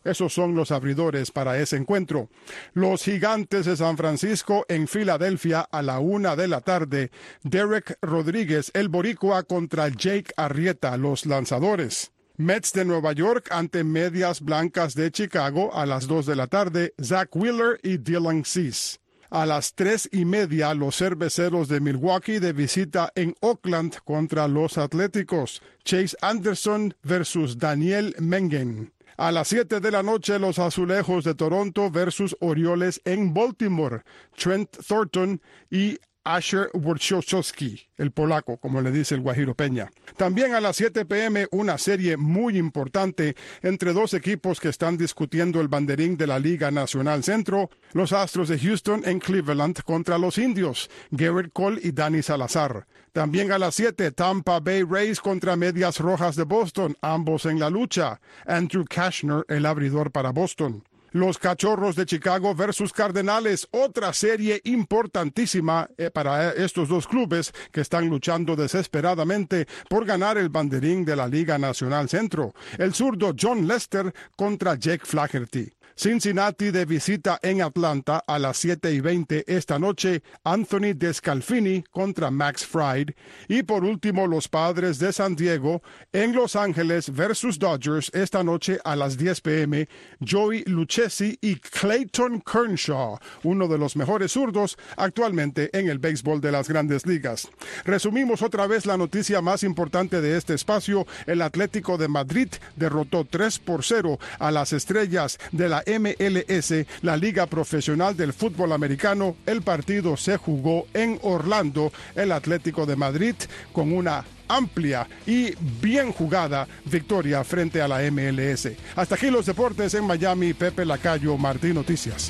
Esos son los abridores para ese encuentro. Los Gigantes de San Francisco en Filadelfia a la 1 de la tarde. Derek Rodríguez, el boricua, contra Jake Arrieta, los lanzadores. Mets de Nueva York ante Medias Blancas de Chicago a las 2 de la tarde. Zach Wheeler y Dylan Cease. A las 3:30, los Cerveceros de Milwaukee de visita en Oakland contra los Atléticos. Chase Anderson versus Daniel Mengen. A las 7 de la noche, los Azulejos de Toronto versus Orioles en Baltimore. Trent Thornton y Asher Wojciechowski, el polaco, como le dice el Guajiro Peña. También a las 7 p.m. una serie muy importante entre dos equipos que están discutiendo el banderín de la Liga Nacional Centro, los Astros de Houston en Cleveland contra los Indios, Garrett Cole y Danny Salazar. También a las 7, Tampa Bay Rays contra Medias Rojas de Boston, ambos en la lucha. Andrew Cashner, el abridor para Boston. Los Cachorros de Chicago versus Cardenales, otra serie importantísima para estos dos clubes que están luchando desesperadamente por ganar el banderín de la Liga Nacional Centro. El zurdo John Lester contra Jake Flaherty. Cincinnati de visita en Atlanta a las 7:20 esta noche, Anthony Descalfini contra Max Fried. Y por último, los Padres de San Diego en Los Ángeles versus Dodgers esta noche a las 10 p.m. Joey Lucchesi y Clayton Kershaw, uno de los mejores zurdos actualmente en el béisbol de las Grandes Ligas. Resumimos otra vez la noticia más importante de este espacio. El Atlético de Madrid derrotó 3-0 a las Estrellas de la MLS, la Liga Profesional del Fútbol Americano. El partido se jugó en Orlando. El Atlético de Madrid con una amplia y bien jugada victoria frente a la MLS. Hasta aquí los deportes en Miami. Pepe Lacayo, Martín Noticias.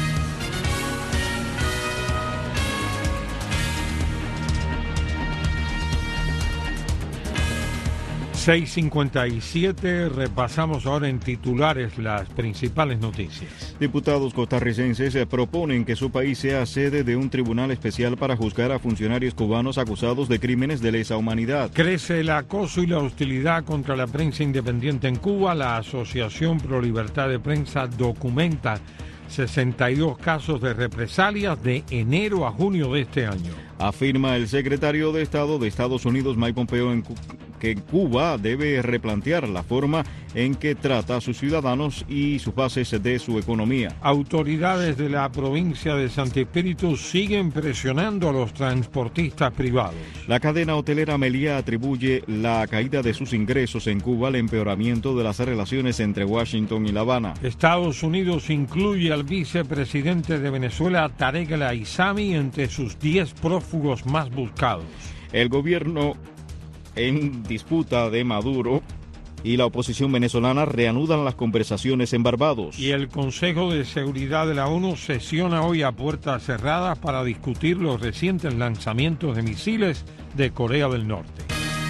...6:57, repasamos ahora en titulares las principales noticias. Diputados costarricenses proponen que su país sea sede de un tribunal especial para juzgar a funcionarios cubanos acusados de crímenes de lesa humanidad. Crece el acoso y la hostilidad contra la prensa independiente en Cuba. La Asociación Pro Libertad de Prensa documenta 62 casos de represalias de enero a junio de este año. Afirma el secretario de Estado de Estados Unidos, Mike Pompeo, que Cuba debe replantear la forma en que trata a sus ciudadanos y sus bases de su economía. Autoridades de la provincia de Santo Espíritu siguen presionando a los transportistas privados. La cadena hotelera Meliá atribuye la caída de sus ingresos en Cuba al empeoramiento de las relaciones entre Washington y La Habana. Estados Unidos incluye al vicepresidente de Venezuela, Tarek El Aissami, entre sus 10 prófugos más buscados. El gobierno en disputa de Maduro y la oposición venezolana reanudan las conversaciones en Barbados. Y el Consejo de Seguridad de la ONU sesiona hoy a puertas cerradas para discutir los recientes lanzamientos de misiles de Corea del Norte.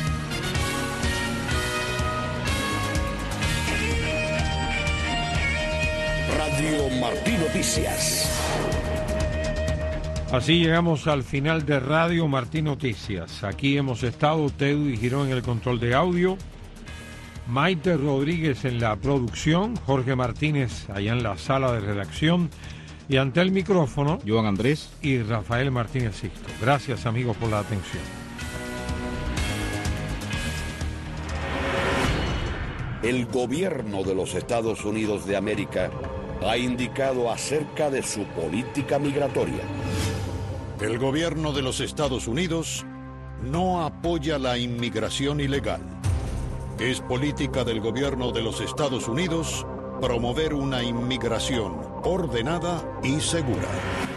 Radio Martí Noticias. Así llegamos al final de Radio Martí Noticias. Aquí hemos estado Teddy Girón en el control de audio, Maite Rodríguez en la producción, Jorge Martínez allá en la sala de redacción y ante el micrófono, Joan Andrés y Rafael Martínez Sisto. Gracias amigos por la atención. El gobierno de los Estados Unidos de América ha indicado acerca de su política migratoria. El gobierno de los Estados Unidos no apoya la inmigración ilegal. Es política del gobierno de los Estados Unidos promover una inmigración ordenada y segura.